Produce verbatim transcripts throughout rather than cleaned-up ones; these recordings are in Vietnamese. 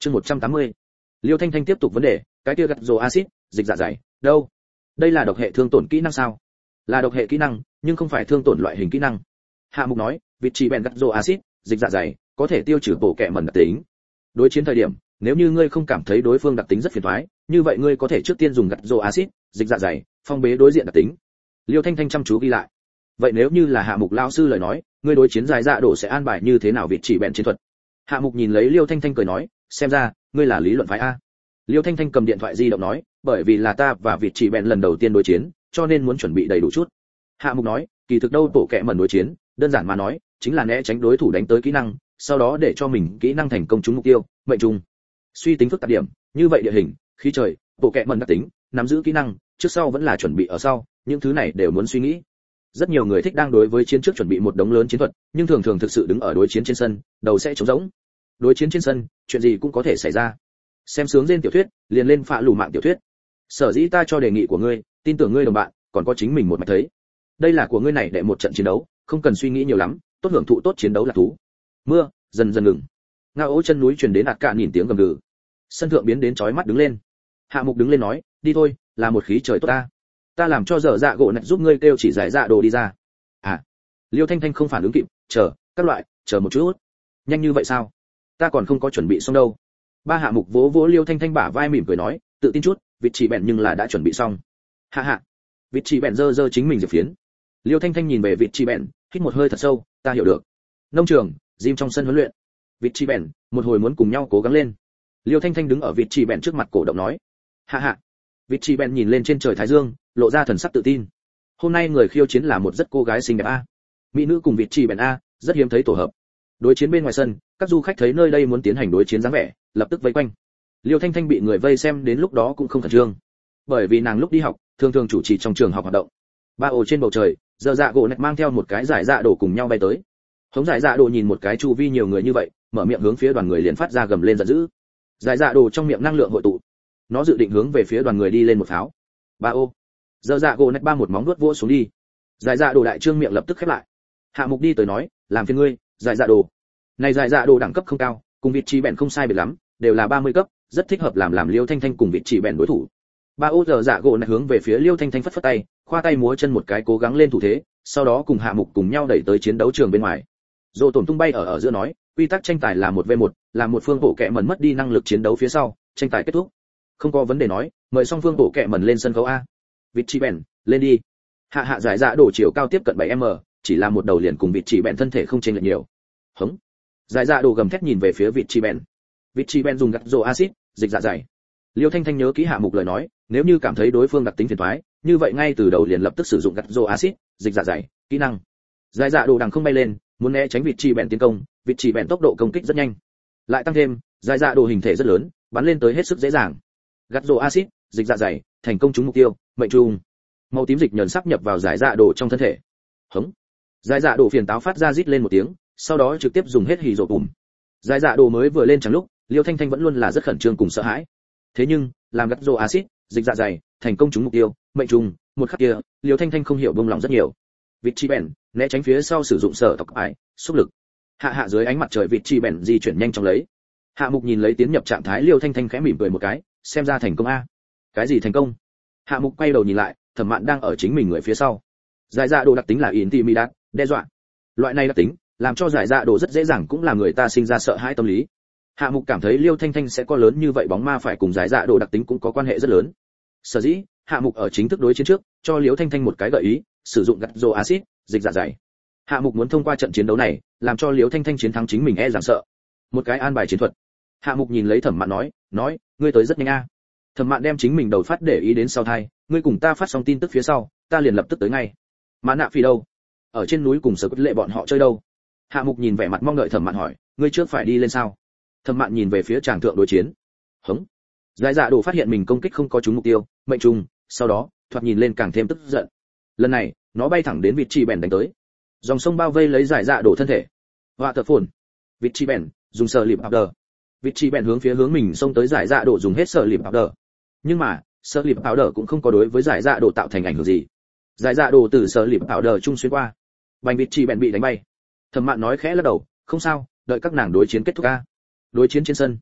Chương một trăm tám mươi. Liêu Thanh Thanh tiếp tục vấn đề, cái kia gặt rồ axit, dịch dạ dày, đâu? Đây là độc hệ thương tổn kỹ năng sao? Là độc hệ kỹ năng, nhưng không phải thương tổn loại hình kỹ năng. Hạ Mục nói, vị trí bèn gặt rồ axit, dịch dạ dày, có thể tiêu trừ bộ kệ mẩn đặc tính. Đối chiến thời điểm, nếu như ngươi không cảm thấy đối phương đặc tính rất phiền toái, như vậy ngươi có thể trước tiên dùng gặt rồ axit, dịch dạ dày, phong bế đối diện đặc tính. Liêu Thanh Thanh chăm chú ghi lại. Vậy nếu như là Hạ Mục lão sư lời nói, ngươi đối chiến dài dạ đổ sẽ an bài như thế nào vị trí bèn chiến thuật? Hạ Mục nhìn lấy Liêu Thanh Thanh cười nói, xem ra ngươi là lý luận phái a. Liêu Thanh Thanh cầm điện thoại di động nói, bởi vì là ta và vị trí bèn lần đầu tiên đối chiến, cho nên muốn chuẩn bị đầy đủ chút. Hạ Mục nói, kỳ thực đâu bộ kệ mẩn đối chiến, đơn giản mà nói, chính là né tránh đối thủ đánh tới kỹ năng, sau đó để cho mình kỹ năng thành công trúng mục tiêu, mệnh trùng. Suy tính phức tạp điểm, như vậy địa hình, khí trời, bộ kệ mẩn đặc tính, nắm giữ kỹ năng, trước sau vẫn là chuẩn bị ở sau, những thứ này đều muốn suy nghĩ. Rất nhiều người thích đang đối với chiến trước chuẩn bị một đống lớn chiến thuật, nhưng thường thường thực sự đứng ở đối chiến trên sân, đầu sẽ trống rỗng. Đối chiến trên sân, chuyện gì cũng có thể xảy ra. Xem sướng trên tiểu thuyết, liền lên phạ lù mạng tiểu thuyết. Sở dĩ ta cho đề nghị của ngươi, tin tưởng ngươi đồng bạn, còn có chính mình một mạch thấy. Đây là của ngươi này để một trận chiến đấu, không cần suy nghĩ nhiều lắm, tốt hưởng thụ tốt chiến đấu là thú. Mưa dần dần ngừng. Ngao ố chân núi truyền đến ạt cả nhìn tiếng gầm gừ. Sân thượng biến đến chói mắt đứng lên. Hạ Mục đứng lên nói, đi thôi, là một khí trời tốt ta. Ta làm cho dở dạ gỗ này giúp ngươi kêu chỉ giải dạ đồ đi ra. À. Liêu Thanh Thanh không phản ứng kịp, chờ, các loại, chờ một chút. Nhanh như vậy sao? Ta còn không có chuẩn bị xong đâu. Ba Hạ Mục vỗ vỗ Liêu Thanh Thanh bả vai mỉm cười nói, tự tin chút, vị trí bèn nhưng là đã chuẩn bị xong. Hạ hạ. Vị trí bèn giơ giơ chính mình diệp phiến. Liêu Thanh Thanh nhìn về vị trí bèn, hít một hơi thật sâu, ta hiểu được. Nông trường, gym trong sân huấn luyện. Vị trí bèn, một hồi muốn cùng nhau cố gắng lên. Liêu Thanh Thanh đứng ở vị trí bèn trước mặt cổ động nói. Hạ hạ. Vị trí bèn nhìn lên trên trời thái dương, lộ ra thần sắc tự tin. Hôm nay người khiêu chiến là một rất cô gái xinh đẹp a. Mỹ nữ cùng vị trí bèn a, rất hiếm thấy tổ hợp. Đối chiến bên ngoài sân, các du khách thấy nơi đây muốn tiến hành đối chiến dáng vẻ, lập tức vây quanh. Liêu Thanh Thanh bị người vây xem đến lúc đó cũng không khẩn trương, bởi vì nàng lúc đi học, thường thường chủ trì trong trường học hoạt động. Ba ồ trên bầu trời, giờ dạ gỗ nẹt mang theo một cái giải dạ đổ cùng nhau bay tới. Hống giải dạ đổ nhìn một cái chu vi nhiều người như vậy, mở miệng hướng phía đoàn người liền phát ra gầm lên giận dữ. Giải dạ đổ trong miệng năng lượng hội tụ, nó dự định hướng về phía đoàn người đi lên một pháo. Ba ô, giờ dạ gỗ nẹt ba một móng vuốt vỗ xuống đi. Giải dạ đổ đại trương miệng lập tức khép lại. Hạ Mục đi tới nói, làm phiền ngươi, giải dạ đồ. Này giải dạ đồ đẳng cấp không cao, cùng vị trí bèn không sai biệt lắm, đều là ba mươi cấp, rất thích hợp làm làm Liêu Thanh Thanh cùng vị trí bèn đối thủ. Ba ô giờ dạ gỗ này hướng về phía Liêu Thanh Thanh phất phất tay, khoa tay múa chân một cái cố gắng lên thủ thế, sau đó cùng Hạ Mục cùng nhau đẩy tới chiến đấu trường bên ngoài. Dỗ tổn tung bay ở ở giữa nói, quy tắc tranh tài là một v một, là một phương bộ kệ mẩn mất đi năng lực chiến đấu phía sau, tranh tài kết thúc. Không có vấn đề nói, mời song phương bộ kệ mẩn lên sân khấu a. Vị trí bèn, lên đi. Hạ hạ giải dạ đổ chiều cao tiếp cận bảy mét, chỉ là một đầu liền cùng vị trí bèn thân thể không chênh lệch nhiều. Hống. Giải dạ đồ gầm thét nhìn về phía vị trí bèn. Vị trí bèn dùng gặt rồ axit, dịch dạ dày. Liêu Thanh Thanh nhớ kỹ Hạ Mục lời nói, nếu như cảm thấy đối phương đặc tính phiền toái, như vậy ngay từ đầu liền lập tức sử dụng gặt rồ axit, dịch dạ dày, kỹ năng. Giải dạ đồ đằng không bay lên, muốn né tránh vị trí bèn tiến công, vị trí bèn tốc độ công kích rất nhanh. Lại tăng thêm, giải dạ đồ hình thể rất lớn, bắn lên tới hết sức dễ dàng. Gặt rồ axit, dịch dạ dày, thành công trúng mục tiêu, mệnh trung. Màu tím dịch nhờn sắp nhập vào giải dạ đồ trong thân thể. Hống. Giải dạ đồ phiền táo phát ra rít lên một tiếng, sau đó trực tiếp dùng hết hì rồ bùm. Giải dạ đồ mới vừa lên chẳng lúc, Liêu Thanh Thanh vẫn luôn là rất khẩn trương cùng sợ hãi. Thế nhưng, làm gặt rồ axit, dịch dạ dày, thành công trúng mục tiêu, mệnh trùng, một khắc kia, Liêu Thanh Thanh không hiểu buông lòng rất nhiều. Vị trí bèn, né tránh phía sau sử dụng sở tộc ải, xúc lực. Hạ hạ dưới ánh mặt trời vị trí bèn di chuyển nhanh chóng lấy. Hạ Mục nhìn lấy tiến nhập trạng thái Liêu Thanh Thanh khẽ mỉm cười một cái, xem ra thành công a. Cái gì thành công? Hạ Mục quay đầu nhìn lại, Thẩm Mạn đang ở chính mình người phía sau. Giải dạ đồ đặc tính là intimidat, đe dọa. Loại này đặc tính, làm cho giải dạ đồ rất dễ dàng cũng làm người ta sinh ra sợ hãi tâm lý. Hạ Mục cảm thấy Liêu Thanh Thanh sẽ có lớn như vậy bóng ma phải cùng giải dạ đồ đặc tính cũng có quan hệ rất lớn. Sở dĩ, Hạ Mục ở chính thức đối chiến trước, cho Liêu Thanh Thanh một cái gợi ý, sử dụng gặt rồ axit, dịch dạ dày. Hạ Mục muốn thông qua trận chiến đấu này, làm cho Liêu Thanh Thanh chiến thắng chính mình e rằng sợ. Một cái an bài chiến thuật. Hạ Mục nhìn lấy Thẩm Mạn nói, nói, ngươi tới rất nhanh a. Thẩm Mạn đem chính mình đầu phát để ý đến sau thai, ngươi cùng ta phát xong tin tức phía sau, ta liền lập tức tới ngay. Mã Nạ Phi đâu? Ở trên núi cùng Sở Cốt Lệ bọn họ chơi đâu? Hạ Mục nhìn vẻ mặt mong đợi Thẩm Mạn hỏi, ngươi trước phải đi lên sao? Thẩm Mạn nhìn về phía tràng thượng đối chiến. Hống. Giải dạ đồ phát hiện mình công kích không có trúng mục tiêu, mệnh trùng, sau đó, thoạt nhìn lên càng thêm tức giận. Lần này, nó bay thẳng đến vị trí bèn đánh tới. Dòng sông bao vây lấy giải dạ đồ thân thể. Họa tợ phồn. Vị trí bèn, dùng sở lịp powder. Vị trí bèn hướng phía hướng mình xông tới giải dạ đồ dùng hết sở lịp powder. Nhưng mà, sở lịp powder cũng không có đối với giải dạ đồ tạo thành ảnh hưởng gì. Giải dạ đồ từ sở lịp powder trung xuyên qua. Bành vị trí bèn bị đánh bay. Thẩm Mạn nói khẽ lắc đầu, không sao, đợi các nàng đối chiến kết thúc a. Đối chiến trên sân.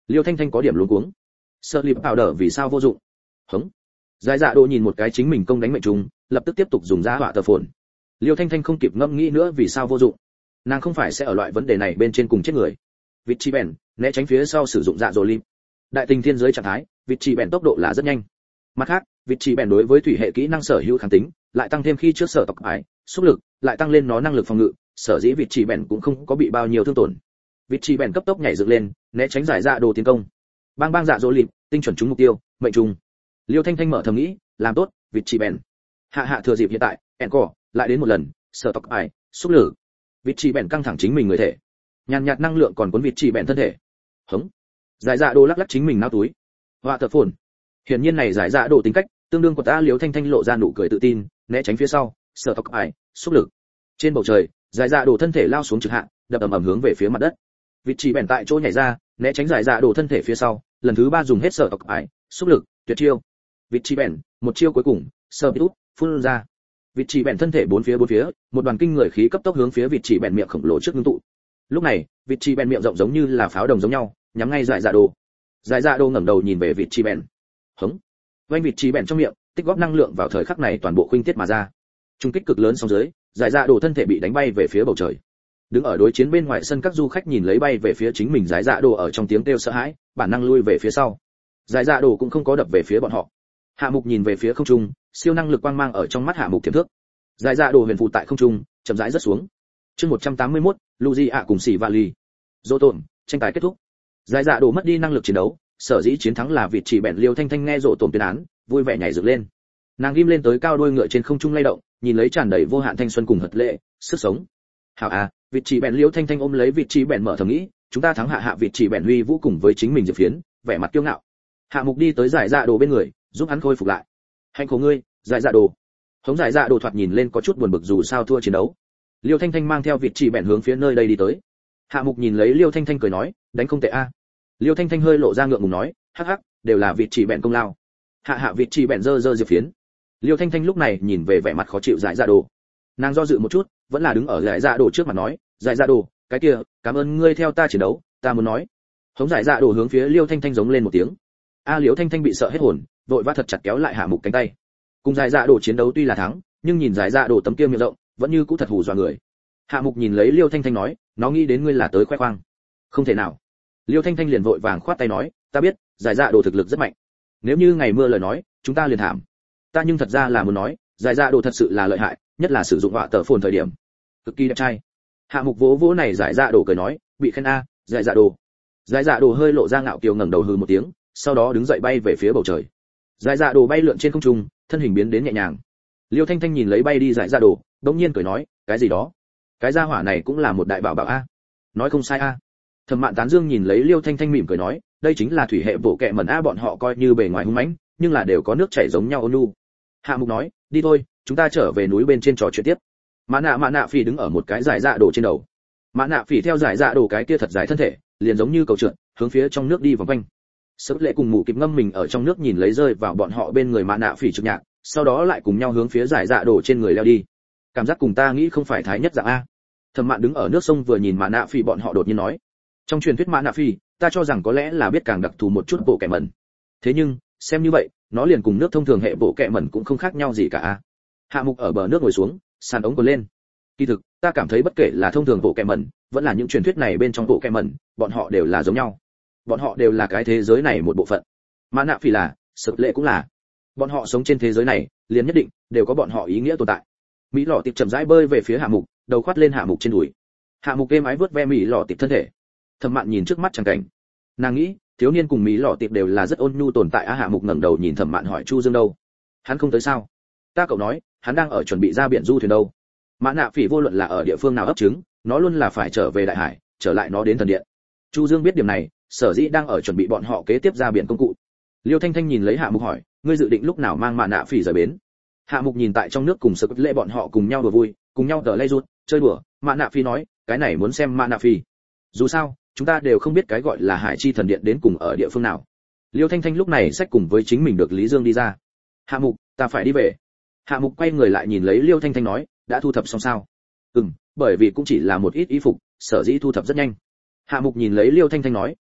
Liêu Thanh Thanh có điểm luống cuống. Sợ lịp bảo đỡ vì sao vô dụng? Hững. Giải dạ đồ nhìn một cái chính mình công đánh mệnh trùng, lập tức tiếp tục dùng ra họa tờ phồn. Liêu Thanh Thanh không kịp ngẫm nghĩ nữa vì sao vô dụng. Nàng không phải sẽ ở loại vấn đề này bên trên cùng chết người. Vị trí bèn, né tránh phía sau sử dụng dạ dỗ lim. Đại tình thiên giới trạng thái, vị trí bèn tốc độ là rất nhanh. Mặt khác, vị trí bèn đối với thủy hệ kỹ năng sở hữu kháng tính, lại tăng thêm khi trước sở tộc ái, xúc lực, lại tăng lên nó năng lực phòng ngự, sở dĩ vị trí bèn cũng không có bị bao nhiêu thương tổn. Vị trí bèn cấp tốc nhảy dựng lên, né tránh giải dạ đồ tiến công. Bang bang dạ dỗ lim, tinh chuẩn trúng mục tiêu, mệnh trùng. Liêu Thanh Thanh mở thầm nghĩ, làm tốt, vị trí bèn. Hạ hạ thừa dịp hiện tại, encore, lại đến một lần, sở tộc ái, xúc lực. Vị trí bèn căng thẳng chính mình người thể. Nhàn nhạt năng lượng còn cuốn vị trí bèn thân thể. Hững. Giải dạ đồ lắc lắc chính mình nao túi. Họa tờ phồn. Hiển nhiên này giải dạ đồ tính cách, tương đương của ta. Liêu Thanh Thanh lộ ra nụ cười tự tin, né tránh phía sau, sở tộc ải, xúc lực. Trên bầu trời, giải dạ đồ thân thể lao xuống trực hạ, đập ầm ầm hướng về phía mặt đất. Vị trí bèn tại chỗ nhảy ra, né tránh giải dạ đồ thân thể phía sau, lần thứ ba dùng hết sở tộc ải, xúc lực, tuyệt chiêu. Vị trí bèn, một chiêu cuối cùng, sơ bít phun ra. Vị trí bèn thân thể bốn phía bốn phía, một đoàn kinh người khí cấp tốc hướng phía vị trí bèn miệng khổng lồ trước ngưng tụ. Lúc này, vị trí bèn miệng rộng giống như là pháo đồng giống nhau, nhắm ngay giải dạ đồ. Giải dạ đồ ngẩng đầu nhìn về vị trí bèn. Hững. Vành vị trí bèn trong miệng, tích góp năng lượng vào thời khắc này toàn bộ khuynh tiết mà ra. Trung kích cực lớn sóng dưới, giải dạ đồ thân thể bị đánh bay về phía bầu trời. Đứng ở đối chiến bên ngoài sân các du khách nhìn lấy bay về phía chính mình giải dạ đồ ở trong tiếng kêu sợ hãi, bản năng lui về phía sau. Giải dạ đồ cũng không có đập về phía bọn họ. Hạ Mục nhìn về phía không trung, siêu năng lực quang mang ở trong mắt Hạ Mục tiềm thước. Giải dạ đồ huyền phù tại không trung, chậm rãi rớt xuống. Chương một trăm tám mươi mốt, Luigi cùng Sĩ Vali. Dỗ tổn, tranh tài kết thúc. Giải dạ đồ mất đi năng lực chiến đấu, sở dĩ chiến thắng là vị chỉ bèn. Liêu Thanh Thanh nghe Dỗ tổn tuyên án, vui vẻ nhảy dựng lên. Nàng ghim lên tới cao đuôi ngựa trên không trung lay động, nhìn lấy tràn đầy vô hạn thanh xuân cùng hật lệ, sức sống. Hảo à, vị chỉ bèn. Liêu Thanh Thanh ôm lấy vị chỉ bèn mở thầm nghĩ, chúng ta thắng hạ hạ vị chỉ bèn huy vũ cùng với chính mình diệp phiến, vẻ mặt kiêu ngạo. Hạ Mục đi tới giải dạ đồ bên người, giúp hắn khôi phục lại. Hạnh khổ ngươi, giải dạ đồ. Hống giải dạ đồ thoạt nhìn lên có chút buồn bực dù sao thua chiến đấu. Liêu Thanh Thanh mang theo vị chỉ bèn hướng phía nơi đây đi tới. Hạ Mục nhìn lấy Liêu Thanh Thanh cười nói, đánh không tệ a. Liêu Thanh Thanh hơi lộ ra ngượng ngùng nói, hắc hắc, đều là vị chỉ bèn công lao. Hạ hạ vị chỉ bèn dơ dơ diệp phiến. Liêu Thanh Thanh lúc này nhìn về vẻ mặt khó chịu giải dạ đồ. Nàng do dự một chút, vẫn là đứng ở giải dạ đồ trước mặt nói, giải dạ đồ, cái kia, cảm ơn ngươi theo ta chiến đấu, ta muốn nói. Hống giải dạ đồ hướng phía Liêu Thanh Thanh giống lên một tiếng. A Liêu Thanh Thanh bị sợ hết hồn, vội vã thật chặt kéo lại Hạ Mục cánh tay. Cùng giải dạ đồ chiến đấu tuy là thắng, nhưng nhìn giải dạ đồ tấm kia miệng rộng, vẫn như cũ thật hù dọa người. Hạ Mục nhìn lấy Liêu Thanh Thanh nói, nó nghĩ đến ngươi là tới khoe khoang. Không thể nào. Liêu Thanh Thanh liền vội vàng khoát tay nói, ta biết, giải dạ đồ thực lực rất mạnh. Nếu như ngày mưa lời nói, chúng ta liền thảm. Ta nhưng thật ra là muốn nói, giải dạ đồ thật sự là lợi hại, nhất là sử dụng họa tờ phồn thời điểm, cực kỳ đẹp trai. Hạ Mục vỗ vỗ này giải dạ đồ cười nói, bị khen a, giải dạ đồ. Giải dạ đồ hơi lộ ra ngạo kiều ngẩng đầu hừ một tiếng, sau đó đứng dậy bay về phía bầu trời. Giải dạ đồ bay lượn trên không trung, thân hình biến đến nhẹ nhàng. Liêu Thanh Thanh nhìn lấy bay đi giải dạ đồ, đột nhiên cười nói, cái gì đó? Cái gia hỏa này cũng là một đại bảo bảo a. Nói không sai a. Thẩm Mạn tán dương nhìn lấy Liêu Thanh Thanh mỉm cười nói, đây chính là thủy hệ bộ kệ mẩn a. Bọn họ coi như bề ngoài hung mãnh, nhưng là đều có nước chảy giống nhau ôn nhu. Hạ Mục nói, đi thôi, chúng ta trở về núi bên trên trò chuyện tiếp. Mã Nạ Mã Nạ Phỉ đứng ở một cái giải dạ đồ trên đầu. Mã Nạ Phỉ theo giải dạ đồ cái kia thật dài thân thể, liền giống như cầu trượt, hướng phía trong nước đi vòng quanh. Sớt Lệ cùng Mù Kịp ngâm mình ở trong nước nhìn lấy rơi vào bọn họ bên người Mã Nạ Phỉ trực nhạc, sau đó lại cùng nhau hướng phía giải dạ đồ trên người leo đi. Cảm giác cùng ta nghĩ không phải thái nhất dạng a. Thẩm Mạn đứng ở nước sông vừa nhìn Mã Nạ Phỉ bọn họ đột nhiên nói, trong truyền thuyết Mã Nạ Phỉ, ta cho rằng có lẽ là biết càng đặc thù một chút bộ kệ mẩn. Thế nhưng, xem như vậy, nó liền cùng nước thông thường hệ bộ kệ mẩn cũng không khác nhau gì cả a. Hạ Mục ở bờ nước ngồi xuống, sàn ống còn lên. Kỳ thực, ta cảm thấy bất kể là thông thường bộ kệ mẩn, vẫn là những truyền thuyết này bên trong bộ kệ mẩn, bọn họ đều là giống nhau. Bọn họ đều là cái thế giới này một bộ phận. Mã Nạ Phỉ là, Sực Lệ cũng là. Bọn họ sống trên thế giới này, liền nhất định đều có bọn họ ý nghĩa tồn tại. Mỹ Lọ Tiệp chậm rãi bơi về phía Hạ Mục, đầu khoát lên Hạ Mục trên đùi. Hạ Mục êm ái vớt ve Mỹ Lọ Tiệp thân thể. Thẩm Mạn nhìn trước mắt chẳng cảnh, nàng nghĩ, thiếu niên cùng Mỹ Lọ Tiệp đều là rất ôn nhu tồn tại. A Hạ Mục ngẩng đầu nhìn Thẩm Mạn hỏi, Chu Dương đâu? Hắn không tới sao? Ta cậu nói, hắn đang ở chuẩn bị ra biển du thuyền đâu. Mã Nạ Phỉ vô luận là ở địa phương nào ấp trứng, nó luôn là phải trở về đại hải, trở lại nó đến thần điện. Chu Dương biết điểm này, sở dĩ đang ở chuẩn bị bọn họ kế tiếp ra biển công cụ. Liêu Thanh Thanh nhìn lấy Hạ Mục hỏi, ngươi dự định lúc nào mang Mã Nạ Phỉ rời bến? Hạ Mục nhìn tại trong nước cùng Sực Lệ bọn họ cùng nhau đùa vui, cùng nhau tờ lay rút, chơi đùa. Mã Nạ Phỉ nói, cái này muốn xem Mã Nạ Phỉ. Dù sao, chúng ta đều không biết cái gọi là Hải Chi thần điện đến cùng ở địa phương nào. Liêu Thanh Thanh lúc này xách cùng với chính mình được Lý Dương đi ra. Hạ Mục, ta phải đi về. Hạ Mục quay người lại nhìn lấy Liêu Thanh Thanh nói, đã thu thập xong sao? Ừm, bởi vì cũng chỉ là một ít y phục, sở dĩ thu thập rất nhanh. Hạ Mục nhìn lấy Liêu Thanh Thanh nói,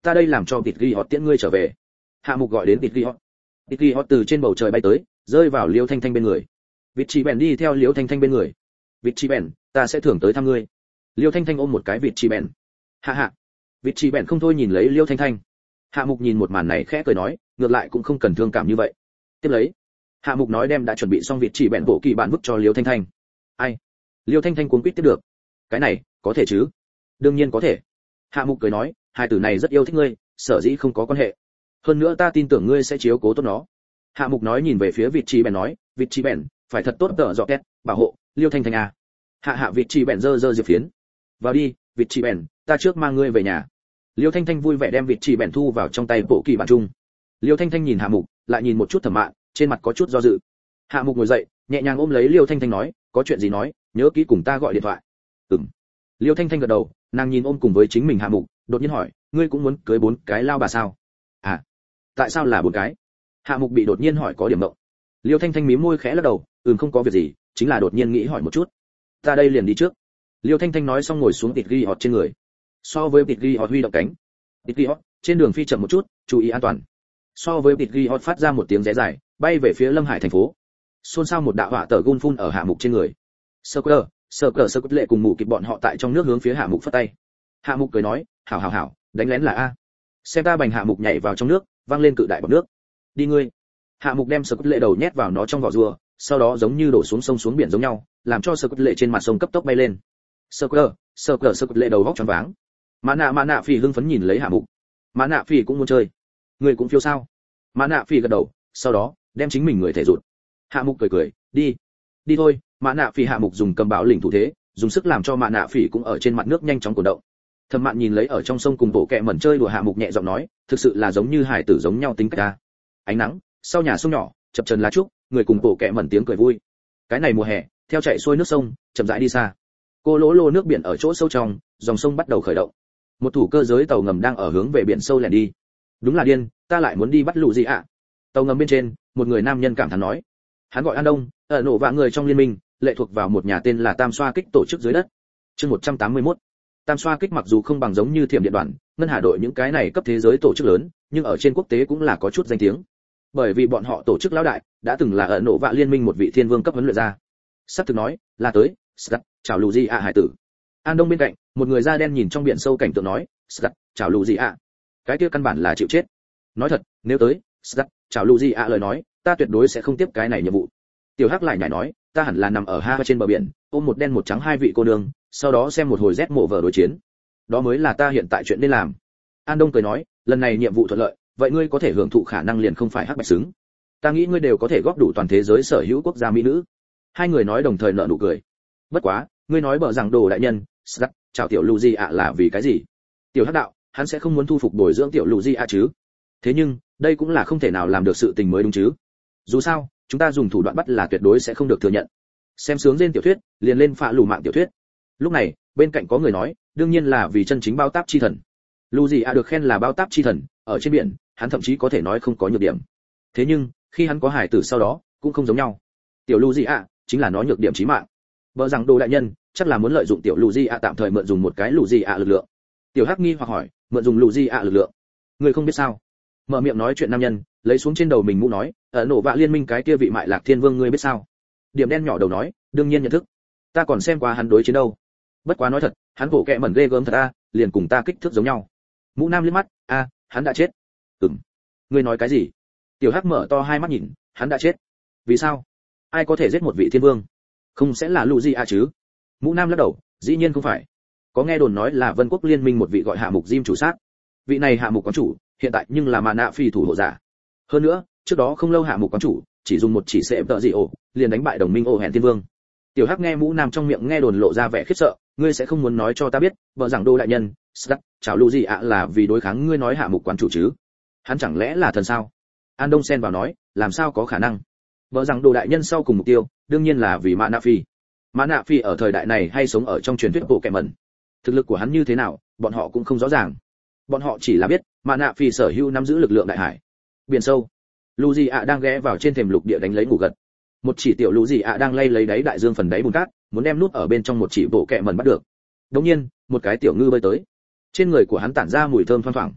ta đây làm cho tịt ghi họ tiễn ngươi trở về. Hạ Mục gọi đến tịt ghi họ. Tịt ghi họ từ trên bầu trời bay tới, rơi vào Liêu Thanh Thanh bên người. Vị trí bèn đi theo Liêu Thanh Thanh bên người. Vị trí bèn, ta sẽ thưởng tới thăm ngươi. Liêu Thanh Thanh ôm một cái vị trí bèn. Hạ hạ. Vị trí bèn không thôi nhìn lấy Liêu Thanh Thanh. Hạ Mục nhìn một màn này khẽ cười nói, ngược lại cũng không cần thương cảm như vậy. Tiếp lấy, Hạ Mục nói đem đã chuẩn bị xong vị trí bèn bộ kỳ bản vứt cho Liêu Thanh Thanh. Ai? Liêu Thanh Thanh cuống quýt tiếp được. Cái này, có thể chứ? Đương nhiên có thể. Hạ Mục cười nói, hai tử này rất yêu thích ngươi, sở dĩ không có quan hệ. Hơn nữa ta tin tưởng ngươi sẽ chiếu cố tốt nó. Hạ Mục nói nhìn về phía vị trí bèn nói, vị trí bèn, phải thật tốt tợ dọ két, bảo hộ Liêu Thanh Thanh à. Hạ hạ vị trí bèn dơ dơ diệp phiến. Vào đi, vị trí bèn, ta trước mang ngươi về nhà. Liêu Thanh Thanh vui vẻ đem vị trí bèn thu vào trong tay bộ kỳ bản chung. Liêu Thanh Thanh nhìn Hạ Mục, lại nhìn một chút Thẩm Mạn, trên mặt có chút do dự. Hạ Mục ngồi dậy, nhẹ nhàng ôm lấy Liêu Thanh Thanh nói, có chuyện gì nói, nhớ kỹ cùng ta gọi điện thoại. Ừm. Liêu Thanh Thanh gật đầu, nàng nhìn ôm cùng với chính mình Hạ Mục, đột nhiên hỏi, ngươi cũng muốn cưới bốn cái lao bà sao? À, tại sao là bốn cái? Hạ Mục bị đột nhiên hỏi có điểm động. Liêu Thanh Thanh mím môi khẽ lắc đầu, ừm không có việc gì, chính là đột nhiên nghĩ hỏi một chút. Ta đây liền đi trước. Liêu Thanh Thanh nói xong ngồi xuống tịt ghi họt trên người. So với tịt ghi họt huy động cánh, tịt ghi họt trên đường phi chậm một chút, chú ý an toàn. So với tịt ghi họt phát ra một tiếng rẽ dài, bay về phía Lâm Hải thành phố. Xôn xao một đạo hỏa tờ gun phun ở Hạ Mục trên người. Sơ Cơ, Sơ Cơ Sơ Cốt Lệ cùng mụ kịp bọn họ tại trong nước hướng phía Hạ Mục phất tay. Hạ Mục cười nói, hảo hảo hảo, đánh lén là a. Xem ta bành Hạ Mục nhảy vào trong nước, văng lên cự đại bọt nước. Đi ngươi. Hạ Mục đem Sơ Cốt Lệ đầu nhét vào nó trong vỏ rùa, sau đó giống như đổ xuống sông xuống biển giống nhau, làm cho Sơ Cốt Lệ trên mặt sông cấp tốc bay lên. Sơ Cơ, Sơ Cơ Sơ Cốt Lệ đầu vóc choáng váng. Mã Nạ Mã Nạ Phỉ hưng phấn nhìn lấy Hạ Mục. Mã Nạ Phỉ cũng muốn chơi. Ngươi cũng phiêu sao? Mã Nạ Phỉ gật đầu, sau đó đem chính mình người thể rụt. Hạ Mục cười cười, đi, đi thôi. Mã Nạ Phỉ Hạ Mục dùng cầm bão lĩnh thủ thế, dùng sức làm cho Mã Nạ Phỉ cũng ở trên mặt nước nhanh chóng cuộn động. Thẩm Mạn nhìn lấy ở trong sông cùng bộ kẹ mẩn chơi đùa Hạ Mục nhẹ giọng nói, thực sự là giống như hải tử giống nhau tính cách ta. Ánh nắng, sau nhà sông nhỏ, chập chờn lá trúc, người cùng bộ kẹ mẩn tiếng cười vui. Cái này mùa hè, theo chạy xuôi nước sông, chậm rãi đi xa. Cô lỗ lô nước biển ở chỗ sâu trong, dòng sông bắt đầu khởi động. Một thủ cơ giới tàu ngầm đang ở hướng về biển sâu lẻn đi. Đúng là điên, ta lại muốn đi bắt lũ gì ạ? Tàu ngầm bên trên, một người nam nhân cảm thán nói. Hắn gọi An Đông, ở nổ vạ người trong liên minh, lệ thuộc vào một nhà tên là Tam Xoa Kích tổ chức dưới đất. Chương một trăm tám mươi mốt. Tam Xoa Kích mặc dù không bằng giống như Thiểm Điện Đoàn, Ngân Hà đội những cái này cấp thế giới tổ chức lớn, nhưng ở trên quốc tế cũng là có chút danh tiếng. Bởi vì bọn họ tổ chức lão đại, đã từng là ở nổ vạ liên minh một vị thiên vương cấp huấn luyện gia. Sắp thực nói, là tới, Scat, chào lù gì ạ hải tử. An Đông bên cạnh, một người da đen nhìn trong biển sâu cảnh tượng nói, Scat, chào lù gì ạ. Cái kia căn bản là chịu chết. Nói thật, nếu tới, Scat, chào lù gì ạ lời nói, ta tuyệt đối sẽ không tiếp cái này nhiệm vụ. Tiểu Hắc lại nhảy nói, ta hẳn là nằm ở ha trên bờ biển, ôm một đen một trắng hai vị cô nương, sau đó xem một hồi rét mộ vở đối chiến. Đó mới là ta hiện tại chuyện nên làm. An Đông cười nói, lần này nhiệm vụ thuận lợi, vậy ngươi có thể hưởng thụ khả năng liền không phải hắc bạch xứng. Ta nghĩ ngươi đều có thể góp đủ toàn thế giới sở hữu quốc gia mỹ nữ. Hai người nói đồng thời nở nụ cười. Bất quá, ngươi nói bở rằng đồ đại nhân, Scat, chào tiểu Luigi ạ là vì cái gì? Tiểu Hắc đạo, hắn sẽ không muốn thu phục bồi dưỡng tiểu Luigi ạ chứ? Thế nhưng, đây cũng là không thể nào làm được sự tình mới đúng chứ? Dù sao, chúng ta dùng thủ đoạn bắt là tuyệt đối sẽ không được thừa nhận. Xem sướng trên tiểu thuyết, liền lên phạ lù mạng tiểu thuyết. Lúc này, bên cạnh có người nói, đương nhiên là vì chân chính bao táp chi thần. Luigi ạ được khen là bao táp chi thần, ở trên biển, hắn thậm chí có thể nói không có nhược điểm. Thế nhưng, khi hắn có hải tử sau đó, cũng không giống nhau. Tiểu Luigi ạ chính là nó nhược điểm chí mạng. Bở rằng đồ đại nhân, chắc là muốn lợi dụng tiểu Luigi ạ tạm thời mượn dùng một cái Luigi ạ lực lượng. Tiểu Hắc nghi hoặc hỏi, mượn dùng Luigi ạ lực lượng? Người không biết sao? Mở miệng nói chuyện nam nhân, lấy xuống trên đầu mình mũ nói, ở nổ vạ liên minh cái kia vị mại lạc thiên vương ngươi biết sao? Điểm đen nhỏ đầu nói, đương nhiên nhận thức. Ta còn xem qua hắn đối chiến đâu. Bất quá nói thật, hắn bộ kệ mẩn ghê gớm thật a, liền cùng ta kích thước giống nhau. Mũ nam liếc mắt, a, hắn đã chết. Ừm. Ngươi nói cái gì? Tiểu Hắc mở to hai mắt nhìn, hắn đã chết. Vì sao? Ai có thể giết một vị thiên vương? Không sẽ là Luigi a chứ? Mũ nam lắc đầu, dĩ nhiên không phải. Có nghe đồn nói là Vân Quốc liên minh một vị gọi Hạ Mục Jim chủ sát. Vị này Hạ Mục quán chủ, hiện tại nhưng là Mã Nạ Phi thủ hộ giả. Hơn nữa, trước đó không lâu Hạ Mục quán chủ chỉ dùng một chỉ sẽ tợ gì ổ, liền đánh bại đồng minh Ô Hèn Thiên Vương. Tiểu Hắc nghe Mũ nam trong miệng nghe đồn lộ ra vẻ khiếp sợ, ngươi sẽ không muốn nói cho ta biết, vợ rằng đô đại nhân, Scat, chào Luigi ạ là vì đối kháng ngươi nói Hạ Mục quán chủ chứ? Hắn chẳng lẽ là thần sao? An Đông xen vào nói, làm sao có khả năng? Vợ rằng đồ đại nhân sau cùng mục tiêu, đương nhiên là vì Mã Nạ Phi. Mã Nạ Phi ở thời đại này hay sống ở trong truyền thuyết bộ kẻ mẩn. Thực lực của hắn như thế nào, bọn họ cũng không rõ ràng. Bọn họ chỉ là biết, Mã Nạ Phi sở hữu nắm giữ lực lượng đại hải. Biển sâu. Luigi ạ đang ghé vào trên thềm lục địa đánh lấy ngủ gật. Một chỉ tiểu Luigi ạ đang lay lấy đáy đại dương phần đáy bùn cát, muốn đem nút ở bên trong một chỉ bộ kẻ mẩn bắt được. Đống nhiên, một cái tiểu ngư bơi tới. Trên người của hắn tản ra mùi thơm thoang thoảng.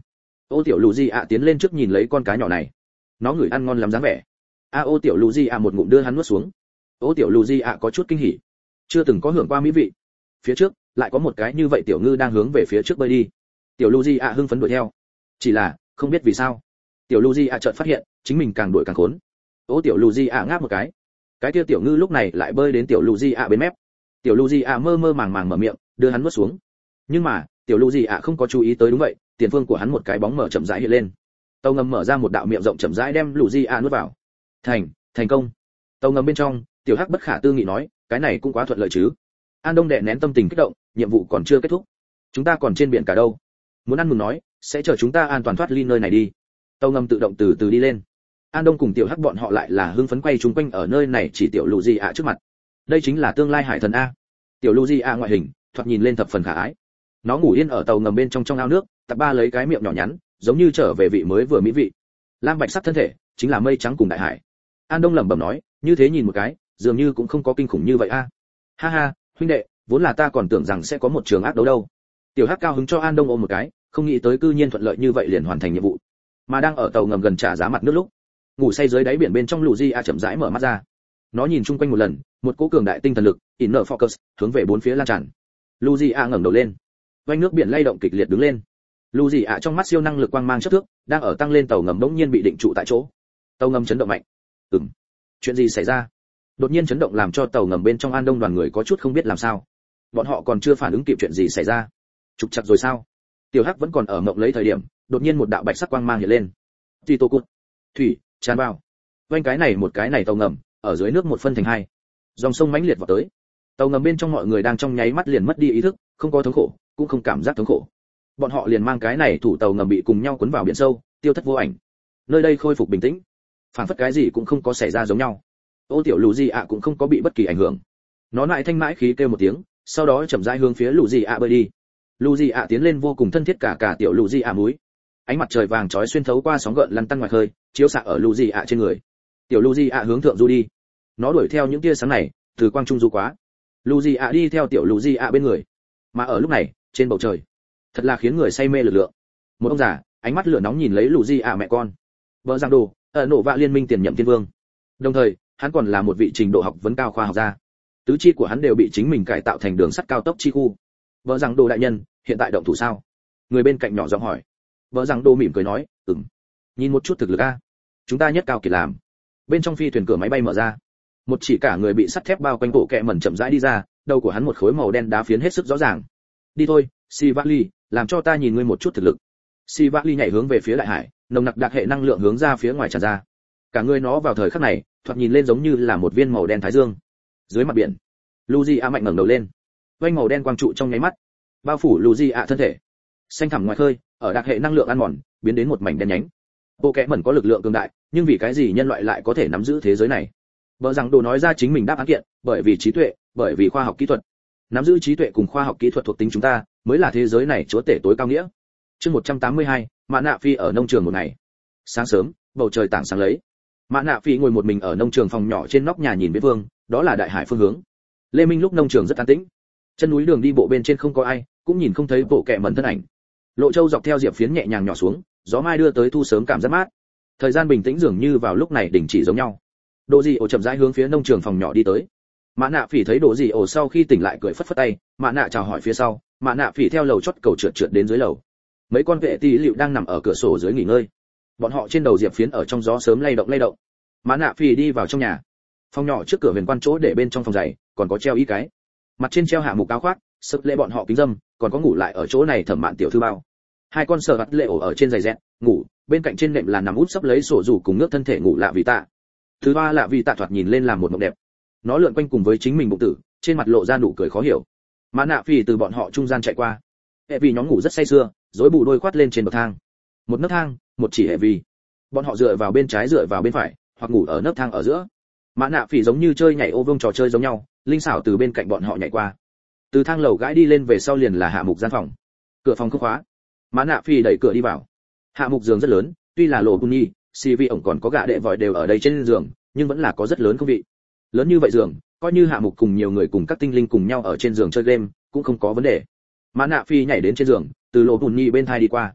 Ô tiểu lù di ạ tiến lên trước nhìn lấy con cá nhỏ này, nó ngửi ăn ngon lắm dáng vẻ. A ô tiểu lù di ạ một ngụm đưa hắn nuốt xuống. Ô tiểu lù di ạ có chút kinh hỉ, chưa từng có hưởng qua mỹ vị. Phía trước lại có một cái như vậy tiểu ngư đang hướng về phía trước bơi đi. Tiểu lù di ạ hưng phấn đuổi theo, chỉ là không biết vì sao tiểu lù di ạ chợt phát hiện chính mình càng đuổi càng khốn. Ô tiểu lù di ạ ngáp một cái, cái kia tiểu ngư lúc này lại bơi đến tiểu lù di ạ bên mép. Tiểu lù di ạ mơ mơ màng màng mở miệng đưa hắn nuốt xuống, nhưng mà tiểu lù di ạ không có chú ý tới, đúng vậy, tiền phương của hắn một cái bóng mở chậm rãi hiện lên. Tàu ngầm mở ra một đạo miệng rộng chậm rãi đem lù di ạ nuốt vào. Thành, thành công. Tàu ngầm bên trong, tiểu hắc bất khả tư nghị nói, cái này cũng quá thuận lợi chứ. An Đông đè nén tâm tình kích động, nhiệm vụ còn chưa kết thúc, chúng ta còn trên biển cả đâu. Muốn ăn mừng nói, sẽ chờ chúng ta an toàn thoát ly nơi này đi. Tàu ngầm tự động từ từ đi lên. An Đông cùng tiểu hắc bọn họ lại là hưng phấn quay chúng quanh ở nơi này chỉ tiểu lù di ạ trước mặt. Đây chính là tương lai hải thần a. Tiểu lù di ạ ngoại hình, thoạt nhìn lên thập phần khả ái. Nó ngủ yên ở tàu ngầm bên trong trong ao nước, tập ba lấy cái miệng nhỏ nhắn, giống như trở về vị mới vừa mỹ vị. Lam bạch sắc thân thể, chính là mây trắng cùng đại hải. An Đông lẩm bẩm nói, như thế nhìn một cái, dường như cũng không có kinh khủng như vậy a. Ha ha, huynh đệ, vốn là ta còn tưởng rằng sẽ có một trường ác đấu đâu. Tiểu hắc cao hứng cho An Đông ôm một cái, không nghĩ tới cư nhiên thuận lợi như vậy liền hoàn thành nhiệm vụ. Mà đang ở tàu ngầm gần trả giá mặt nước lúc, ngủ say dưới đáy biển bên trong lù di a chậm rãi mở mắt ra. Nó nhìn chung quanh một lần, một cỗ cường đại tinh thần lực, inner focus, hướng về bốn phía lan tràn. Lù di a ngẩng đầu lên, vành nước biển lay động kịch liệt đứng lên. Lù di a trong mắt siêu năng lực quang mang chớp thước, đang ở tăng lên, tàu ngầm bỗng nhiên bị định trụ tại chỗ. Tàu ngầm chấn động mạnh. Ừm, chuyện gì xảy ra? Đột nhiên chấn động làm cho tàu ngầm bên trong An Đông đoàn người có chút không biết làm sao. Bọn họ còn chưa phản ứng kịp chuyện gì xảy ra. Trục chặt rồi sao? Tiểu hắc vẫn còn ở mộng lấy thời điểm, đột nhiên một đạo bạch sắc quang mang hiện lên. Tito cút, thủy tràn vào. Vành cái này một cái này tàu ngầm, ở dưới nước một phân thành hai. Dòng sông mãnh liệt vào tới. Tàu ngầm bên trong mọi người đang trong nháy mắt liền mất đi ý thức, không có thống khổ, cũng không cảm giác thống khổ. Bọn họ liền mang cái này thủ tàu ngầm bị cùng nhau cuốn vào biển sâu, tiêu thất vô ảnh. Nơi đây khôi phục bình tĩnh, phản phất cái gì cũng không có xảy ra giống nhau. Ô tiểu lù di ạ cũng không có bị bất kỳ ảnh hưởng. Nó lại thanh mãi khí kêu một tiếng, sau đó chậm rãi hướng phía lù di ạ bơi đi. Lù di ạ tiến lên vô cùng thân thiết cả cả tiểu lù di ạ múi. Ánh mặt trời vàng chói xuyên thấu qua sóng gợn lăn tăn ngoài khơi, chiếu xạ ở lù di ạ trên người. Tiểu lù di ạ hướng thượng du đi. Nó đuổi theo những tia sáng này, từ quang trung du quá. Lù di ạ đi theo tiểu lù di ạ bên người. Mà ở lúc này, trên bầu trời, thật là khiến người say mê lực lượng. Một ông già, ánh mắt lửa nóng nhìn lấy lù di ạ mẹ con. Vợ giang đồ, ở nổ vạ liên minh tiền nhậm thiên vương. Đồng thời, hắn còn là một vị trình độ học vấn cao khoa học gia. Tứ chi của hắn đều bị chính mình cải tạo thành đường sắt cao tốc chi khu. Vợ giang đồ đại nhân, hiện tại động thủ sao? Người bên cạnh nhỏ giọng hỏi. Vợ giang đồ mỉm cười nói, ừm. Nhìn một chút thực lực a, chúng ta nhất cao kiệt làm. Bên trong phi thuyền cửa máy bay mở ra, một chỉ cả người bị sắt thép bao quanh bộ kẹ mẩn chậm rãi đi ra, đầu của hắn một khối màu đen đá phiến hết sức rõ ràng. Đi thôi, Sivali, làm cho ta nhìn ngươi một chút thực lực. Sivali nhảy hướng về phía đại hải, nồng nặc đặc hệ năng lượng hướng ra phía ngoài tràn ra. Cả người nó vào thời khắc này, thoạt nhìn lên giống như là một viên màu đen thái dương. Dưới mặt biển, Lugia mạnh ngẩng đầu lên, vành màu đen quang trụ trong nháy mắt, bao phủ Lugia thân thể. Xanh thẳm ngoài khơi, ở đặc hệ năng lượng ăn mòn, biến đến một mảnh đen nhánh. Bộ kẽ mẩn có lực lượng cường đại, nhưng vì cái gì nhân loại lại có thể nắm giữ thế giới này? Bờ rằng đồ nói ra chính mình đáp án kiện, bởi vì trí tuệ, bởi vì khoa học kỹ thuật. Nắm giữ trí tuệ cùng khoa học kỹ thuật thuộc tính chúng ta, mới là thế giới này chúa tể tối cao nghĩa. Chương một trăm tám mươi hai, Mã Nạ Phi ở nông trường một ngày. Sáng sớm, bầu trời tảng sáng lấy. Mã Nạ Phi ngồi một mình ở nông trường phòng nhỏ trên nóc nhà nhìn viễn vương, đó là đại hải phương hướng. Lê Minh lúc nông trường rất an tĩnh. Chân núi đường đi bộ bên trên không có ai, cũng nhìn không thấy bộ kệ mẩn thân ảnh. Lộ Châu dọc theo diệp phiến nhẹ nhàng nhỏ xuống, gió mai đưa tới thu sớm cảm giác mát. Thời gian bình tĩnh dường như vào lúc này đình chỉ giống nhau. Đồ Dị ổ chậm rãi hướng phía nông trường phòng nhỏ đi tới. Mã Nạ Phỉ thấy Đồ Dị ổ sau khi tỉnh lại cười phất phất tay, Mã Nạ chào hỏi phía sau, Mã Nạ Phỉ theo lầu chót cầu trượt trượt đến dưới lầu. Mấy con vệ tỷ liệu đang nằm ở cửa sổ dưới nghỉ ngơi. Bọn họ trên đầu diệp phiến ở trong gió sớm lay động lay động. Mã Nạ Phỉ đi vào trong nhà. Phòng nhỏ trước cửa huyền quan chỗ để bên trong phòng giày, còn có treo y cái. Mặt trên treo hạ mục áo khoác, sức lệ bọn họ kính dâm, còn có ngủ lại ở chỗ này thẩm mạn tiểu thư bao. Hai con sờ vặt lệ ổ ở trên giày dẹt, ngủ, bên cạnh trên nệm là nằm út sấp lấy sổ rủ cùng nước thân thể ngủ lạ vì tạ. Thứ ba lạ vì tạ thoạt nhìn lên làm một mộng đẹp. Nó lượn quanh cùng với chính mình bụng tử, trên mặt lộ ra nụ cười khó hiểu. Mã Nạ Phi từ bọn họ trung gian chạy qua. Hệ vì nhóm ngủ rất say sưa, rối bù đôi khoát lên trên bậc thang. Một nấc thang, một chỉ hệ vì. Bọn họ dựa vào bên trái dựa vào bên phải, hoặc ngủ ở nấc thang ở giữa. Mã Nạ Phi giống như chơi nhảy ô vương trò chơi giống nhau, linh xảo từ bên cạnh bọn họ nhảy qua. Từ thang lầu gãi đi lên về sau liền là hạ mục gian phòng. Cửa phòng không khóa. Mã Nạ Phi đẩy cửa đi vào. Hạ mục giường rất lớn, tuy là lỗ bùn nhi, xì vi ổng còn có gạ đệ vòi đều ở đây trên giường, nhưng vẫn là có rất lớn không vị. Lớn như vậy giường, coi như hạ mục cùng nhiều người cùng các tinh linh cùng nhau ở trên giường chơi game, cũng không có vấn đề. Mã Nạ Phi nhảy đến trên giường, từ lỗ bùn nhi bên thai đi qua.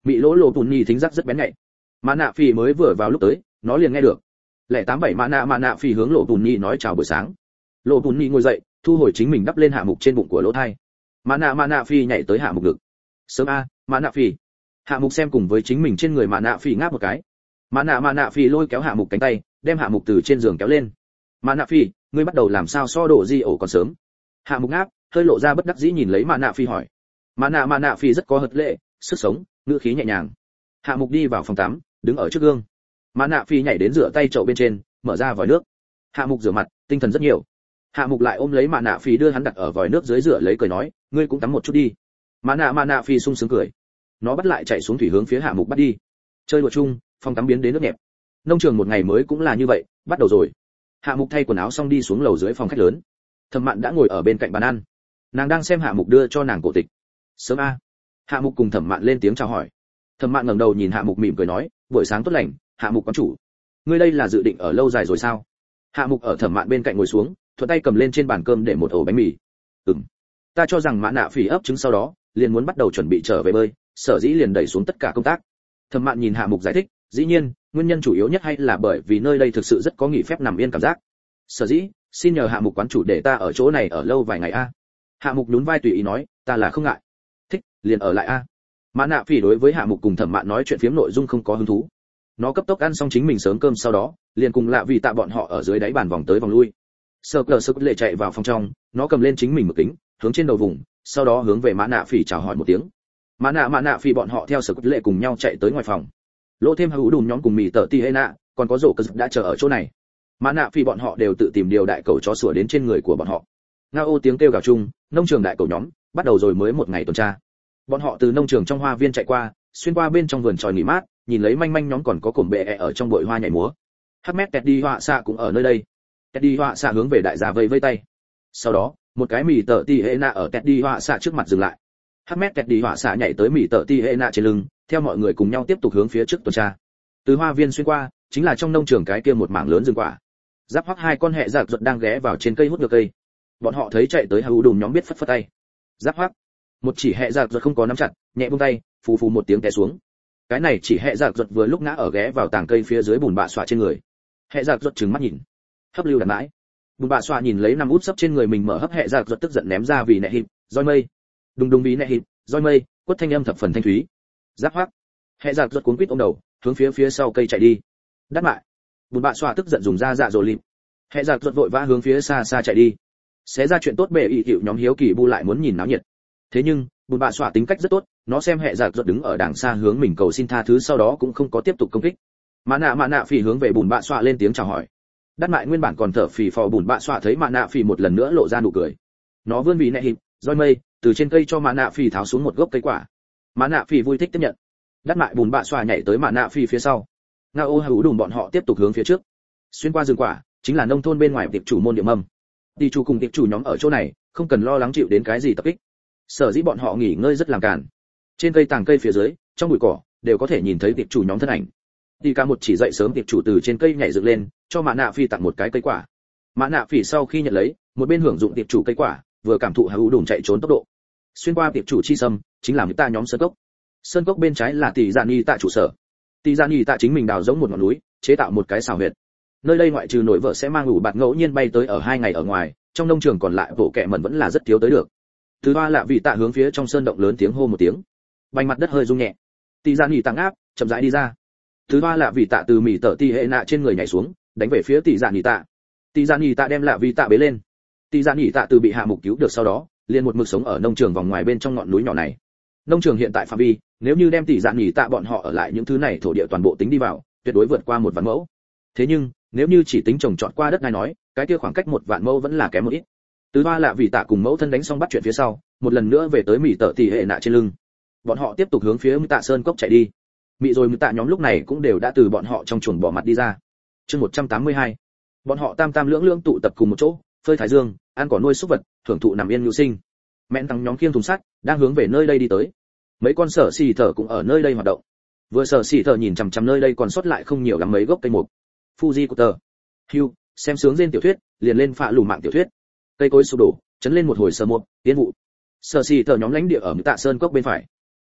Mị lỗ lộ bùn nhì thính giác rất bén nhạy. Mã nạ phỉ mới vừa vào lúc tới, nó liền nghe được. lẻ tám bảy mã nạ mã nạ phỉ hướng lộ bùn nhì nói chào buổi sáng. Lộ bùn nhì ngồi dậy, thu hồi chính mình đắp lên hạ mục trên bụng của lỗ thai. Mã nạ mã nạ phỉ nhảy tới hạ mục ngực. Sớm a, mã nạ phỉ. Hạ mục xem cùng với chính mình trên người mã nạ phỉ ngáp một cái. Mã nạ mã nạ phỉ lôi kéo hạ mục cánh tay, đem hạ mục từ trên giường kéo lên. Mã nạ phỉ, ngươi bắt đầu làm sao so đổ di ổ còn sớm. Hạ mục ngáp, hơi lộ ra bất đắc dĩ nhìn lấy mã nạ phỉ hỏi. Mã nạ mã nạ phỉ rất có hật lệ, sức sống, ngữ khí nhẹ nhàng. Hạ mục đi vào phòng tắm, đứng ở trước gương. Mã nạ phi nhảy đến rửa tay chậu bên trên, mở ra vòi nước. Hạ mục rửa mặt, tinh thần rất nhiều. Hạ mục lại ôm lấy mã nạ phi đưa hắn đặt ở vòi nước dưới rửa lấy cười nói, ngươi cũng tắm một chút đi. Mã nạ mã nạ phi sung sướng cười. Nó bắt lại chạy xuống thủy hướng phía hạ mục bắt đi. Chơi đùa chung, phòng tắm biến đến nước nhẹp. Nông trường một ngày mới cũng là như vậy, bắt đầu rồi. Hạ mục thay quần áo xong đi xuống lầu dưới phòng khách lớn. Thẩm Mạn đã ngồi ở bên cạnh bàn ăn. Nàng đang xem Hạ mục đưa cho nàng cổ tịch. Sớm a. Hạ mục cùng Thẩm Mạn lên tiếng chào hỏi. Thẩm Mạn ngẩng đầu nhìn Hạ mục mỉm cười nói, buổi sáng tốt lành, Hạ mục quán chủ. Ngươi đây là dự định ở lâu dài rồi sao? Hạ mục ở Thẩm Mạn bên cạnh ngồi xuống, thuận tay cầm lên trên bàn cơm để một ổ bánh mì. Ừm. Ta cho rằng Mã Nạ Phỉ ấp trứng sau đó, liền muốn bắt đầu chuẩn bị trở về bơi, sở dĩ liền đẩy xuống tất cả công tác. Thẩm Mạn nhìn Hạ mục giải thích, dĩ nhiên, nguyên nhân chủ yếu nhất hay là bởi vì nơi đây thực sự rất có nghỉ phép nằm yên cảm giác. Sở dĩ, xin nhờ Hạ mục quán chủ để ta ở chỗ này ở lâu vài ngày a. Hạ mục nhún vai tùy ý nói, ta là không ngại. Thích, liền ở lại a. Mã Nạ Phỉ đối với Hạ mục cùng Thẩm Mạn nói chuyện phiếm nội dung không có hứng thú. Nó cấp tốc ăn xong chính mình sớm cơm sau đó, liền cùng Lạ Vì Tạ bọn họ ở dưới đáy bàn vòng tới vòng lui. Sơ Cờ Sơ lệ chạy vào phòng trong, nó cầm lên chính mình một kính, hướng trên đầu vùng, sau đó hướng về Mã Nạ Phỉ chào hỏi một tiếng. Mã Nạ Mã Nạ Phỉ bọn họ theo Sơ lệ cùng nhau chạy tới ngoài phòng. Lỗ thêm hữu đùm nhóm cùng mì tợ ti nạ, còn có rổ cờ đã chờ ở chỗ này. Mã Nạ Phỉ bọn họ đều tự tìm điều đại cầu chó sủa đến trên người của bọn họ. Ngao tiếng kêu gào chung, nông trường đại cầu nhóm bắt đầu rồi mới một ngày tuần tra. Bọn họ từ nông trường trong hoa viên chạy qua, xuyên qua bên trong vườn tròi nghỉ mát, nhìn lấy manh manh nhóm còn có cổm bệ ở trong bụi hoa nhảy múa. Hắc mét kẹt đi họa xạ cũng ở nơi đây. Kẹt đi họa xạ hướng về đại gia vây vây tay. Sau đó, một cái mì tợ ti hệ nạ ở kẹt đi họa xạ trước mặt dừng lại. Hắc mét kẹt đi họa xạ nhảy tới mì tợ ti hệ nạ trên lưng, theo mọi người cùng nhau tiếp tục hướng phía trước tuần tra. Từ hoa viên xuyên qua, chính là trong nông trường cái kia một mảng lớn rừng quả. Giáp Hoắc hai con hẹ giặc ruột đang ghé vào trên cây hút được cây. Bọn họ thấy chạy tới hữu đùm nhóm biết phất phất tay. Giáp Hoắc, một chỉ hẹ giặc ruột không có nắm chặt, nhẹ buông tay, phù phù một tiếng té xuống. Cái này chỉ hẹ giặc ruột vừa lúc ngã ở ghé vào tàng cây phía dưới bùn bạ xoa trên người. Hẹ giặc ruột trừng mắt nhìn, hấp lưu đàn mãi. Bùn bạ xoa nhìn lấy nằm út sấp trên người mình mở hấp hẹ giặc ruột tức giận ném ra vì nẹ hịp, roi mây. Đùng đùng vì nẹ hịp, roi mây, quất thanh âm thập phần thanh thúy. Giáp Hoắc, hẹ giặc ruột cuống quýt ôm đầu, hướng phía phía sau cây chạy đi. Đắt mại. Bùn bạ xoa tức giận dùng ra dạ rồi lịm. Hẹ giặc ruột vội vã hướng phía xa xa chạy đi. Xé ra chuyện tốt bệ ị hiệu nhóm hiếu kỳ bu lại muốn nhìn náo nhiệt. Thế nhưng, bùn bạ xoa tính cách rất tốt, nó xem hẹ giặc ruột đứng ở đằng xa hướng mình cầu xin tha thứ sau đó cũng không có tiếp tục công kích. Mã Nạ Mã Nạ Phỉ hướng về bùn bạ xoa lên tiếng chào hỏi. Đắt mại nguyên bản còn thở phì phò bùn bạ xoa thấy Mã Nạ Phỉ một lần nữa lộ ra nụ cười. Nó vươn vị nẹ hịp, roi mây, từ trên cây cho Mã Nạ Phỉ tháo xuống một gốc cây quả. Mã Nạ Phỉ vui thích tiếp nhận. Đắt mại bùn bạ xoa nhảy tới Mã Nạ Phỉ phía sau. Ngao hữu đùm bọn họ tiếp tục hướng phía trước. Xuyên qua rừng quả, chính là nông thôn bên ngoài tiệp chủ môn địa mâm. Đi chủ cùng tiệp chủ nhóm ở chỗ này, không cần lo lắng chịu đến cái gì tập kích. Sở dĩ bọn họ nghỉ ngơi rất làm cản. Trên cây tàng cây phía dưới, trong bụi cỏ, đều có thể nhìn thấy tiệp chủ nhóm thân ảnh. Đi cả một chỉ dậy sớm tiệp chủ từ trên cây nhảy dựng lên, cho Mã Nạ Phỉ tặng một cái cây quả. Mã Nạ Phỉ sau khi nhận lấy, một bên hưởng dụng tiệp chủ cây quả, vừa cảm thụ hữu đùm chạy trốn tốc độ. Xuyên qua tiệp chủ chi sâm, chính là người ta nhóm sơn cốc. Sơn cốc bên trái là tỷ Dạ Nhi tại trụ sở. Tỷ Dạ Nhi tại chính mình đào giống một ngọn núi, chế tạo một cái xào huyệt. Nơi đây ngoại trừ nổi vợ sẽ mang ủ bạt ngẫu nhiên bay tới ở hai ngày ở ngoài, trong nông trường còn lại bộ kệ mẩn vẫn là rất thiếu tới được. Thứ ba là vị tạ hướng phía trong sơn động lớn tiếng hô một tiếng. Bành mặt đất hơi rung nhẹ. Tỷ Dạ Nhi tăng áp, chậm rãi đi ra. Thứ ba là vị tạ từ mỉ tở tỷ hệ nạ trên người nhảy xuống, đánh về phía tỷ Dạ Nhi tạ. Tỷ Dạ Nhi tạ đem lạ vị tạ bế lên. Tỷ Dạ Nhi tạ từ bị hạ mục cứu được sau đó, liền một mực sống ở nông trường vòng ngoài bên trong ngọn núi nhỏ này. Nông trường hiện tại phạm vi, nếu như đem tỷ Dạ Nhi tạ bọn họ ở lại những thứ này thổ địa toàn bộ tính đi vào, tuyệt đối vượt qua một vạn mẫu. Thế nhưng, nếu như chỉ tính trồng trọt qua đất này nói, cái kia khoảng cách một vạn mẫu vẫn là kém một ít. Thứ ba là vì tạ cùng mẫu thân đánh xong bắt chuyện phía sau, một lần nữa về tới mỉ tở tỷ hệ nạ trên lưng. Bọn họ tiếp tục hướng phía Mị Tạ Sơn cốc chạy đi. Mị rồi Mị Tạ nhóm lúc này cũng đều đã từ bọn họ trong chuồng bỏ mặt đi ra. Chương một trăm tám mươi hai. Bọn họ tam tam lưỡng lưỡng tụ tập cùng một chỗ, phơi thái dương, ăn cỏ nuôi súc vật, thưởng thụ nằm yên nhu sinh. Mẹn tăng nhóm khiêng thùng sắt, đang hướng về nơi đây đi tới. Mấy con sở xì thở cũng ở nơi đây hoạt động. Vừa sở xì thở nhìn chằm chằm nơi đây còn sót lại không nhiều lắm mấy gốc cây mục. Fuji của tờ. Hugh, xem sướng trên tiểu thuyết, liền lên phạ lù mạng tiểu thuyết. Cây cối sụp đổ, chấn lên một hồi sơ một, tiến vụ. Sở xì thở nhóm lãnh địa ở Mị Tạ Sơn cốc bên phải.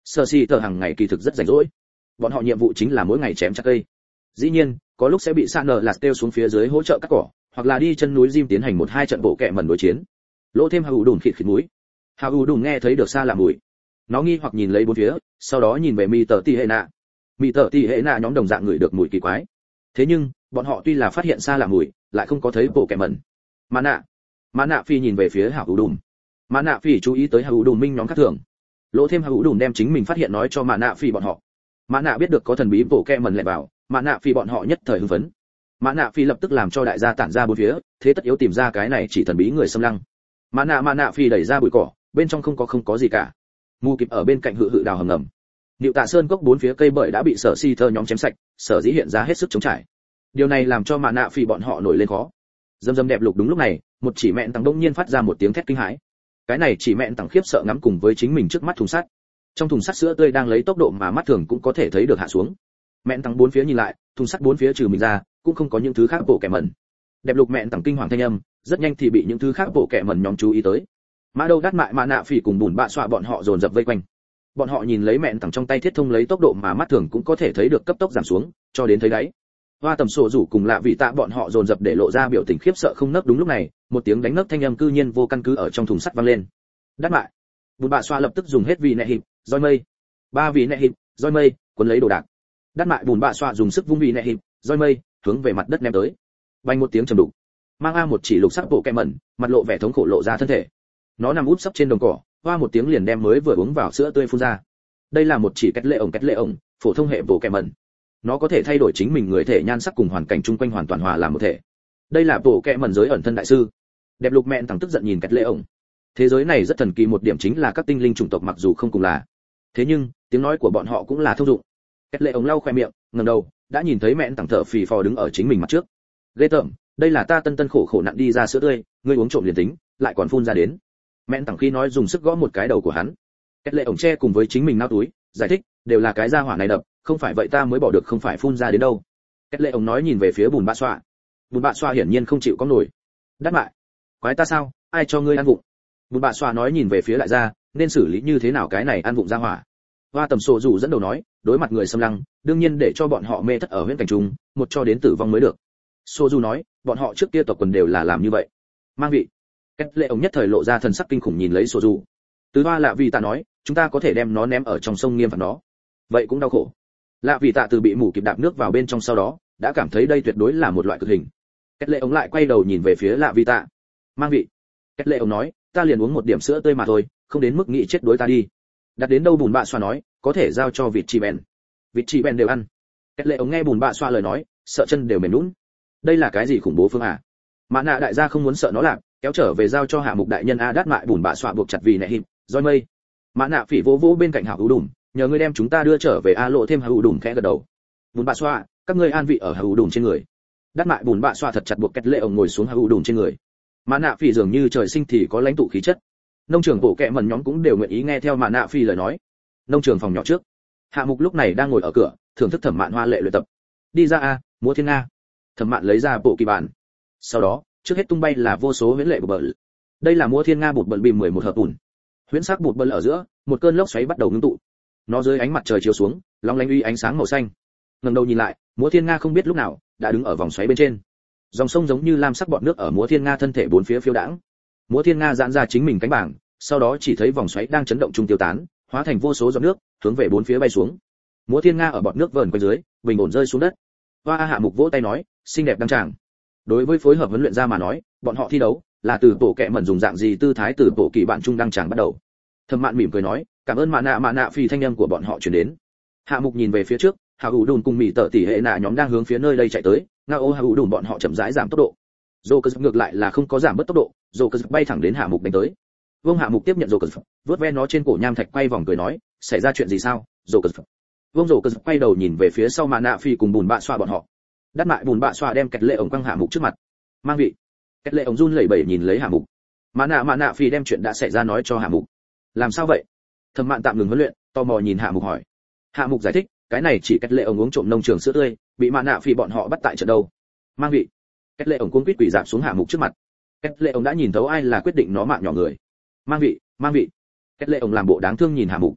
Sở xì tờ hàng ngày kỳ thực rất rảnh rỗi, bọn họ nhiệm vụ chính là mỗi ngày chém chặt cây. Dĩ nhiên có lúc sẽ bị sa nở lạt tiêu xuống phía dưới hỗ trợ cắt cỏ, hoặc là đi chân núi Jim tiến hành một hai trận bộ kẹ mẩn đối chiến. Lỗ thêm hào đùn khịt khịt mũi. Hào đùn nghe thấy được xa lạ mùi, nó nghi hoặc nhìn lấy bốn phía, sau đó nhìn về mi tờ ti hệ nạ. Mi tờ ti hệ nạ nhóm đồng dạng người được mùi kỳ quái. Thế nhưng bọn họ tuy là phát hiện xa lạ mùi, lại không có thấy bộ kẹ mẩn. Mà nạ, mà nạ phi nhìn về phía hào đùn. Mà nạ phi chú ý tới hào đùn minh nhóm khác thường. Lỗ thêm hào đùn đem chính mình phát hiện nói cho mà nạ phi bọn họ. Mà nạ biết được có thần bí bộ kẹ mẩn lẻ vào, mà nạ phi bọn họ nhất thời hưng phấn. Mã nạ phi lập tức làm cho đại gia tản ra bốn phía, thế tất yếu tìm ra cái này chỉ thần bí người xâm lăng. Mã nạ mã nạ phi đẩy ra bụi cỏ, bên trong không có không có gì cả. Mù kịp ở bên cạnh hự hự đào hầm ngầm. Niệu Tạ Sơn cốc bốn phía cây bưởi đã bị Sở Si Thơ nhóm chém sạch, Sở Dĩ hiện ra hết sức chống trải. Điều này làm cho mã nạ phi bọn họ nổi lên khó. Dâm dâm đẹp lục đúng lúc này, một chỉ mẹn tăng đông nhiên phát ra một tiếng thét kinh hãi. Cái này chỉ mẹn tăng khiếp sợ ngắm cùng với chính mình trước mắt thùng sắt. Trong thùng sắt sữa tươi đang lấy tốc độ mà mắt thường cũng có thể thấy được hạ xuống. Mẹn tăng bốn phía nhìn lại, thùng sắt bốn phía trừ mình ra, cũng không có những thứ khác bộ kẻ mẩn. Đẹp lục mẹn tăng kinh hoàng thanh âm, rất nhanh thì bị những thứ khác bộ kẻ mẩn nhóm chú ý tới. Mã Đâu Đát Mại Mã Nạ Phỉ cùng Bùn Bạ Xoa bọn họ dồn dập vây quanh. Bọn họ nhìn lấy mẹn tăng trong tay thiết thông lấy tốc độ mà mắt thường cũng có thể thấy được cấp tốc giảm xuống, cho đến thấy đáy. Hoa Tầm Sổ rủ cùng Lạ Vị Tạ bọn họ dồn dập để lộ ra biểu tình khiếp sợ không nấc. Đúng lúc này, một tiếng đánh nấc thanh âm cư nhiên vô căn cứ ở trong thùng sắt vang lên. Đát Mại, Bùn Bạ Xoa lập tức dùng hết vị nệ hịp, roi mây. Ba vị nệ hịp, roi mây, cuốn lấy đồ đạc. Đát Mại Bùn Bạ Xoa dùng sức vung vị nệ hịp, roi mây, hướng về mặt đất ném tới. Vang một tiếng trầm đục. Mang a một chỉ lục sắc bộ kẹm mẩn, mặt lộ vẻ thống khổ lộ ra thân thể. Nó nằm úp sấp trên đồng cỏ, hoa một tiếng liền đem mới vừa uống vào sữa tươi phun ra. Đây là một chỉ cách lệ ổng cách lệ ổng, phổ thông hệ bộ kẹm mẩn. Nó có thể thay đổi chính mình người thể nhan sắc cùng hoàn cảnh chung quanh hoàn toàn hòa làm một thể. Đây là bộ kẹm mẩn giới ẩn thân đại sư. Đẹp lục mẹn thẳng tức giận nhìn cách lệ ổng. Thế giới này rất thần kỳ, một điểm chính là các tinh linh chủng tộc mặc dù không cùng là, thế nhưng tiếng nói của bọn họ cũng là thông dụng. Cách lệ ổng lau khoe miệng, ngẩng đầu, đã nhìn thấy mẹn thẳng thở phì phò đứng ở chính mình mặt trước. Ghê tởm, đây là ta tân tân khổ khổ nặn đi ra sữa tươi, ngươi uống trộm liền tính, lại còn phun ra đến. Mẹn thẳng khi nói dùng sức gõ một cái đầu của hắn. Cách lệ ổng che cùng với chính mình nao túi, giải thích, đều là cái gia hỏa này đập, không phải vậy ta mới bỏ được không phải phun ra đến đâu. Cách lệ ổng nói nhìn về phía Bùn Bạ Xoa. Bùn Bạ Xoa hiển nhiên không chịu có nổi. Đát Mại, quái ta sao, ai cho ngươi ăn vụng? Bùn Bạ Xoa nói nhìn về phía lại ra, nên xử lý như thế nào cái này ăn vụng gia hỏa. Hoa Tầm Sổ rủ dẫn đầu nói, đối mặt người xâm lăng, đương nhiên để cho bọn họ mê thất ở huyễn cảnh trung, một cho đến tử vong mới được. Sô Du nói, bọn họ trước kia tộc quần đều là làm như vậy. Mang vị. Cách lệ ổng nhất thời lộ ra thần sắc kinh khủng nhìn lấy Sô Du. Từ Hoa Lạ Vì Tạ nói, chúng ta có thể đem nó ném ở trong sông nghiêm phạt nó. Vậy cũng đau khổ. Lạ Vì Tạ từ bị mù kịp đạp nước vào bên trong sau đó, đã cảm thấy đây tuyệt đối là một loại cực hình. Cách lệ ổng lại quay đầu nhìn về phía Lạ Vì Tạ. Mang vị. Cách lệ ổng nói, ta liền uống một điểm sữa tươi mà thôi, không đến mức nghĩ chết đối ta đi. Đặt đến đâu Bùn Bạ Xoa nói, có thể giao cho vịt chi bèn. Vịt chi bèn đều ăn. Cách lệ ổng nghe Bùn Bạ Xoa lời nói, sợ chân đều mềm nhũn. Đây là cái gì khủng bố phương à? Mã Nạ đại gia không muốn sợ nó làm, kéo trở về giao cho Hạ Mục đại nhân a. Đát Mại Bùn Bạ Xoa buộc chặt vì nệ hịp, roi mây. Mã Nạ phỉ vỗ vỗ bên cạnh Hạ Hữu Đùm, nhờ ngươi đem chúng ta đưa trở về a. Lộ thêm Hạ Hữu Đùm khẽ gật đầu. Bùn Bạ Xoa, các ngươi an vị ở Hạ Hữu Đùm trên người. Đát Mại Bùn Bạ Xoa thật chặt buộc Cách lệ ổng ngồi xuống Hạ Hữu Đùm trên người. Mã Nạ phỉ dường như trời sinh thì có lãnh tụ khí chất. Nông trường bộ kệ mẩn nhóm cũng đều nguyện ý nghe theo Mã Nạ phỉ lời nói. Nông trường phòng nhỏ trước, Hạ Mục lúc này đang ngồi ở cửa, thưởng thức Thẩm Mạn Hoa lệ luyện tập. Đi ra a, múa thiên nga. Thẩm Mạn lấy ra bộ kỳ bản. Sau đó, trước hết tung bay là vô số huyễn lệ bột bờ. Đây là múa thiên nga bột bờ bìm mười một hợp tùn. Huyễn sắc bột bờ ở giữa, một cơn lốc xoáy bắt đầu ngưng tụ. Nó dưới ánh mặt trời chiếu xuống, long lanh uy ánh sáng màu xanh. Ngẩng đầu nhìn lại, múa thiên nga không biết lúc nào đã đứng ở vòng xoáy bên trên. Dòng sông giống như lam sắc bọt nước ở múa thiên nga thân thể bốn phía phiêu đãng. Múa thiên nga giãn ra chính mình cánh bảng, sau đó chỉ thấy vòng xoáy đang chấn động trung tiêu tán, hóa thành vô số giọt nước, hướng về bốn phía bay xuống. Múa thiên nga ở bọt nước vờn quanh dưới, bình ổn rơi xuống đất. Hoa Hạ Mục vỗ tay nói, xinh đẹp đăng tràng. Đối với phối hợp huấn luyện ra mà nói, bọn họ thi đấu là từ bộ kệ mẩn dùng dạng gì tư thái từ bộ kỳ bạn trung đăng tràng bắt đầu. Thẩm Mạn mỉm cười nói, cảm ơn Mã Nạ Mã Nạ phi thanh âm của bọn họ truyền đến. Hạ Mục nhìn về phía trước, Hạ Hữu Đùn cùng Mị Tở tỷ hệ nạ nhóm đang hướng phía nơi đây chạy tới, Ngao Hạ Hữu Đùn bọn họ chậm rãi giảm tốc độ. Joker ngược lại là không có giảm bớt tốc độ, Joker bay thẳng đến Hạ Mục đánh tới. Vương Hạ Mục tiếp nhận Joker, vớt ve nó trên cổ nham thạch quay vòng cười nói, xảy ra chuyện gì sao, Joker? Vương Joker quay đầu nhìn về phía sau Mã Nạ phi cùng Bùn Bạ Xoa bọn họ. Đát Mại Bùn Bạ Xoa đem Cách lệ ổng quăng Hạ Mục trước mặt. Mang vị. Cách lệ ổng run lẩy bẩy nhìn lấy Hạ Mục. Mã Nạ Mã Nạ phi đem chuyện đã xảy ra nói cho Hạ Mục. Làm sao vậy? Thẩm Mạn tạm ngừng huấn luyện, tò mò nhìn Hạ Mục hỏi. Hạ Mục giải thích, cái này chỉ Cách lệ ổng uống trộm nông trường sữa tươi, bị Mã Nạ phi bọn họ bắt tại trận đâu. Mang vị. Cách lệ ổng cuống quýt quỳ rạp xuống Hạ Mục trước mặt. Cách lệ ổng đã nhìn thấu ai là quyết định nó mạng nhỏ người. Mang vị, mang vị. Cách lệ ổng làm bộ đáng thương nhìn Hạ Mục.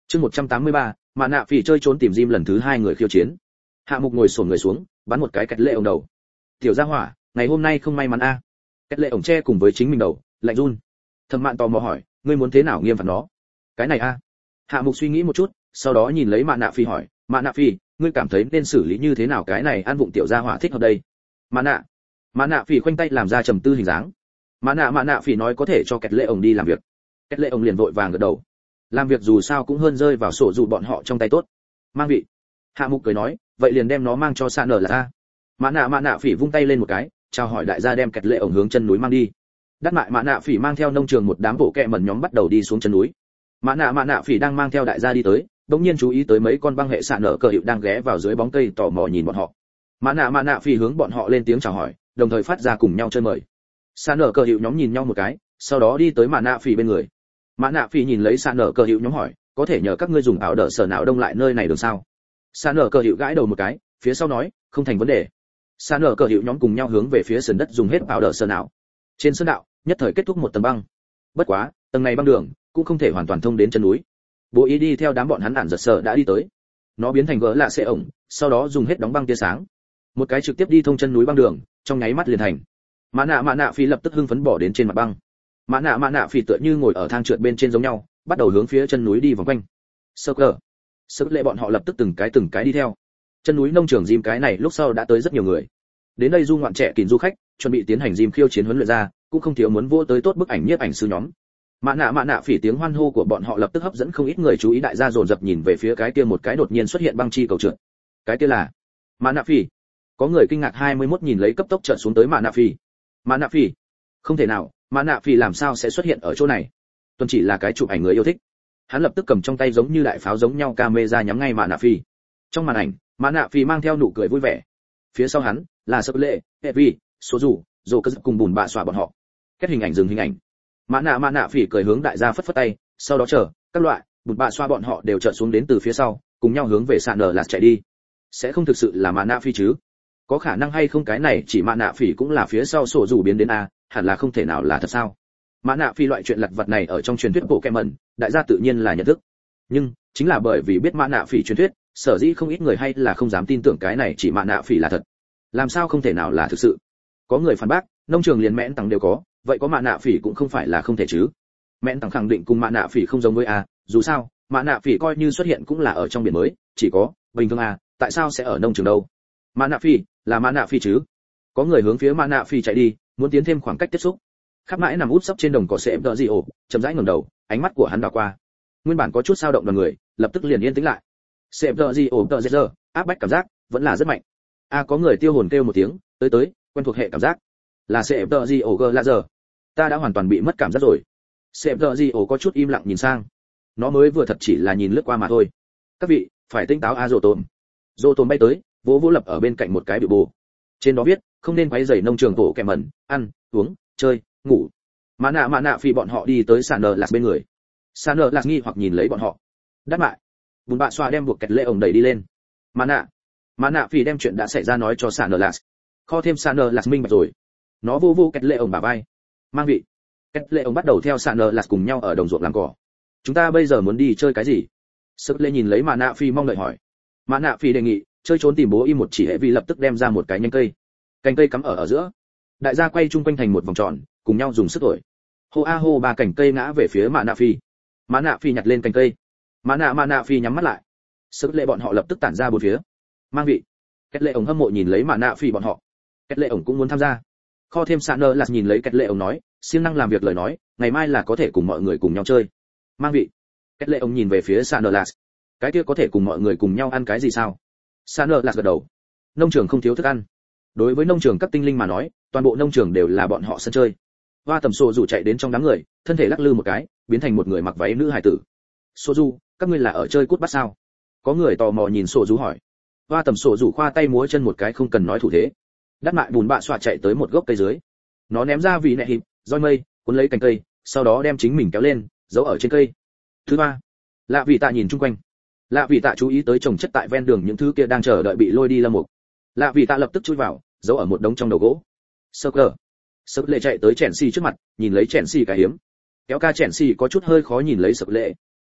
Chương một trăm tám mươi ba, Mã Nạ Phỉ chơi trốn tìm Jim lần thứ hai người khiêu chiến. Hạ Mục ngồi xổm người xuống, bắn một cái kẹt lệ ổng đầu. Tiểu gia hỏa, ngày hôm nay không may mắn a. À. Kẹt lệ ổng che cùng với chính mình đầu, lạnh run. Thẩm Mạn tò mò hỏi, ngươi muốn thế nào nghiêm phạt nó? Cái này a. À. Hạ Mục suy nghĩ một chút, sau đó nhìn lấy Mã Nạ Phỉ hỏi, Mã Nạ Phỉ, ngươi cảm thấy nên xử lý như thế nào cái này ăn vụng tiểu gia hỏa thích hợp đây? Mã Nạ. Mã Nạ Phỉ khoanh tay làm ra trầm tư hình dáng. Mã Nạ Mã Nạ Phỉ nói có thể cho kẹt lệ ổng đi làm việc. Kẹt lệ ổng liền vội vàng gật đầu. Làm việc dù sao cũng hơn rơi vào sổ dù bọn họ trong tay tốt. Mang vị. Hạ Mục cười nói, vậy liền đem nó mang cho Sa Nở là a. Mã Nạ Mã Nạ Phỉ vung tay lên một cái, chào hỏi đại gia đem kẹt lệ ổng hướng chân núi mang đi. Đắt mại Mã Nạ Phỉ mang theo nông trường một đám bộ kẹ mẩn nhóm bắt đầu đi xuống chân núi. Mã Nạ Mã Nạ Phỉ đang mang theo đại gia đi tới, đột nhiên chú ý tới mấy con băng hệ xạ nở cờ hiệu đang ghé vào dưới bóng cây tò mò nhìn bọn họ. Mã Nạ Mã Nạ Phỉ hướng bọn họ lên tiếng chào hỏi, đồng thời phát ra cùng nhau chơi mời. Xạ nở cờ hiệu nhóm nhìn nhau một cái, sau đó đi tới Mã Nạ Phỉ bên người. Mã Nạ Phỉ nhìn lấy xạ nở cờ hiệu nhóm hỏi, có thể nhờ các ngươi dùng áo đỡ sở não đông lại nơi này được sao? Xạ nở cờ hiệu gãi đầu một cái, phía sau nói, không thành vấn đề. Xạ nở cờ hiệu nhóm cùng nhau hướng về phía sườn đất dùng hết áo đỡ sở não. Trên sơn đạo, nhất thời kết thúc một tầng băng. Bất quá, tầng này băng đường cũng không thể hoàn toàn thông đến chân núi. Bố ý đi theo đám bọn hắn ản giật sở đã đi tới. Nó biến thành gỡ lạ xe ổng, sau đó dùng hết đóng băng tia sáng. Một cái trực tiếp đi thông chân núi băng đường, trong nháy mắt liền thành. Mã Nạ Mã Nạ Phỉ lập tức hưng phấn bỏ đến trên mặt băng. Mã Nạ Mã Nạ Phỉ tựa như ngồi ở thang trượt bên trên giống nhau, bắt đầu hướng phía chân núi đi vòng quanh. Sơ cờ, sơ lệ bọn họ lập tức từng cái từng cái đi theo. Chân núi nông trường Jim cái này lúc sau đã tới rất nhiều người. Đến đây du ngoạn trẻ kìn du khách, chuẩn bị tiến hành Jim khiêu chiến huấn luyện ra, cũng không thiếu muốn vô tới tốt bức ảnh nhiếp ảnh sư nhóm. Mã Nạ Mã Nạ Phỉ tiếng hoan hô của bọn họ lập tức hấp dẫn không ít người chú ý, đại gia dồn dập nhìn về phía cái kia một cái đột nhiên xuất hiện băng chi cầu trượt. Cái kia là Mã Nạ Phỉ. Có người kinh ngạc hai mươi mốt nhìn lấy cấp tốc trượt xuống tới Mã Nạ Phỉ. Mã Nạ Phỉ? Không thể nào, Mã Nạ Phỉ làm sao sẽ xuất hiện ở chỗ này? Tuần chỉ là cái chụp ảnh người yêu thích. Hắn lập tức cầm trong tay giống như đại pháo giống nhau camera nhắm ngay Mã Nạ Phỉ. Trong màn ảnh, Mã Nạ Phỉ mang theo nụ cười vui vẻ. Phía sau hắn là Sơ Lệ, Evi, Số Dù, Dô Cơ cùng bùn bạ xóa bọn họ. Kết hình ảnh dừng hình ảnh. Mã Nạ Mã Nạ Phỉ cười hướng đại gia phất phất tay, sau đó chờ các loại bùn bạ xoa bọn họ đều trợn xuống đến từ phía sau, cùng nhau hướng về sạn nở lạt chạy đi. Sẽ không thực sự là Mã Nạ Phỉ chứ? Có khả năng hay không cái này chỉ Mã Nạ Phỉ cũng là phía sau sổ dù biến đến a, hẳn là không thể nào là thật sao? Mã Nạ Phỉ loại chuyện lặt vặt này ở trong truyền thuyết bộ kẹm mẩn, đại gia tự nhiên là nhận thức. Nhưng chính là bởi vì biết Mã Nạ Phỉ truyền thuyết, sở dĩ không ít người hay là không dám tin tưởng cái này chỉ Mã Nạ Phỉ là thật. Làm sao không thể nào là thực sự? Có người phản bác, nông trường liền mẽn tăng đều có, vậy có Mã Nạ Phỉ cũng không phải là không thể chứ? Mẽn tăng khẳng định cùng Mã Nạ Phỉ không giống với a, dù sao, Mã Nạ Phỉ coi như xuất hiện cũng là ở trong biển mới, chỉ có bình thường a, tại sao sẽ ở nông trường đâu? Mã Nạ Phỉ là Mã Nạ Phỉ chứ? Có người hướng phía Mã Nạ Phỉ chạy đi, muốn tiến thêm khoảng cách tiếp xúc. Khắp mãi nằm út sấp trên đồng cỏ xệm đỡ gì ổ, chậm rãi ngẩng đầu, ánh mắt của hắn đảo qua. Nguyên bản có chút sao động đoàn người, lập tức liền yên tĩnh lại. Xệm đỡ gì ổ đỡ giờ, áp bách cảm giác vẫn là rất mạnh. A có người tiêu hồn kêu một tiếng, tới tới, quen thuộc hệ cảm giác. Là xệm đỡ gì ổ gờ là giờ. Ta đã hoàn toàn bị mất cảm giác rồi. Xệm đỡ gì ổ có chút im lặng nhìn sang. Nó mới vừa thật chỉ là nhìn lướt qua mà thôi. Các vị, phải tinh táo a rồ tôm. Rồ tôm bay tới, vỗ vỗ lập ở bên cạnh một cái biểu bồ. Trên đó viết, không nên quấy rầy nông trường tổ kẹm mẩn, ăn, uống, chơi, ngủ. Mã Nạ Mã Nạ Phỉ bọn họ đi tới sàn nở lạc bên người. Sàn nở lạc nghi hoặc nhìn lấy bọn họ. Đáp lại. Bùn bạ xoa đem buộc kẹt lệ ổng đẩy đi lên. Mã Nạ, Mã Nạ Phỉ đem chuyện đã xảy ra nói cho sàn nở lạc. Kho thêm sàn nở lạc minh bạch rồi. Nó vô vô kẹt lệ ổng bả vai. Mang vị. Kẹt lệ ổng bắt đầu theo sàn nở lạc cùng nhau ở đồng ruộng làm cỏ. Chúng ta bây giờ muốn đi chơi cái gì? Sức lệ nhìn lấy Mã Nạ Phỉ mong đợi hỏi. Mã Nạ Phỉ đề nghị chơi trốn tìm bố y một chỉ hệ vi lập tức đem ra một cái nhánh cây. Cành cây cắm ở ở giữa. Đại gia quay chung quanh thành một vòng tròn, cùng nhau dùng sức thổi. Hô a hô ba cành cây ngã về phía Mã Nạ Phỉ. Mã Nạ Phỉ nhặt lên cành cây. Mã Nạ Mã Nạ Phỉ nhắm mắt lại. Sức lệ bọn họ lập tức tản ra bốn phía. Mang vị. Kết lệ ổng hâm mộ nhìn lấy Mã Nạ Phỉ bọn họ. Kết lệ ổng cũng muốn tham gia. Kho thêm sạn nơ là nhìn lấy Kết lệ ổng nói, siêng năng làm việc lời nói, ngày mai là có thể cùng mọi người cùng nhau chơi. Mang vị. Kết lệ ổng nhìn về phía sạn nơ là. Cái kia có thể cùng mọi người cùng nhau ăn cái gì sao? Sạn nơ là gật đầu. Nông trường không thiếu thức ăn. Đối với nông trường các tinh linh mà nói, toàn bộ nông trường đều là bọn họ sân chơi. Hoa tầm sổ rủ chạy đến trong đám người, thân thể lắc lư một cái, biến thành một người mặc váy nữ hài tử. Sổ rủ, các ngươi là ở chơi cút bắt sao? Có người tò mò nhìn sổ rủ hỏi. Hoa tầm sổ rủ khoa tay múa chân một cái không cần nói thủ thế. Đắt mại bùn bạ xoa chạy tới một gốc cây dưới. Nó ném ra vị nẹ hịp, roi mây, cuốn lấy cành cây, sau đó đem chính mình kéo lên, giấu ở trên cây. Thứ ba, lạ vị tạ nhìn chung quanh. Lạ vị tạ chú ý tới trồng chất tại ven đường những thứ kia đang chờ đợi bị lôi đi lâm mục. Lạ vị tạ lập tức chui vào, giấu ở một đống trong đầu gỗ. Sơ cờ, sơ lệ chạy tới chèn xì trước mặt, nhìn lấy chèn xì cái hiếm. Kéo ca chèn xì có chút hơi khó nhìn lấy sơ lệ.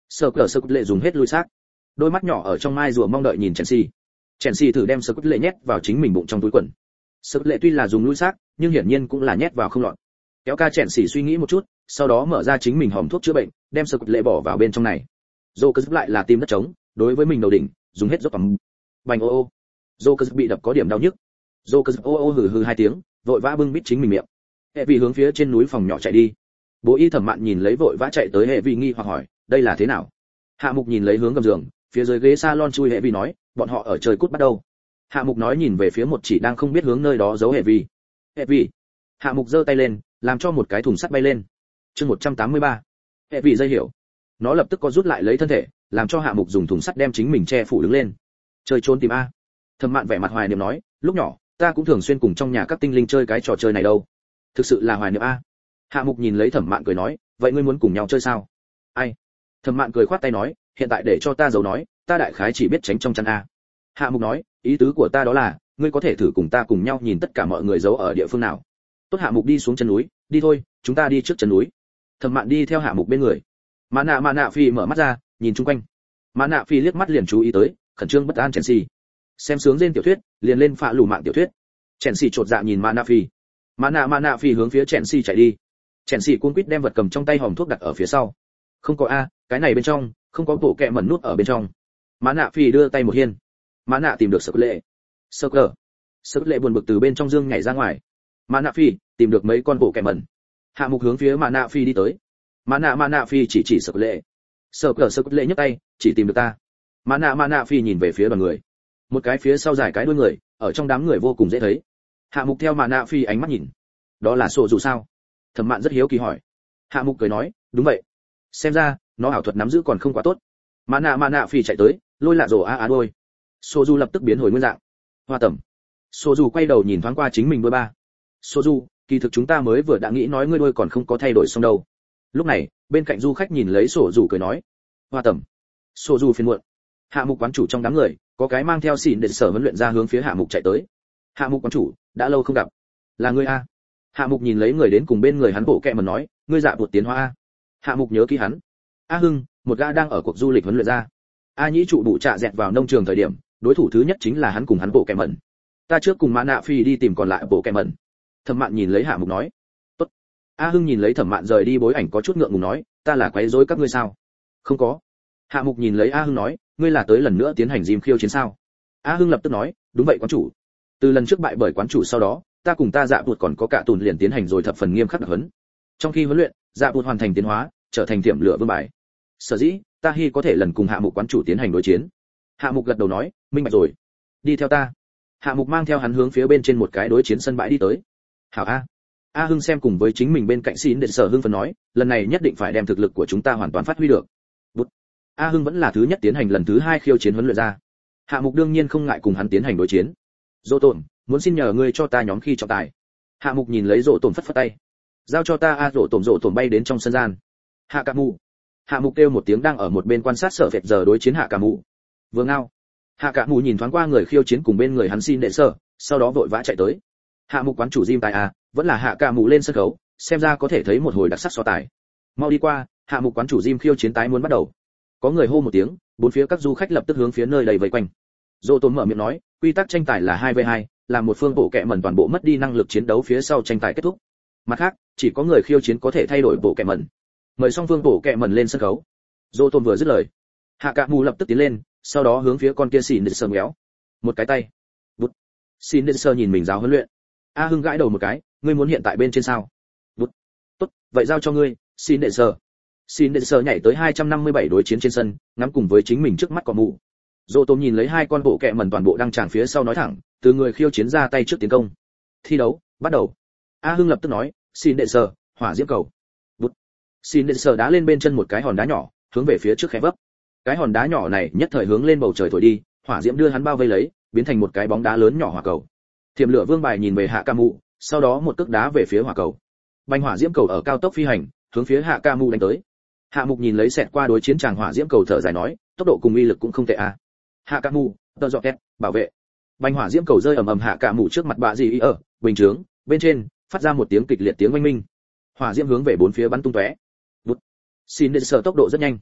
Sơ cờ sơ cút lệ dùng hết lui xác. Đôi mắt nhỏ ở trong mai rùa mong đợi nhìn Chelsea. Chelsea thử đem sơ cút lệ nhét vào chính mình bụng trong túi quần. Sơ cút lệ tuy là dùng lui xác, nhưng hiển nhiên cũng là nhét vào không lọt. Kéo ca Chelsea suy nghĩ một chút, sau đó mở ra chính mình hòm thuốc chữa bệnh, đem sơ cút lệ bỏ vào bên trong này. Joker lại là tìm đất trống, đối với mình đầu đỉnh, dùng hết dốc tầm. Bành ô ô. Joker bị đập có điểm đau nhức. Joker ô ô hừ hừ hai tiếng, vội vã bưng bít chính mình miệng. Hệ vì hướng phía trên núi phòng nhỏ chạy đi. Bố y Thẩm Mạn nhìn lấy vội vã chạy tới Hệ vì nghi hoặc hỏi, đây là thế nào? Hạ Mục nhìn lấy hướng gầm giường, phía dưới ghế salon chui Hệ vì nói, bọn họ ở chơi cút bắt đầu. Hạ Mục nói nhìn về phía một chỉ đang không biết hướng nơi đó giấu Hệ vì. Hệ vì. Hạ Mục giơ tay lên, làm cho một cái thùng sắt bay lên. Chương một trăm tám mươi ba. Hệ vì dây hiểu. Nó lập tức có rút lại lấy thân thể, làm cho Hạ Mục dùng thùng sắt đem chính mình che phủ đứng lên. Chơi trốn tìm a. Thẩm Mạn vẻ mặt hoài niệm nói, lúc nhỏ, ta cũng thường xuyên cùng trong nhà các tinh linh chơi cái trò chơi này đâu. Thực sự là hoài niệm a. Hạ Mục nhìn lấy Thẩm Mạn cười nói, vậy ngươi muốn cùng nhau chơi sao? Ai? Thẩm Mạn cười khoát tay nói, hiện tại để cho ta giấu nói, ta đại khái chỉ biết tránh trong chăn a. Hạ Mục nói, ý tứ của ta đó là, ngươi có thể thử cùng ta cùng nhau nhìn tất cả mọi người giấu ở địa phương nào. Tốt. Hạ Mục đi xuống chân núi, đi thôi, chúng ta đi trước chân núi. Thẩm Mạn đi theo Hạ Mục bên người. Mã Nạ Mã Nạ Phi mở mắt ra, nhìn chung quanh. Mã Nạ Phi liếc mắt liền chú ý tới, khẩn trương bất an Chelsea. Xem sướng trên tiểu thuyết, liền lên phạ lù mạng tiểu thuyết. Chelsea chột dạ nhìn Mã Nạ Phi. Mã Nạ Mã Nạ Phi hướng phía Chelsea chạy đi. Chelsea cuống quýt đem vật cầm trong tay hòm thuốc đặt ở phía sau. Không có a, cái này bên trong, không có bộ kẹ mẩn nút ở bên trong. Mã Nạ Phi đưa tay một hiên. Mã Nạ tìm được Sơ Lệ. Sơ Cờ. Sơ Lệ buồn bực từ bên trong dương nhảy ra ngoài. Mã Nạ Phi tìm được mấy con bộ kẹ mẩn. Hạ Mục hướng phía Mã Nạ Phi đi tới. Mã Nạ Mã Nạ Phi chỉ chỉ Sơ Lệ. Sơ Cờ Sơ Lệ nhấc tay, chỉ tìm được ta. Mã Nạ Mã Nạ Phi nhìn về phía đoàn người. Một cái phía sau dài cái đuôi người, ở trong đám người vô cùng dễ thấy. Hạ Mục theo Mã Nạ Phi ánh mắt nhìn. Đó là sổ dù sao? Thẩm Mạn rất hiếu kỳ hỏi. Hạ Mục cười nói, đúng vậy. Xem ra, nó ảo thuật nắm giữ còn không quá tốt. Mã Nạ Mã Nạ Phi chạy tới, lôi lạ rổ a a đôi. Sổ dù lập tức biến hồi nguyên dạng. Hoa Tẩm. Sổ dù quay đầu nhìn thoáng qua chính mình đôi ba. Sổ dù, kỳ thực chúng ta mới vừa đã nghĩ nói ngươi đôi còn không có thay đổi xong đâu. Lúc này, bên cạnh du khách nhìn lấy Sổ dù cười nói. Hoa Tẩm. Sổ dù phiền muộn. Hạ Mục quán chủ trong đám người, có cái mang theo xỉn để sở huấn luyện ra hướng phía Hạ Mục chạy tới. Hạ Mục quán chủ, đã lâu không gặp. Là ngươi a? Hạ Mục nhìn lấy người đến cùng bên người hắn bộ kệ mà nói, ngươi dạ bột tiến hóa a. Hạ Mục nhớ kỹ hắn. A Hưng, một gã đang ở cuộc du lịch huấn luyện ra. A Nhĩ trụ bụ trạ dẹt vào nông trường thời điểm, đối thủ thứ nhất chính là hắn cùng hắn bộ kệ mẩn. Ta trước cùng Mã Nạ Phi đi tìm còn lại bộ kệ mẩn. Thẩm Mạn nhìn lấy Hạ Mục nói. Tốt. A Hưng nhìn lấy Thẩm Mạn rời đi bối ảnh có chút ngượng ngùng nói, ta là quấy rối các ngươi sao? Không có. Hạ Mục nhìn lấy A Hưng nói, ngươi là tới lần nữa tiến hành gym khiêu chiến sao? A Hưng lập tức nói, đúng vậy quán chủ. Từ lần trước bại bởi quán chủ sau đó, ta cùng ta dạ bụt còn có cả tùn liền tiến hành rồi thập phần nghiêm khắc đặc huấn. Trong khi huấn luyện, dạ bụt hoàn thành tiến hóa, trở thành tiềm lửa vương bài. Sở dĩ, ta hy có thể lần cùng Hạ Mục quán chủ tiến hành đối chiến. Hạ Mục gật đầu nói, minh bạch rồi. Đi theo ta. Hạ Mục mang theo hắn hướng phía bên trên một cái đối chiến sân bãi đi tới. Hảo a. A Hưng xem cùng với chính mình bên cạnh xin để Sở Hưng phần nói, lần này nhất định phải đem thực lực của chúng ta hoàn toàn phát huy được. Bút. A Hưng vẫn là thứ nhất tiến hành lần thứ hai khiêu chiến huấn luyện ra. Hạ Mục đương nhiên không ngại cùng hắn tiến hành đối chiến. Dỗ Tổn, muốn xin nhờ ngươi cho ta nhóm khi trọng tài. Hạ Mục nhìn lấy Dỗ Tổn phất phất tay. Giao cho ta a. Dỗ Tổn Dỗ Tổn bay đến trong sân gian. Hạ Cạ Mù. Hạ Mục kêu một tiếng đang ở một bên quan sát Sở Phệt giờ đối chiến Hạ Cạ Mù. Vừa ngao. Hạ Cạ Mù nhìn thoáng qua người khiêu chiến cùng bên người hắn xin đệ sở, sau đó vội vã chạy tới. Hạ Mục quán chủ Jim tài a, vẫn là Hạ Cạ Mù lên sân khấu, xem ra có thể thấy một hồi đặc sắc so tài. Mau đi qua, Hạ Mục quán chủ Jim khiêu chiến tái muốn bắt đầu. Có người hô một tiếng, bốn phía các du khách lập tức hướng phía nơi đầy vây quanh. Dỗ Tổn mở miệng nói, quy tắc tranh tài là hai vs hai, là một phương bộ kệ mẩn toàn bộ mất đi năng lực chiến đấu phía sau tranh tài kết thúc. Mặt khác, chỉ có người khiêu chiến có thể thay đổi bộ kệ mẩn. Mời song phương bộ kệ mẩn lên sân khấu. Dỗ Tổn vừa dứt lời, Hạ Cạ Mù lập tức tiến lên, sau đó hướng phía con kia xỉn đệt sờ méo. Một cái tay. Bút. Xỉn đệt sờ nhìn mình giáo huấn luyện. A Hưng gãi đầu một cái, ngươi muốn hiện tại bên trên sao? Bút. Tốt, vậy giao cho ngươi, xỉn đệt sờ. Xỉn đệt sờ nhảy tới hai trăm năm mươi bảy đối chiến trên sân, ngắm cùng với chính mình trước mắt cỏ mù. Dỗ Tổn nhìn lấy hai con bộ kệ mẩn toàn bộ đang tràn phía sau nói thẳng, từ người khiêu chiến ra tay trước tiến công. Thi đấu, bắt đầu. A Hưng lập tức nói, xin đệ sở, hỏa diễm cầu. Bút. Xin đệ sở đá lên bên chân một cái hòn đá nhỏ, hướng về phía trước khẽ vấp. Cái hòn đá nhỏ này nhất thời hướng lên bầu trời thổi đi, hỏa diễm đưa hắn bao vây lấy, biến thành một cái bóng đá lớn nhỏ hỏa cầu. Thiểm lửa vương bài nhìn về Hạ Cạ Mù, sau đó một cước đá về phía hỏa cầu. Bành hỏa diễm cầu ở cao tốc phi hành, hướng phía Hạ Cạ Mù đánh tới. Hạ Mục nhìn lấy xẹt qua đối chiến tràng hỏa diễm cầu thở dài nói, tốc độ cùng uy lực cũng không tệ à. Hạ Cạ Mù, tơ dọ kẹt, bảo vệ. Bành hỏa diễm cầu rơi ầm ầm Hạ Cạ Mù trước mặt bạ gì ở, bình trướng, bên trên, phát ra một tiếng kịch liệt tiếng oanh minh. Hỏa diễm hướng về bốn phía bắn tung tóe. Bút. Xin đến sở tốc độ rất nhanh.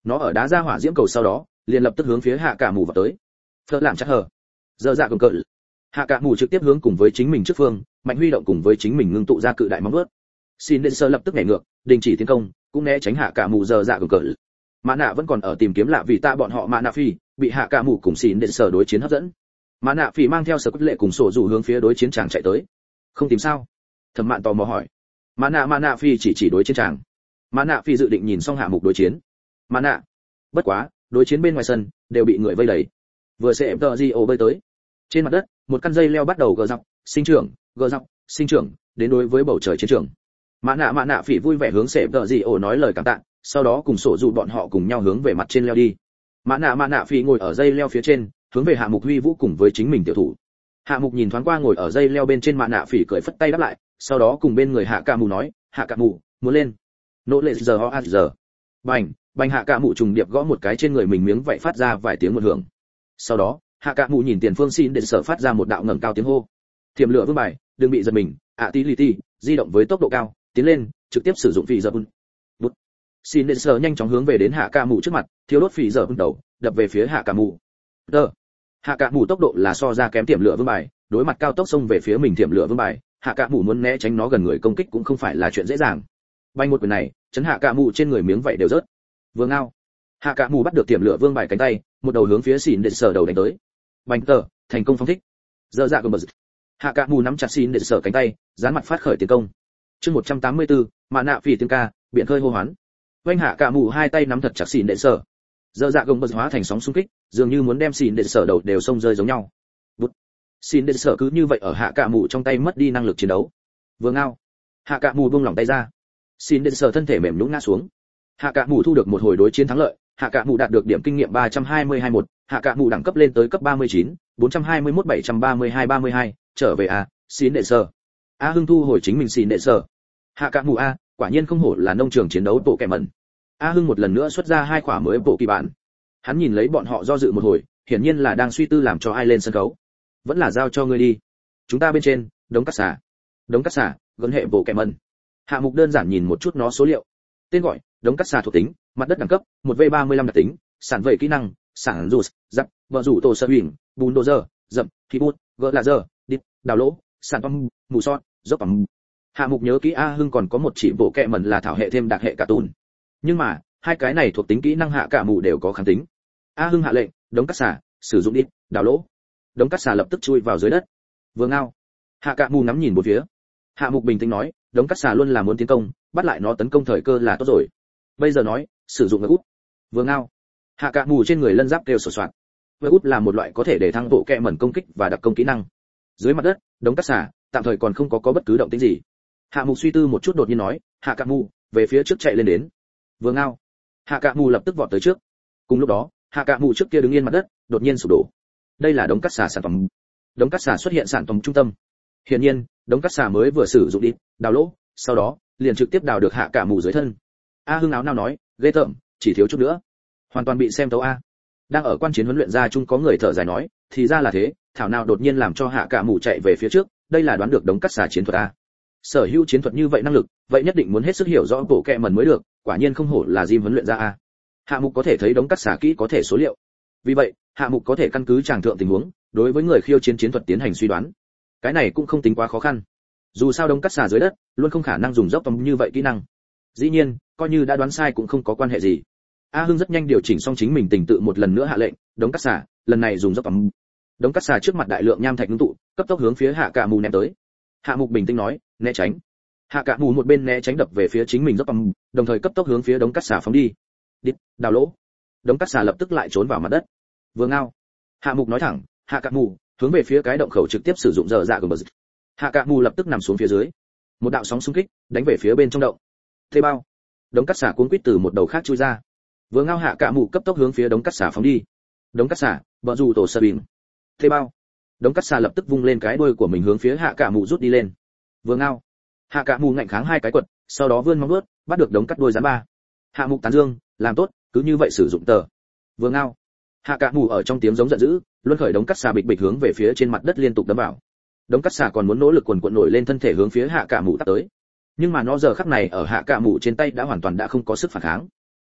nó ở đá ra hỏa diễm cầu sau đó liền lập tức hướng phía hạ cả mù vào tới. Phớt làm chắc hở, dơ dạ cầm cự. Hạ cả mù trực tiếp hướng cùng với chính mình trước phương, mạnh huy động cùng với chính mình ngưng tụ ra cự đại móng vuốt. Xin đến sơ lập tức nhảy ngược, đình chỉ tiến công, cũng né tránh hạ cả mù dơ dạ cầm cự. Mã nạ vẫn còn ở tìm kiếm lạ vì ta bọn họ Mã nạ phi bị hạ cả mù cùng xin đến sơ đối chiến hấp dẫn. Mã nạ phi mang theo sở quyết lệ cùng sổ rủ hướng phía đối chiến tràng chạy tới. Không tìm sao? Thẩm Mạn tò mò hỏi. Mã nạ Mã nạ phi chỉ chỉ đối chiến tràng. Mã nạ phi dự định nhìn xong hạ mục đối chiến. Mã nạ. Bất quá, đối chiến bên ngoài sân đều bị người vây đầy. Vừa sẽ tờ di ổ bơi tới. Trên mặt đất, một căn dây leo bắt đầu gờ dọc, sinh trưởng, gờ dọc, sinh trưởng, đến đối với bầu trời chiến trường. Mã nạ Mã nạ phỉ vui vẻ hướng sẽ tờ di ổ nói lời cảm tạ, sau đó cùng sổ dụ bọn họ cùng nhau hướng về mặt trên leo đi. Mã nạ Mã nạ phỉ ngồi ở dây leo phía trên, hướng về hạ mục huy vũ cùng với chính mình tiểu thủ. Hạ mục nhìn thoáng qua ngồi ở dây leo bên trên Mã nạ phỉ cười phất tay đáp lại, sau đó cùng bên người hạ cả mù nói, hạ cả mù, muốn lên. Nỗ lệ giờ ho giờ. Bành, bành hạ cả mù trùng điệp gõ một cái trên người mình miếng vậy phát ra vài tiếng một hưởng. Sau đó, hạ cả mù nhìn tiền phương xin đến sở phát ra một đạo ngẩng cao tiếng hô. Thiểm lửa vương bài, đừng bị giật mình, ạ tí lì tí, di động với tốc độ cao, tiến lên, trực tiếp sử dụng phỉ giờ bun. Bút. Xin đến sở nhanh chóng hướng về đến hạ cả mù trước mặt, thiếu đốt phỉ giờ bun đầu, đập về phía hạ cả mù. Đờ. Hạ cả mù tốc độ là so ra kém thiểm lửa vương bài, đối mặt cao tốc xông về phía mình thiểm lửa vương bài, hạ cả mù muốn né tránh nó gần người công kích cũng không phải là chuyện dễ dàng. Bay một quyền này, chấn hạ cả mù trên người miếng vậy đều rớt. Vừa ngao. Hạ cả mù bắt được thiểm lửa vương bài cánh tay, một đầu hướng phía xỉn đến sở đầu đánh tới. Bành tờ, thành công phóng thích. Dơ dạ gầm bật. Hạ cả mù nắm chặt xỉn đến sở cánh tay, dán mặt phát khởi tiến công. Chương một trăm tám mươi tư, Mã nạ phỉ tiếng ca, biển khơi hô hoán. Vành hạ cả mù hai tay nắm thật chặt xỉn đến sở. Dơ dạ gầm bật hóa thành sóng xung kích, dường như muốn đem xỉn đến sở đầu đều xông rơi giống nhau. Bút. Xỉn đến sở cứ như vậy ở hạ cả mù trong tay mất đi năng lực chiến đấu. Vừa ngao. Hạ cả mù buông lỏng tay ra. Xỉn đến sở thân thể mềm nhũn ngã xuống. Hạ cả mù thu được một hồi đối chiến thắng lợi, hạ cả mù đạt được điểm kinh nghiệm ba trăm hai mươi hai một, hạ cả mù đẳng cấp lên tới cấp ba mươi chín, bốn trăm hai mươi mốt bảy trăm ba mươi hai ba mươi hai, trở về a, xin đệ sở. A Hưng thu hồi chính mình xin đệ sở. Hạ cả mù a, quả nhiên không hổ là nông trường chiến đấu bộ kẻ mẩn. A Hưng một lần nữa xuất ra hai khỏa mới bộ kỳ bản. Hắn nhìn lấy bọn họ do dự một hồi, hiển nhiên là đang suy tư làm cho ai lên sân khấu. Vẫn là giao cho ngươi đi. Chúng ta bên trên, đống cắt xả. Đống cắt xả, gần hệ bộ kẻ mẩn. Hạ mục đơn giản nhìn một chút nó số liệu. Tên gọi, đống cắt xả thuộc tính, mặt đất đẳng cấp, một v ba mươi lăm đặc tính, sản vệ kỹ năng, sản rụt, giặc, vợ rủ tổ sơ huyền, bùn đồ dơ, dậm, khí bút, gỡ là dơ, đít, đào lỗ, sản băm, mù sót, dốc băm. Hạ mục nhớ kỹ A Hưng còn có một chỉ bộ kẹ mẩn là thảo hệ thêm đặc hệ cả tùn. Nhưng mà, hai cái này thuộc tính kỹ năng hạ cả mù đều có kháng tính. A Hưng hạ lệnh, đống cắt xả, sử dụng đít, đào lỗ. Đống cắt xả lập tức chui vào dưới đất. Vừa ngao. Hạ cả mù ngắm nhìn một phía. Hạ mục bình tĩnh nói, đống cắt xả luôn là muốn tiến công, bắt lại nó tấn công thời cơ là tốt rồi. Bây giờ nói, sử dụng ngực út. Vừa ngao. Hạ cả mù trên người lân giáp đều sổ soạt. Ngực út là một loại có thể để thăng bộ kẹ mẩn công kích và đặc công kỹ năng. Dưới mặt đất, đống cắt xả, tạm thời còn không có có bất cứ động tĩnh gì. Hạ mục suy tư một chút đột nhiên nói, hạ cả mù, về phía trước chạy lên đến. Vừa ngao. Hạ cả mù lập tức vọt tới trước. Cùng lúc đó, hạ cả mù trước kia đứng yên mặt đất, đột nhiên sụp đổ. Đây là đống cắt xả sản phẩm. Đống cắt xả xuất hiện sản phẩm trung tâm. Hiển nhiên, đống cắt xả mới vừa sử dụng đi, đào lỗ, sau đó liền trực tiếp đào được hạ cả mù dưới thân. A Hưng áo nào nói, ghê tởm, chỉ thiếu chút nữa, hoàn toàn bị xem tấu a. Đang ở quan chiến huấn luyện ra chung có người thở dài nói, thì ra là thế, thảo nào đột nhiên làm cho hạ cả mù chạy về phía trước, đây là đoán được đống cắt xả chiến thuật a. Sở hữu chiến thuật như vậy năng lực, vậy nhất định muốn hết sức hiểu rõ bộ kẹ mẩn mới được, quả nhiên không hổ là Jim huấn luyện ra a. Hạ mục có thể thấy đống cắt xả kỹ có thể số liệu. Vì vậy, hạ mục có thể căn cứ tràng thượng tình huống, đối với người khiêu chiến chiến thuật tiến hành suy đoán. Cái này cũng không tính quá khó khăn. Dù sao đống cắt xả dưới đất, luôn không khả năng dùng dốc tông như vậy kỹ năng. Dĩ nhiên, coi như đã đoán sai cũng không có quan hệ gì. A Hưng rất nhanh điều chỉnh xong chính mình tình tự một lần nữa hạ lệnh, đống cắt xả, lần này dùng dốc tông. Đống cắt xả trước mặt đại lượng nham thạch ngưng tụ, cấp tốc hướng phía hạ cả mù ném tới. Hạ mục bình tĩnh nói, né tránh. Hạ cả mù một bên né tránh đập về phía chính mình dốc tông, đồng thời cấp tốc hướng phía đống cắt xả phóng đi. Đít, đào lỗ. Đống cắt xả lập tức lại trốn vào mặt đất. Vừa ngao. Hạ mục nói thẳng, hạ cả mù, hướng về phía cái động khẩu trực tiếp sử dụng giờ dạ của bờ. Hạ cả mù lập tức nằm xuống phía dưới. Một đạo sóng xung kích đánh về phía bên trong động. Thế bao. Đống cắt xả cuốn quýt từ một đầu khác chui ra. Vừa ngao hạ cả mù cấp tốc hướng phía đống cắt xả phóng đi. Đống cắt xả, bờ rủ tổ sơ bình. Thế bao. Đống cắt xả lập tức vung lên cái đuôi của mình hướng phía hạ cả mù rút đi lên. Vừa ngao. Hạ cả mù ngạnh kháng hai cái quật, sau đó vươn móng vuốt, bắt được đống cắt đuôi gián ba. Hạ mục tán dương, làm tốt, cứ như vậy sử dụng tờ. Vừa ngao. Hạ cả mù ở trong tiếng giống giận dữ, luân khởi đống cắt xả bịch bịch hướng về phía trên mặt đất liên tục đấm vào. Đống cắt xả còn muốn nỗ lực quần quật nổi lên thân thể hướng phía hạ cả mù tắt tới. Nhưng mà nó giờ khắc này ở hạ cả mù trên tay đã hoàn toàn đã không có sức phản kháng.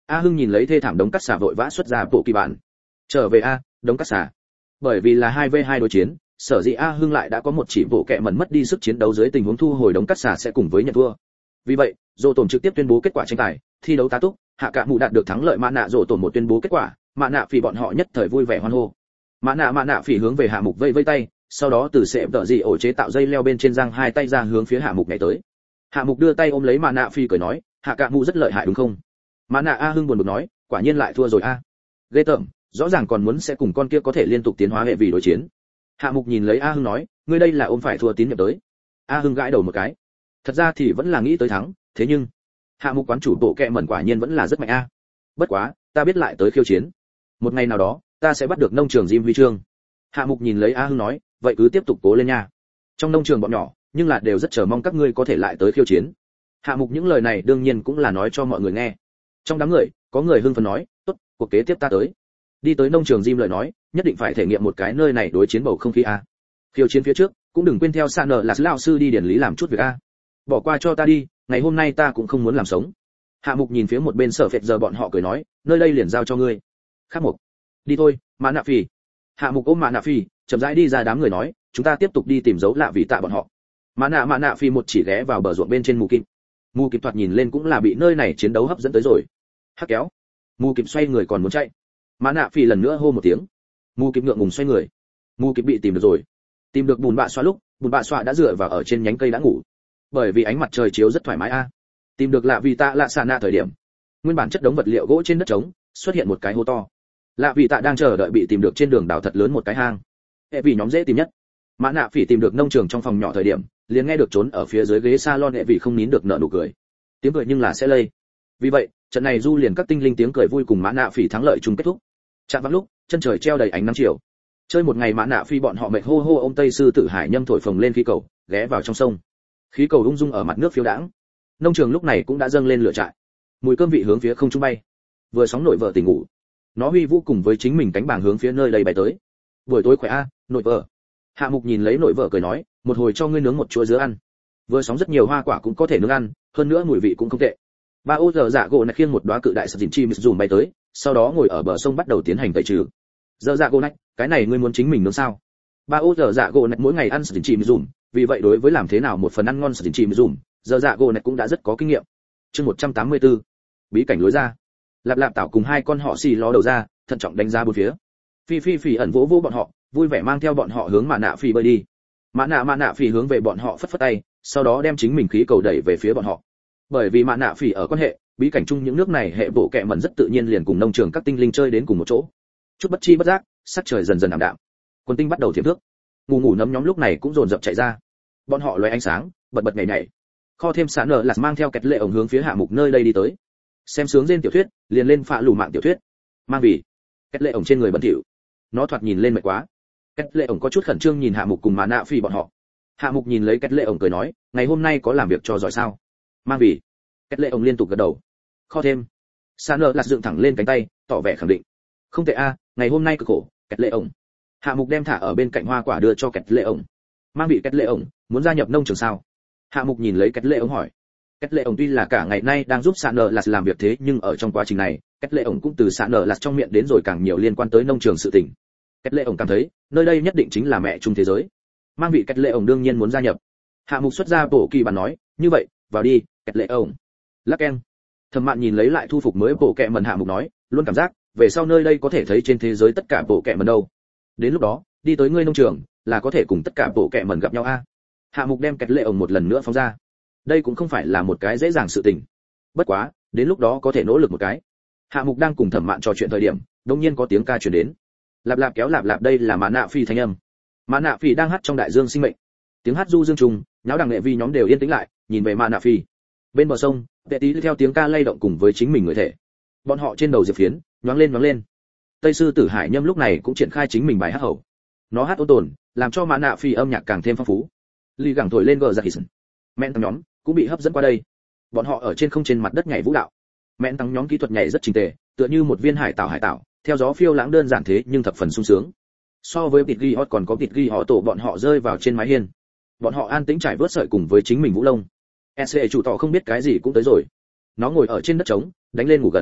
A Hưng nhìn lấy thê thảm đống cắt xà vội vã xuất ra bộ kỳ bản. Trở về a, đống cắt xà. Bởi vì là hai vs hai đối chiến, sở dĩ A Hưng lại đã có một chỉ bộ kẹ mẩn mất đi sức chiến đấu dưới tình huống thu hồi đống cắt xà sẽ cùng với nhận thua. Vì vậy, Dỗ Tổn trực tiếp tuyên bố kết quả tranh tài, thi đấu tá túc, Hạ Cạ Mù đạt được thắng lợi, Mã Nạ Dỗ Tổn một tuyên bố kết quả, Mã Nạ Phỉ bọn họ nhất thời vui vẻ hoan hô. Mã Nạ Mã Nạ Phỉ hướng về Hạ Mục vây vây tay, sau đó từ sệm tợ gì ổ chế tạo dây leo bên trên giang hai tay ra hướng phía Hạ Mục nhảy tới. Hạ Mục đưa tay ôm lấy Mã Nạ Phỉ cười nói, Hạ Cạ Mù rất lợi hại đúng không? Mã Nạ A Hưng buồn bực nói, quả nhiên lại thua rồi a. Ghê tởm, rõ ràng còn muốn sẽ cùng con kia có thể liên tục tiến hóa hệ vì đối chiến. Hạ Mục nhìn lấy A Hưng nói, ngươi đây là ôm phải thua tín nhiệm tới. A Hưng gãi đầu một cái. Thật ra thì vẫn là nghĩ tới thắng, thế nhưng Hạ Mục quán chủ bộ kệ mẩn quả nhiên vẫn là rất mạnh a. Bất quá, ta biết lại tới khiêu chiến. Một ngày nào đó, ta sẽ bắt được nông trường Jim huy chương. Hạ Mục nhìn lấy A Hưng nói, vậy cứ tiếp tục cố lên nha. Trong nông trường bọn nhỏ, nhưng là đều rất chờ mong các ngươi có thể lại tới khiêu chiến. Hạ Mục những lời này đương nhiên cũng là nói cho mọi người nghe. Trong đám người, có người hưng phấn nói, tốt, cuộc kế tiếp ta tới. Đi tới nông trường Jim lời nói, nhất định phải thể nghiệm một cái nơi này đối chiến bầu không khí a. Khiêu chiến phía trước, cũng đừng quên theo Sa Nở là lão sư đi điển lý làm chút việc a. Bỏ qua cho ta đi, ngày hôm nay ta cũng không muốn làm sống. Hạ Mục nhìn phía một bên Sở Phệt giờ bọn họ cười nói, nơi đây liền giao cho ngươi. Khác Mục, đi thôi, Mã Nạ Phỉ. Hạ Mục ôm Mã Nạ Phỉ, chậm rãi đi ra đám người nói, chúng ta tiếp tục đi tìm dấu lạ vì tạ bọn họ. Mã Nạ Mã Nạ Phỉ một chỉ ghé vào bờ ruộng bên trên Mù Kịp. Mù Kịp thoạt nhìn lên cũng là bị nơi này chiến đấu hấp dẫn tới rồi. Hắc kéo. Mù Kịp xoay người còn muốn chạy. Mã Nạ Phỉ lần nữa hô một tiếng. Mù Kịp ngượng ngùng xoay người. Mù Kịp bị tìm được rồi. Tìm được bùn bạ xoa lúc, bùn bạ xoa đã dựa vào ở trên nhánh cây đã ngủ. Bởi vì ánh mặt trời chiếu rất thoải mái a. Tìm được lạ vì tạ lạ xà nạ thời điểm, nguyên bản chất đống vật liệu gỗ trên đất trống xuất hiện một cái hố to. Lạ vì tạ đang chờ đợi bị tìm được trên đường đào thật lớn một cái hang. Hệ vì nhóm dễ tìm nhất. Mã Nạ Phỉ tìm được nông trường trong phòng nhỏ thời điểm, liền nghe được trốn ở phía dưới ghế salon hệ vì không nín được nở nụ cười. Tiếng cười nhưng là sẽ lây. Vì vậy, trận này du liền các tinh linh tiếng cười vui cùng Mã Nạ Phỉ thắng lợi chung kết thúc. Chạm vào lúc, chân trời treo đầy ánh nắng chiều. Chơi một ngày Mã Nạ Phỉ bọn họ mệt hô hô ông Tây sư tử hải nhâm thổi phồng lên khí cầu, ghé vào trong sông. Khí cầu ung dung ở mặt nước phiêu đãng. Nông trường lúc này cũng đã dâng lên lửa trại. Mùi cơm vị hướng phía không trung bay. Vừa sóng nổi vợ tỉnh ngủ. Nó huy vũ cùng với chính mình cánh bảng hướng phía nơi đây bay tới. Buổi tối khỏe a, nội vợ. Hạ Mục nhìn lấy nội vợ cười nói, một hồi cho ngươi nướng một chuỗi dứa ăn. Vừa sóng rất nhiều hoa quả cũng có thể nướng ăn, hơn nữa mùi vị cũng không tệ. Ba ô giờ dạ gỗ nạch khiêng một đóa cự đại sập dìn chi dùm bay tới, sau đó ngồi ở bờ sông bắt đầu tiến hành tẩy trừ. Giờ dạ gỗ nạch, cái này ngươi muốn chính mình nướng sao? Ba ô giờ dạ gỗ nạch mỗi ngày ăn sập dìn chi dùm, vì vậy đối với làm thế nào một phần ăn ngon sập dìn chi dùm, giờ dạ gỗ nạch cũng đã rất có kinh nghiệm. Chương một trăm tám mươi tư, bí cảnh lối ra. Lạp Lạp Tảo cùng hai con họ xì ló đầu ra, thận trọng đánh giá bốn phía. Phi Phi Phỉ ẩn vỗ vỗ bọn họ, vui vẻ mang theo bọn họ hướng Mã Nạ Phỉ bơi đi. Mã Nạ Mã Nạ Phỉ hướng về bọn họ phất phất tay, sau đó đem chính mình khí cầu đẩy về phía bọn họ. Bởi vì Mã Nạ Phỉ ở quan hệ, bí cảnh chung những nước này hệ bộ kệ mẩn rất tự nhiên liền cùng nông trường các tinh linh chơi đến cùng một chỗ. Chút bất chi bất giác, sắc trời dần dần ảm đạm. Quân tinh bắt đầu thiệp thước. Ngủ ngủ nấm nhóm lúc này cũng dồn dập chạy ra. Bọn họ lóe ánh sáng, bật bật nhảy nhảy. Kho thêm sạn nở là mang theo kẹt lệ ổng hướng phía Hạ Mục nơi đây đi tới. Xem sướng trên tiểu thuyết, liền lên phạ lù mạng tiểu thuyết. Mang vì kẹt lệ ổng trên người bẩn thỉu. Nó thoạt nhìn lên mệt quá. Kẹt lệ ổng có chút khẩn trương nhìn Hạ Mục cùng Mã Nạ Phỉ bọn họ. Hạ Mục nhìn lấy kẹt lệ ổng cười nói, ngày hôm nay có làm việc cho giỏi sao? Mang vì kẹt lệ ổng liên tục gật đầu. Kho thêm sạn nở là dựng thẳng lên cánh tay, tỏ vẻ khẳng định. Không tệ a, ngày hôm nay cực khổ, kẹt lệ ổng. Hạ Mục đem thả ở bên cạnh hoa quả đưa cho kẹt lệ ổng. Mang vị kẹt lệ ổng, muốn gia nhập nông trường sao? Hạ Mục nhìn lấy kẹt lệ ổng hỏi. Kẹt lệ ổng tuy là cả ngày nay đang giúp sạn nở là làm việc thế nhưng ở trong quá trình này, kẹt lệ ổng cũng từ sạn nở là trong miệng đến rồi càng nhiều liên quan tới nông trường sự tình. Kẹt lệ ổng cảm thấy, nơi đây nhất định chính là mẹ chung thế giới. Mang vị kẹt lệ ổng đương nhiên muốn gia nhập. Hạ Mục xuất ra bổ kỳ bản nói, như vậy, vào đi, kẹt lệ ổng. Lắc keng. Thẩm Mạn nhìn lấy lại thu phục mới bộ kệ mẩn Hạ Mục nói, luôn cảm giác, về sau nơi đây có thể thấy trên thế giới tất cả bộ kệ mẩn đâu. Đến lúc đó, đi tới ngươi nông trường, là có thể cùng tất cả bộ kệ mẩn gặp nhau a. Hạ Mục đem kẹt lệ ổng một lần nữa phóng ra. Đây cũng không phải là một cái dễ dàng sự tình. Bất quá, đến lúc đó có thể nỗ lực một cái. Hạ Mục đang cùng Thẩm Mạn trò chuyện thời điểm, đột nhiên có tiếng ca truyền đến. Lạp Lạp kéo Lạp Lạp, đây là Mã Nạ Phỉ thanh âm. Mã Nạ Phỉ đang hát trong đại dương sinh mệnh. Tiếng hát du dương trùng, nháo đằng nghệ vi nhóm đều yên tĩnh lại, nhìn về Mã Nạ Phỉ. Bên bờ sông, Tệ Tí theo tiếng ca lay động cùng với chính mình người thể. Bọn họ trên đầu diệp phiến, nhoáng lên nhoáng lên. Tây sư tử Hải Nhâm lúc này cũng triển khai chính mình bài hát hậu. Nó hát ôn tồn, làm cho Mã Nạ Phỉ âm nhạc càng thêm phong phú. Ly gẳng thổi lên gờ giặc hison. Mẹn tăng nhóm cũng bị hấp dẫn qua đây. Bọn họ ở trên không trên mặt đất nhảy vũ đạo. Mẹn tăng nhóm kỹ thuật nhảy rất trình tề, tựa như một viên hải tảo hải tảo, theo gió phiêu lãng đơn giản thế nhưng thập phần sung sướng. So với Tịt Ghi Hot còn có Tịt Ghi họ tổ bọn họ rơi vào trên mái hiên. Bọn họ an tĩnh trải vớt sợi cùng với chính mình vũ lông. e xê chủ tỏ không biết cái gì cũng tới rồi. Nó ngồi ở trên đất trống, đánh lên ngủ gật.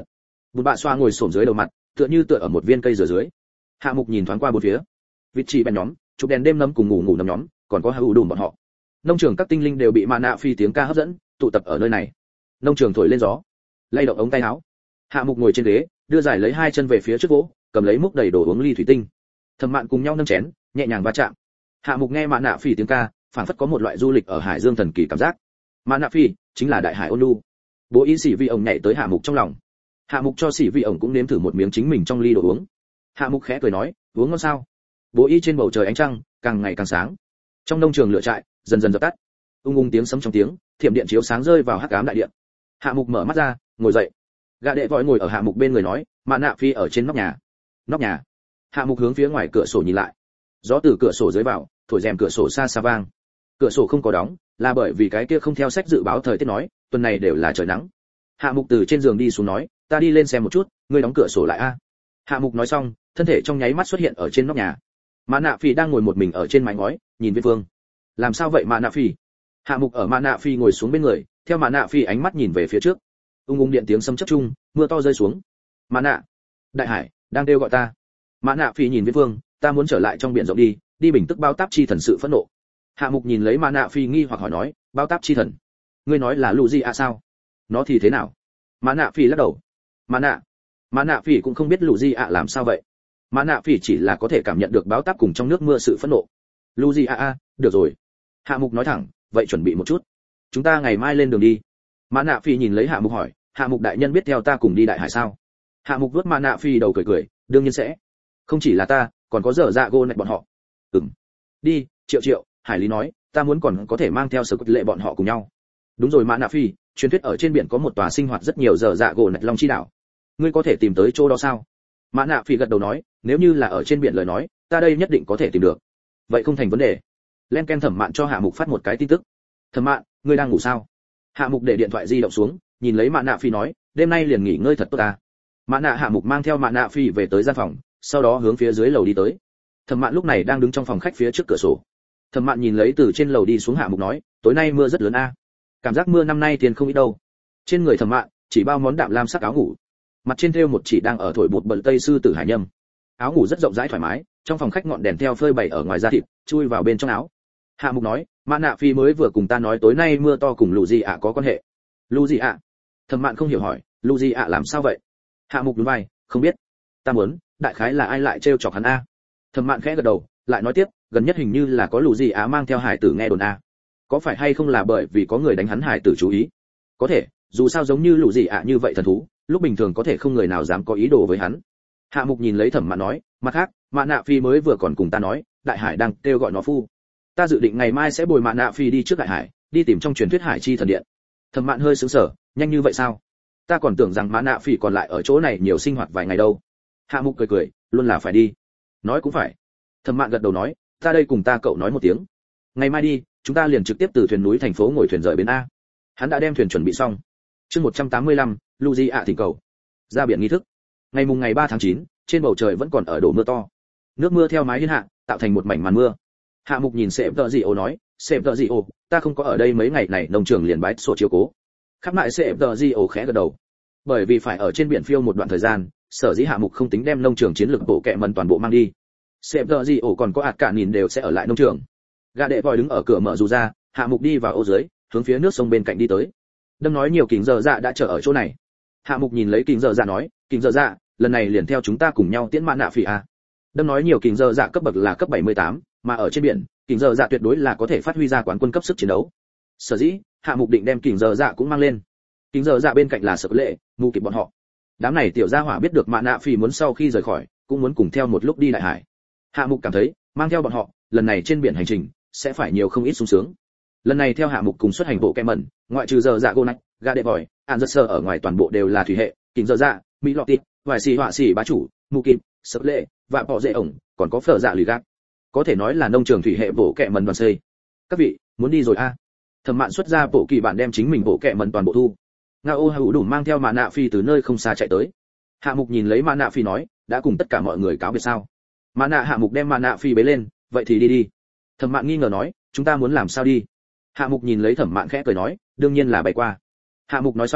Bùn bạ xoa ngồi xổm dưới đầu mặt, tựa như tựa ở một viên cây dừa dưới. Hạ Mục nhìn thoáng qua bốn phía. Vị trí bèn nhóm, chụp đèn đêm nấm cùng ngủ ngủ nấm nhóm, còn có hữu đủ bọn họ. Nông trường các tinh linh đều bị mạ nạ phi tiếng ca hấp dẫn, tụ tập ở nơi này. Nông trường thổi lên gió, lay động ống tay áo. Hạ Mục ngồi trên ghế, đưa giải lấy hai chân về phía trước vỗ, cầm lấy múc đầy đồ uống ly thủy tinh. Thẩm Mạn cùng nhau nâng chén, nhẹ nhàng va chạm. Hạ Mục nghe mạ nạ phi tiếng ca, phảng phất có một loại du lịch ở hải dương thần kỳ cảm giác. Mạ nạ phi chính là đại hải ôn nhu. Bố ý sĩ vị ổng nhảy tới Hạ Mục trong lòng. Hạ Mục cho sĩ vị ổng cũng nếm thử một miếng chính mình trong ly đồ uống. Hạ Mục khẽ cười nói, uống ngon sao? Bố ý trên bầu trời ánh trăng càng ngày càng sáng. Trong nông trường lửa trại dần dần dập tắt. Ung ung tiếng sấm trong tiếng, thiểm điện chiếu sáng rơi vào hắc ám đại điện. Hạ Mục mở mắt ra, ngồi dậy. Gã đệ vội ngồi ở Hạ Mục bên người nói, mạ nạ phi ở trên nóc nhà. Nóc nhà. Hạ Mục hướng phía ngoài cửa sổ nhìn lại. Gió từ cửa sổ dưới vào, thổi rèm cửa sổ xa xa vang. Cửa sổ không có đóng, là bởi vì cái kia không theo sách dự báo thời tiết nói, tuần này đều là trời nắng. Hạ Mục từ trên giường đi xuống nói, ta đi lên xem một chút, ngươi đóng cửa sổ lại a. Hạ Mục nói xong, thân thể trong nháy mắt xuất hiện ở trên nóc nhà. Mã Nạ Phi đang ngồi một mình ở trên mái ngói, nhìn Viên Vương. Làm sao vậy Mã Nạ Phi? Hạ Mục ở Mã Nạ Phi ngồi xuống bên người, theo Mã Nạ Phi ánh mắt nhìn về phía trước. Ung ung điện tiếng sấm chớp chung, mưa to rơi xuống. Mã Nạ, đại hải đang kêu gọi ta. Mã Nạ Phi nhìn Viên Vương, ta muốn trở lại trong biển rộng đi, đi bình tức bao táp chi thần sự phẫn nộ. Hạ Mục nhìn lấy Mã Nạ Phi nghi hoặc hỏi nói, bao táp chi thần? Ngươi nói là lũ gì à sao? Nó thì thế nào? Mã Nạ Phi lắc đầu. Mã Nạ, Mã Nạ Phi cũng không biết lũ gì ạ làm sao vậy. Mã Nạ Phi chỉ là có thể cảm nhận được báo táp cùng trong nước mưa sự phẫn nộ. Lũ gì ạ a, được rồi. Hạ Mục nói thẳng, vậy chuẩn bị một chút. Chúng ta ngày mai lên đường đi. Mã Nạ Phi nhìn lấy Hạ Mục hỏi, Hạ Mục đại nhân biết theo ta cùng đi đại hải sao? Hạ Mục vuốt Mã Nạ Phi đầu cười cười, đương nhiên sẽ. Không chỉ là ta, còn có dở dạ gô này bọn họ. Ừm. Đi, Triệu Triệu, Hải Lý nói, ta muốn còn có thể mang theo sở cốt lệ bọn họ cùng nhau. Đúng rồi Mã Nạ Phi, truyền thuyết ở trên biển có một tòa sinh hoạt rất nhiều dở dạ gỗ nạch long chi đảo. Ngươi có thể tìm tới chỗ đó sao? Mã Nạ Phi gật đầu nói, nếu như là ở trên biển lời nói, ta đây nhất định có thể tìm được. Vậy không thành vấn đề. Len Ken Thẩm Mạn cho Hạ Mục phát một cái tin tức. Thẩm Mạn, ngươi đang ngủ sao? Hạ Mục để điện thoại di động xuống, nhìn lấy Mã Nạ Phi nói, đêm nay liền nghỉ ngơi thật tốt ta. Mã Nạ Hạ Mục mang theo Mã Nạ Phi về tới gian phòng, sau đó hướng phía dưới lầu đi tới. Thẩm Mạn lúc này đang đứng trong phòng khách phía trước cửa sổ. Thẩm Mạn nhìn lấy từ trên lầu đi xuống Hạ Mục nói, tối nay mưa rất lớn a. Cảm giác mưa năm nay tiền không ít đâu. Trên người Thẩm Mạn chỉ bao món đạm lam sắc áo ngủ, mặt trên thêu một chỉ đang ở thổi bột bẩn tây sư tử hải nhâm. Áo ngủ rất rộng rãi thoải mái, trong phòng khách ngọn đèn theo phơi bày ở ngoài da thịt, chui vào bên trong áo. Hạ Mục nói, Mã Nạ Phi mới vừa cùng ta nói tối nay mưa to cùng lũ gì ạ có quan hệ. Lũ gì ạ? Thẩm Mạn không hiểu hỏi, lũ gì ạ làm sao vậy? Hạ Mục nhún vai, không biết. Ta muốn, đại khái là ai lại trêu chọc hắn a? Thẩm Mạn khẽ gật đầu, lại nói tiếp, gần nhất hình như là có lũ gì ạ mang theo hải tử nghe đồn a. Có phải hay không là bởi vì có người đánh hắn hải tử chú ý? Có thể, dù sao giống như lũ gì ạ như vậy thần thú, lúc bình thường có thể không người nào dám có ý đồ với hắn. Hạ Mục nhìn lấy Thẩm Mạn nói, mặt khác, Mã Nạ Phi mới vừa còn cùng ta nói, đại hải đang kêu gọi nó phu. Ta dự định ngày mai sẽ bồi Mã Nạ Phi đi trước đại hải, đi tìm trong truyền thuyết hải chi thần điện. Thẩm Mạn hơi sững sờ, nhanh như vậy sao? Ta còn tưởng rằng Mã Nạ Phi còn lại ở chỗ này nhiều sinh hoạt vài ngày đâu. Hạ Mục cười cười, luôn là phải đi. Nói cũng phải. Thẩm Mạn gật đầu nói, ta đây cùng ta cậu nói một tiếng. Ngày mai đi, chúng ta liền trực tiếp từ thuyền núi thành phố ngồi thuyền rời bến a. Hắn đã đem thuyền chuẩn bị xong. Chương một trăm tám mươi lăm, Luigi ạ thỉnh cầu. Ra biển nghi thức. Ngày mùng ngày ba tháng chín, trên bầu trời vẫn còn ở đổ mưa to. Nước mưa theo mái hiên hạ, tạo thành một mảnh màn mưa. Hạ Mục nhìn Sệm Tợ Dị Ô nói, Sệm Tợ Dị Ô, ta không có ở đây mấy ngày này, nông trường liền bái sổ chiếu cố. Khắp lại Sệm Tợ Dị Ô khẽ gật đầu. Bởi vì phải ở trên biển phiêu một đoạn thời gian, sở dĩ Hạ Mục không tính đem nông trường chiến lược bộ kệ mần toàn bộ mang đi. Sệm Tợ Dị Ô còn có ạt cả nhìn đều sẽ ở lại nông trường. Gã đệ vòi đứng ở cửa mở dù ra, Hạ Mục đi vào ô dưới, hướng phía nước sông bên cạnh đi tới. Đâm nói nhiều kính giờ dạ đã chờ ở chỗ này. Hạ Mục nhìn lấy kính giờ dạ nói, kính giờ dạ, lần này liền theo chúng ta cùng nhau tiễn Mã Nạ Phi a. Đâm nói nhiều kính giờ dạ cấp bậc là cấp bảy mươi tám, mà ở trên biển, kính giờ dạ tuyệt đối là có thể phát huy ra quán quân cấp sức chiến đấu. Sở dĩ, Hạ Mục định đem kính giờ dạ cũng mang lên. Kính giờ dạ bên cạnh là Sở Lệ, ngu kịp bọn họ. Đám này tiểu gia hỏa biết được Mã Nạ Phi muốn sau khi rời khỏi, cũng muốn cùng theo một lúc đi đại hải. Hạ Mục cảm thấy, mang theo bọn họ, lần này trên biển hành trình sẽ phải nhiều không ít sung sướng. Lần này theo Hạ Mục cùng xuất hành bộ kẹ mẩn, ngoại trừ giờ dạ gô nạch, gà đệ vòi, an rất sơ ở ngoài toàn bộ đều là thủy hệ, kính giờ dạ, mỹ lọ tịt, vài xì họa xì bá chủ, mù kịp, sập lệ, và bọ dễ ổng, còn có phở dạ lì gác. Có thể nói là nông trường thủy hệ bộ kẹ mẩn đoàn xây. Các vị, muốn đi rồi a? À? Thẩm Mạn xuất ra bộ kỳ bản đem chính mình bộ kẹ mẩn toàn bộ thu. Ngao ô hữu đủ mang theo Mã Nạ Phi từ nơi không xa chạy tới. Hạ Mục nhìn lấy Mã Nạ Phi nói, đã cùng tất cả mọi người cáo biệt sao? Mã Nạ Hạ Mục đem Mã Nạ Phi bế lên, vậy thì đi đi. Thẩm Mạn nghi ngờ nói, chúng ta muốn làm sao đi? Hạ Mục nhìn lấy Thẩm Mạn khẽ cười nói, đương nhiên là bay qua. Hạ Mục nói xong,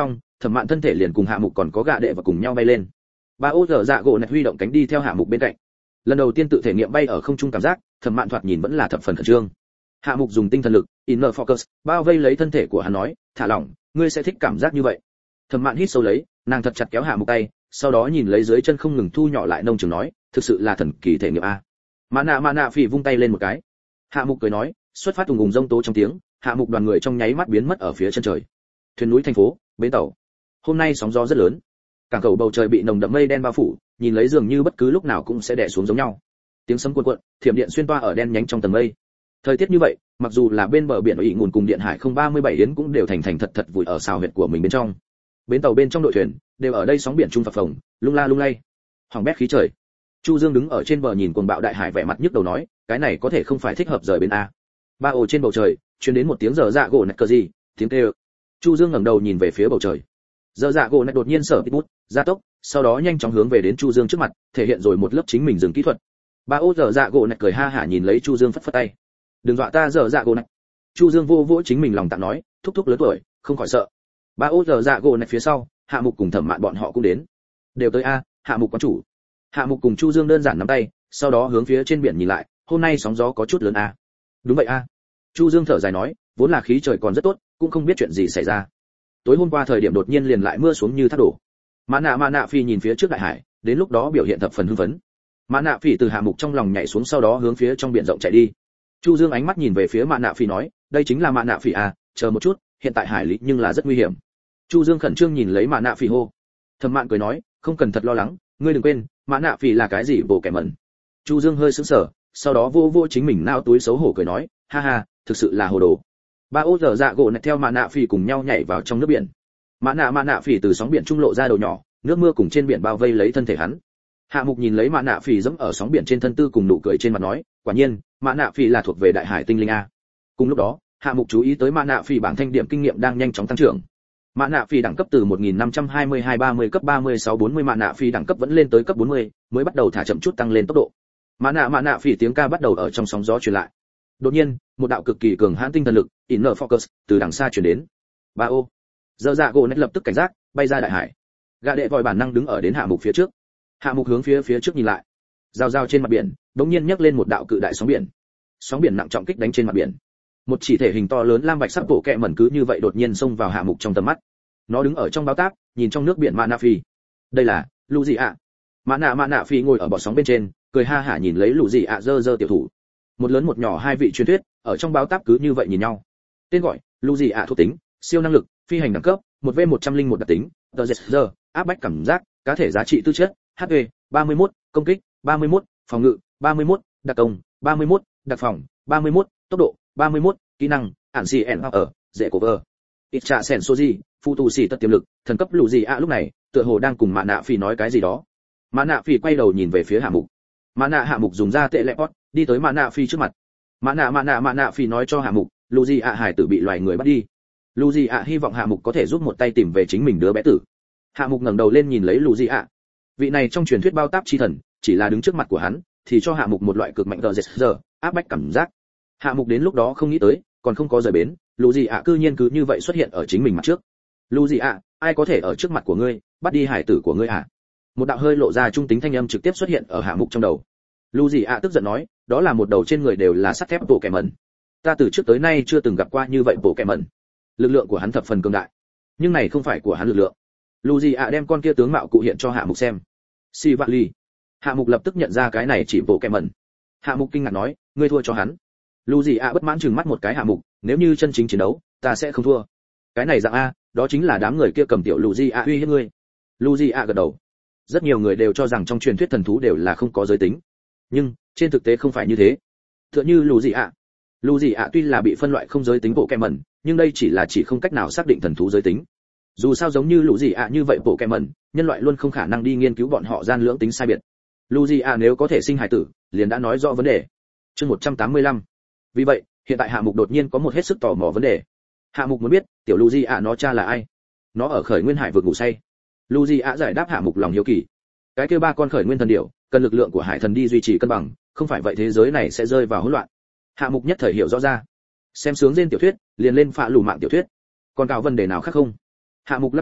Thẩm Mạn thân thể liền cùng Hạ Mục còn có gạ đệ và cùng nhau bay lên. Ba ô giờ dạ gỗ này huy động cánh đi theo Hạ Mục bên cạnh. Lần đầu tiên tự thể nghiệm bay ở không trung cảm giác, Thẩm Mạn thoạt nhìn vẫn là thập phần khẩn trương. Hạ Mục dùng tinh thần lực, inner focus, bao vây lấy thân thể của hắn nói, thả lỏng, ngươi sẽ thích cảm giác như vậy. Thẩm Mạn hít sâu lấy, nàng thật chặt kéo Hạ Mục tay, sau đó nhìn lấy dưới chân không ngừng thu nhỏ lại nông trường nói, thực sự là thần kỳ thể nghiệm a. Mã nạ Mã nạ phỉ vung tay lên một cái. Hạ Mục cười nói, xuất phát ùng ùng rông tố trong tiếng, Hạ Mục đoàn người trong nháy mắt biến mất ở phía chân trời. Thuyền núi thành phố, bến tàu. Hôm nay sóng gió rất lớn. Cảng cầu bầu trời bị nồng đậm mây đen bao phủ, nhìn lấy dường như bất cứ lúc nào cũng sẽ đè xuống giống nhau. Tiếng sấm cuồn cuộn, thiểm điện xuyên toa ở đen nhánh trong tầng mây. Thời tiết như vậy, mặc dù là bên bờ biển ở ỉ nguồn cùng điện hải không ba mươi bảy yến cũng đều thành thành thật thật vùi ở xào huyệt của mình bên trong. Bến tàu bên trong đội thuyền đều ở đây sóng biển trung phập phồng, lung la lung lay. Hỏng bét khí trời. Chu Dương đứng ở trên bờ nhìn cuồng bạo đại hải vẻ mặt nhức đầu nói, cái này có thể không phải thích hợp rời bên a. Ba ồ trên bầu trời, truyền đến một tiếng giờ dạ gỗ nạch cờ gì, tiếng kêu. Chu Dương ngẩng đầu nhìn về phía bầu trời. Giờ dạ gỗ nạch đột nhiên sở bút, gia tốc, sau đó nhanh chóng hướng về đến Chu Dương trước mặt, thể hiện rồi một lớp chính mình dừng kỹ thuật. Ba ô giờ dạ gỗ nạch cười ha hả nhìn lấy Chu Dương phất phất tay. Đừng dọa ta giờ dạ gỗ nạch. Chu Dương vô vỗ chính mình lòng tạm nói, thúc thúc lớn tuổi, không khỏi sợ. Ba ô giờ dạ gỗ nạch phía sau, Hạ Mục cùng Thẩm Mạn bọn họ cũng đến. Đều tới a, Hạ Mục quán chủ. Hạ Mục cùng Chu Dương đơn giản nắm tay, sau đó hướng phía trên biển nhìn lại, hôm nay sóng gió có chút lớn a. Đúng vậy a. Chu Dương thở dài nói, vốn là khí trời còn rất tốt, cũng không biết chuyện gì xảy ra. Tối hôm qua thời điểm đột nhiên liền lại mưa xuống như thác đổ. Mã nạ Mã nạ phi nhìn phía trước đại hải, đến lúc đó biểu hiện thập phần hưng phấn. Mã nạ phi từ Hạ Mục trong lòng nhảy xuống sau đó hướng phía trong biển rộng chạy đi. Chu Dương ánh mắt nhìn về phía Mã nạ phi nói, đây chính là Mã nạ phi à, chờ một chút, hiện tại hải lý nhưng là rất nguy hiểm. Chu Dương khẩn trương nhìn lấy Mã nạ phi hô. Thẩm Mạn cười nói, không cần thật lo lắng, ngươi đừng quên, Mã nạ phi là cái gì bộ kẻ mẩn. Chu Dương hơi sững sờ, sau đó vô vô chính mình nao túi xấu hổ cười nói, ha ha, thực sự là hồ đồ. Ba ô giờ dạ gỗ nạch theo Mã nạ phi cùng nhau nhảy vào trong nước biển. Mã nạ Mã nạ phi từ sóng biển trung lộ ra đầu nhỏ, nước mưa cùng trên biển bao vây lấy thân thể hắn. Hạ Mục nhìn lấy Mã nạ phi dẫm ở sóng biển trên thân tư cùng nụ cười trên mặt nói, quả nhiên, Mã nạ phi là thuộc về đại hải tinh linh a. Cùng lúc đó, Hạ Mục chú ý tới Mã nạ phi bảng thanh điểm kinh nghiệm đang nhanh chóng tăng trưởng. Mã nạ phi đẳng cấp từ một nghìn năm trăm hai mươi hai ba mươi cấp ba mươi sáu bốn mươi, Mã nạ phi đẳng cấp vẫn lên tới cấp bốn mươi, mới bắt đầu thả chậm chút tăng lên tốc độ. Mã nạ Mã nạ phi tiếng ca bắt đầu ở trong sóng gió truyền lại. Đột nhiên, một đạo cực kỳ cường hãn tinh thần lực, inner focus, từ đằng xa truyền đến. Ba ô. Giờ dạ gỗ nét lập tức cảnh giác, bay ra đại hải. Gã đệ vội bản năng đứng ở đến Hạ Mục phía trước. Hạ Mục hướng phía phía trước nhìn lại. Giao giao trên mặt biển, đột nhiên nhấc lên một đạo cự đại sóng biển. Sóng biển nặng trọng kích đánh trên mặt biển. Một chỉ thể hình to lớn lam bạch sắc bộ kẹ mẩn cứ như vậy đột nhiên xông vào Hạ Mục trong tầm mắt. Nó đứng ở trong báo táp, nhìn trong nước biển Mã nạ phi. Đây là lũ gì ạ? Mã nạ Mã nạ phi ngồi ở bọt sóng bên trên, cười ha hả nhìn lấy lũ gì ạ giơ giơ tiểu thủ. Một lớn một nhỏ hai vị truyền thuyết, ở trong báo táp cứ như vậy nhìn nhau. Tên gọi, lũ gì ạ thuộc tính, siêu năng lực, phi hành đẳng cấp, một v một trăm linh một đặc tính, tờ giờ, áp bách cảm giác, cá thể giá trị tư chất, hát pê, ba mươi mốt, công kích, ba mươi mốt, phòng ngự, ba mươi mốt, đặc công, ba mươi mốt, đặc phòng, ba mươi mốt, tốc độ, ba mươi mốt, kỹ năng, ản xì ẻn ở, dễ cổ vơ. Ít trạ sẻn số gì, phụ tù xỉ tất tiềm lực, thần cấp lũ gì ạ lúc này, tựa hồ đang cùng Mã nạ phi nói cái gì đó. Mã nạ phi quay đầu nhìn về phía Hạ Mục. Mã nạ Hạ Mục dùng ra tệ lệ pot, đi tới Mã nạ phi trước mặt. Mã nạ Mã nạ Mã nạ phi nói cho Hạ Mục, lũ gì ạ hải tử bị loài người bắt đi. Lũ gì ạ hy vọng Hạ Mục có thể giúp một tay tìm về chính mình đứa bé tử. Hạ Mục ngẩng đầu lên nhìn lấy lũ gì ạ. Vị này trong truyền thuyết bao táp chi thần, chỉ là đứng trước mặt của hắn, thì cho Hạ Mục một loại cực mạnh tờ giờ, áp bách cảm giác. Hạ Mục đến lúc đó không nghĩ tới, còn không có rời bến, lũ gì ạ cư nhiên cứ như vậy xuất hiện ở chính mình mặt trước. Lũ gì ạ, ai có thể ở trước mặt của ngươi, bắt đi hải tử của ngươi à? Một đạo hơi lộ ra trung tính thanh âm trực tiếp xuất hiện ở Hạ Mục trong đầu. Lũ gì ạ tức giận nói, đó là một đầu trên người đều là sắt thép bộ kẻ mẩn. Ta từ trước tới nay chưa từng gặp qua như vậy bộ kẻ mẩn. Lực lượng của hắn thập phần cường đại, nhưng này không phải của hắn lực lượng. Lũ gì ạ đem con kia tướng mạo cụ hiện cho Hạ Mục xem. Si vạn ly. Hạ Mục lập tức nhận ra cái này chỉ bộ kẻ mẩn. Hạ Mục kinh ngạc nói, ngươi thua cho hắn. Lũ gì ạ bất mãn chừng mắt một cái Hạ Mục, nếu như chân chính chiến đấu, ta sẽ không thua. Cái này dạng a, đó chính là đám người kia cầm tiểu lũ gì ạ uy hiếp ngươi. Lũ gì ạ gật đầu. Rất nhiều người đều cho rằng trong truyền thuyết thần thú đều là không có giới tính, nhưng trên thực tế không phải như thế. Tựa như lũ gì ạ. Lũ gì ạ tuy là bị phân loại không giới tính bộ kẻ mẩn, nhưng đây chỉ là chỉ không cách nào xác định thần thú giới tính. Dù sao giống như lũ gì ạ như vậy bộ kẻ mẩn, nhân loại luôn không khả năng đi nghiên cứu bọn họ gian lưỡng tính sai biệt. Lũ gì ạ nếu có thể sinh hài tử, liền đã nói rõ vấn đề. Chương một trăm tám mươi lăm. Vì vậy, hiện tại Hạ Mục đột nhiên có một hết sức tò mò vấn đề. Hạ Mục muốn biết, tiểu lũ gì ạ nó cha là ai? Nó ở khởi nguyên hải vực ngủ say. Lũ gì ạ giải đáp Hạ Mục lòng hiếu kỳ. Cái kia ba con khởi nguyên thần điểu, cần lực lượng của hải thần đi duy trì cân bằng, không phải vậy thế giới này sẽ rơi vào hỗn loạn. Hạ Mục nhất thời hiểu rõ ra. Xem sướng trên tiểu thuyết, liền lên phạ lù mạng tiểu thuyết. Còn cào vấn đề nào khác không? Hạ Mục lắc đầu,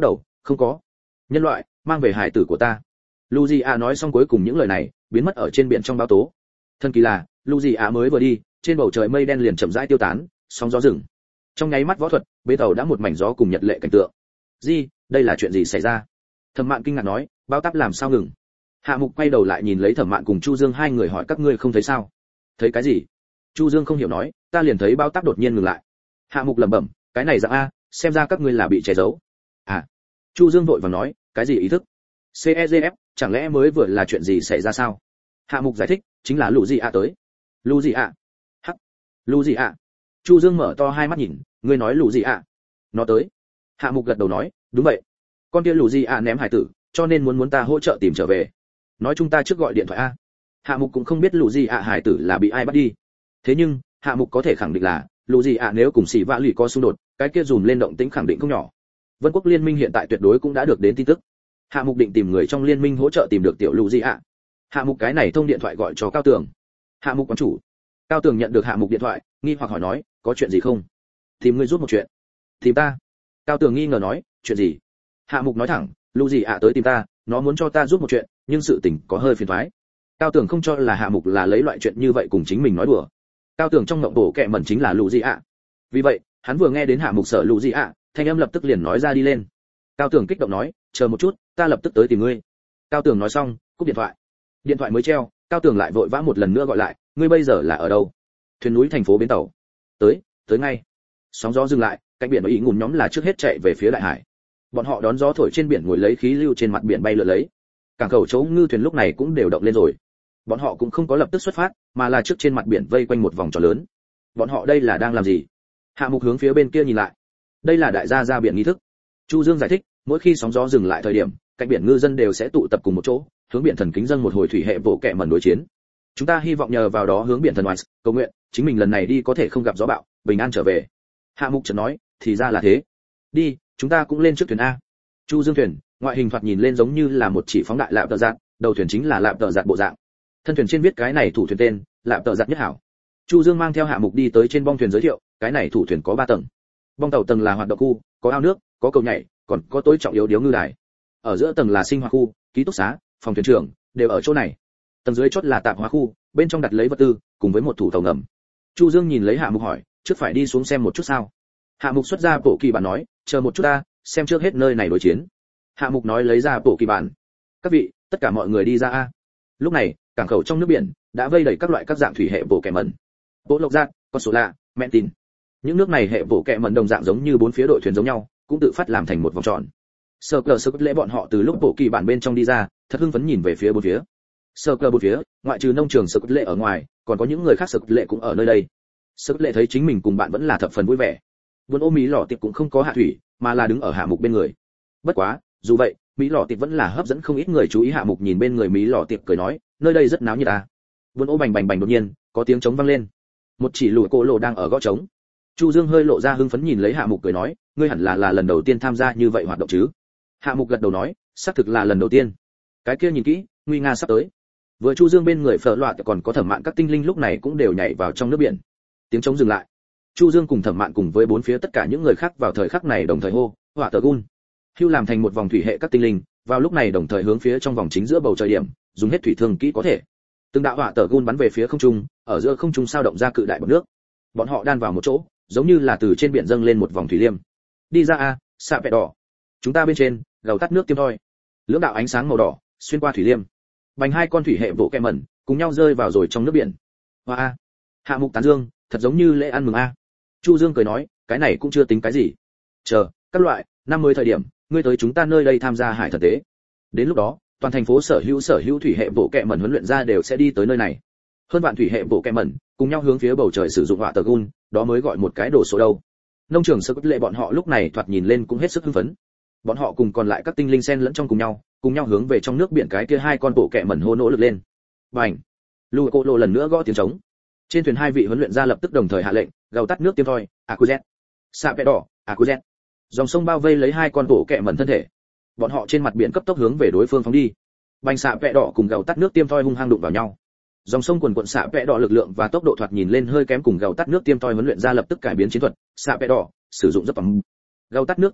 không có. Nhân loại, mang về hải tử của ta. Lucia nói xong cuối cùng những lời này, biến mất ở trên biển trong báo tố. Thần kỳ là, Lucia mới vừa đi, trên bầu trời mây đen liền chậm rãi tiêu tán, sóng gió dừng. Trong nháy mắt võ thuật, bến tàu đã một mảnh gió cùng nhật lệ cảnh tượng. Gì, đây là chuyện gì xảy ra? Thẩm Mạn kinh ngạc nói, bao táp làm sao ngừng? Hạ Mục quay đầu lại nhìn lấy Thẩm Mạn cùng Chu Dương hai người hỏi các ngươi không thấy sao? Thấy cái gì? Chu Dương không hiểu nói, ta liền thấy bao táp đột nhiên ngừng lại. Hạ Mục lẩm bẩm, cái này dạng a, xem ra các ngươi là bị che giấu. À. Chu Dương vội vàng nói, cái gì ý thức? xê e giê ép, chẳng lẽ mới vừa là chuyện gì xảy ra sao? Hạ Mục giải thích, chính là lũ gì ạ tới. Lũ gì ạ? Hắc. Lũ gì ạ? Chu Dương mở to hai mắt nhìn, ngươi nói lũ gì ạ? Nó tới. Hạ Mục gật đầu nói, đúng vậy. Con kia lũ gì ạ ném hải tử, cho nên muốn muốn ta hỗ trợ tìm trở về. Nói chúng ta trước gọi điện thoại a. Hạ Mục cũng không biết lũ gì ạ hải tử là bị ai bắt đi. Thế nhưng, Hạ Mục có thể khẳng định là, lũ gì ạ nếu cùng Sĩ Vã Lụy có xung đột, cái kia dùm lên động tĩnh khẳng định không nhỏ. Vân Quốc Liên minh hiện tại tuyệt đối cũng đã được đến tin tức. Hạ Mục định tìm người trong liên minh hỗ trợ tìm được tiểu lũ gì ạ. Hạ Mục cái này thông điện thoại gọi cho Cao Tường. Hạ Mục quán chủ. Cao Tường nhận được Hạ Mục điện thoại, nghi hoặc hỏi nói, có chuyện gì không? Tìm ngươi giúp một chuyện. Tìm ta? Cao Tường nghi ngờ nói, chuyện gì? Hạ Mục nói thẳng, lũ gì ạ tới tìm ta, nó muốn cho ta giúp một chuyện, nhưng sự tình có hơi phiền toái. Cao Tường không cho là Hạ Mục là lấy loại chuyện như vậy cùng chính mình nói đùa. Cao Tường trong ngộng bổ kệ mẩn chính là lũ gì ạ. Vì vậy, hắn vừa nghe đến Hạ Mục sợ lũ gì ạ, thanh âm lập tức liền nói ra đi lên. Cao Tường kích động nói, chờ một chút, ta lập tức tới tìm ngươi. Cao Tường nói xong, cúp điện thoại. Điện thoại mới treo, Cao Tường lại vội vã một lần nữa gọi lại, ngươi bây giờ là ở đâu? Thuyền núi thành phố bến tàu. Tới, tới ngay. Sóng gió dừng lại, cạnh biển ý ngùn nhóm là trước hết chạy về phía đại hải. Bọn họ đón gió thổi trên biển ngồi lấy khí lưu trên mặt biển bay lượn lấy. Cảng khẩu chỗ ngư thuyền lúc này cũng đều động lên rồi. Bọn họ cũng không có lập tức xuất phát, mà là trước trên mặt biển vây quanh một vòng tròn lớn. Bọn họ đây là đang làm gì? Hạ Mục hướng phía bên kia nhìn lại. Đây là đại gia ra biển nghi thức. Chu Dương giải thích, mỗi khi sóng gió dừng lại thời điểm, cạnh biển ngư dân đều sẽ tụ tập cùng một chỗ, hướng biển thần kính dâng một hồi thủy hệ bộ kệ mẩn đối chiến. Chúng ta hy vọng nhờ vào đó hướng biển thần oai cầu nguyện, chính mình lần này đi có thể không gặp gió bão, bình an trở về. Hạ Mục chợt nói, thì ra là thế. Đi, chúng ta cũng lên trước thuyền a. Chu Dương thuyền, ngoại hình thoạt nhìn lên giống như là một chỉ phóng đại lạp tợ giạt, đầu thuyền chính là lạp tợ giạt bộ dạng. Thân thuyền trên viết cái này thủ thuyền tên, lạp tợ giạt nhất hảo. Chu Dương mang theo Hạ Mục đi tới trên bong thuyền giới thiệu, cái này thủ thuyền có ba tầng. Bong tàu tầng là hoạt động khu, có ao nước, có cầu nhảy, còn có tối trọng yếu điếu ngư đài. Ở giữa tầng là sinh hoạt khu, ký túc xá, phòng thuyền trưởng, đều ở chỗ này. Tầng dưới chót là tạp hóa khu, bên trong đặt lấy vật tư, cùng với một thủ tàu ngầm. Chu Dương nhìn lấy Hạ Mục hỏi, trước phải đi xuống xem một chút sao? Hạ Mục xuất ra bộ kỳ bản nói, chờ một chút ta, xem trước hết nơi này đối chiến. Hạ Mục nói lấy ra bộ kỳ bản. Các vị, tất cả mọi người đi ra a. Lúc này, cảng khẩu trong nước biển đã vây đầy các loại các dạng thủy hệ bộ kẻ mẩn. Bộ lộc giác, con số lạ, mẹ tin. Những nước này hệ bộ kẻ mẩn đồng dạng giống như bốn phía đội thuyền giống nhau, cũng tự phát làm thành một vòng tròn. Sơ cờ sơ lễ bọn họ từ lúc bộ kỳ bản bên trong đi ra, thật hưng phấn nhìn về phía bốn phía. Sơ cờ bốn phía, ngoại trừ nông trường sơ lễ ở ngoài, còn có những người khác sơ lễ cũng ở nơi đây. Sơ lễ thấy chính mình cùng bạn vẫn là thập phần vui vẻ. Vốn ôm Mỹ lọ tiệp cũng không có hạ thủy, mà là đứng ở Hạ Mục bên người. Bất quá, dù vậy, Mỹ lọ tiệp vẫn là hấp dẫn không ít người chú ý. Hạ Mục nhìn bên người Mỹ lọ tiệp cười nói, nơi đây rất náo nhiệt à. Vốn ô bành bành bành đột nhiên, có tiếng trống vang lên. Một chỉ lùi cô lộ đang ở gõ trống. Chu Dương hơi lộ ra hưng phấn nhìn lấy Hạ Mục cười nói, ngươi hẳn là là lần đầu tiên tham gia như vậy hoạt động chứ? Hạ Mục gật đầu nói, xác thực là lần đầu tiên. Cái kia nhìn kỹ, nguy nga sắp tới. Vừa Chu Dương bên người phở loạt còn có Thẩm Mạn các tinh linh lúc này cũng đều nhảy vào trong nước biển. Tiếng trống dừng lại. Chu Dương cùng Thẩm Mạn cùng với bốn phía tất cả những người khác vào thời khắc này đồng thời hô, hỏa tờ gun. Hưu làm thành một vòng thủy hệ các tinh linh, vào lúc này đồng thời hướng phía trong vòng chính giữa bầu trời điểm, dùng hết thủy thương kỹ có thể. Từng đạo hỏa tờ gun bắn về phía không trung, ở giữa không trung sao động ra cự đại bọt nước. Bọn họ đan vào một chỗ, giống như là từ trên biển dâng lên một vòng thủy liêm. Đi ra a, xạ vẹ đỏ. Chúng ta bên trên, gào tắt nước tiêm thoi. Lưỡng đạo ánh sáng màu đỏ xuyên qua thủy liêm. Bành hai con thủy hệ bộ kẹ mẩn, cùng nhau rơi vào rồi trong nước biển. Hoa a. Hạ Mục tán dương, thật giống như lễ ăn mừng a. Chu Dương cười nói, cái này cũng chưa tính cái gì. Chờ, các loại, năm mới thời điểm, ngươi tới chúng ta nơi đây tham gia hải thần tế. Đến lúc đó, toàn thành phố sở hữu sở hữu thủy hệ bộ kẹ mẩn huấn luyện ra đều sẽ đi tới nơi này. Hơn vạn thủy hệ bộ kẹ mẩn, cùng nhau hướng phía bầu trời sử dụng hỏa tờ gun, đó mới gọi một cái đồ số đâu. Nông trường sơ cốt lệ bọn họ lúc này thoạt nhìn lên cũng hết sức hưng phấn. Bọn họ cùng còn lại các tinh linh xen lẫn trong cùng nhau, cùng nhau hướng về trong nước biển cái kia hai con bộ kẹ mẩn hô nỗ lực lên. Bành! Lùi cô lộ lần nữa gõ tiếng trống. Trên thuyền hai vị huấn luyện ra lập tức đồng thời hạ lệnh, gào tắt nước tiêm thoi, Akuzet. Xạ vẽ đỏ, Akuzet. Dòng sông bao vây lấy hai con bộ kẹ mẩn thân thể. Bọn họ trên mặt biển cấp tốc hướng về đối phương phóng đi. Bành xạ vẽ đỏ cùng gào tắt nước tiêm thoi hung hăng đụng vào nhau. Dòng sông quần quần xạ vẽ đỏ lực lượng và tốc độ thoạt nhìn lên hơi kém cùng gào tắt nước tiêm thoi huấn luyện ra lập tức cải biến chiến thuật, xạ vẽ đỏ sử dụng rất bằng. Gào tắt nước tiêm thoi,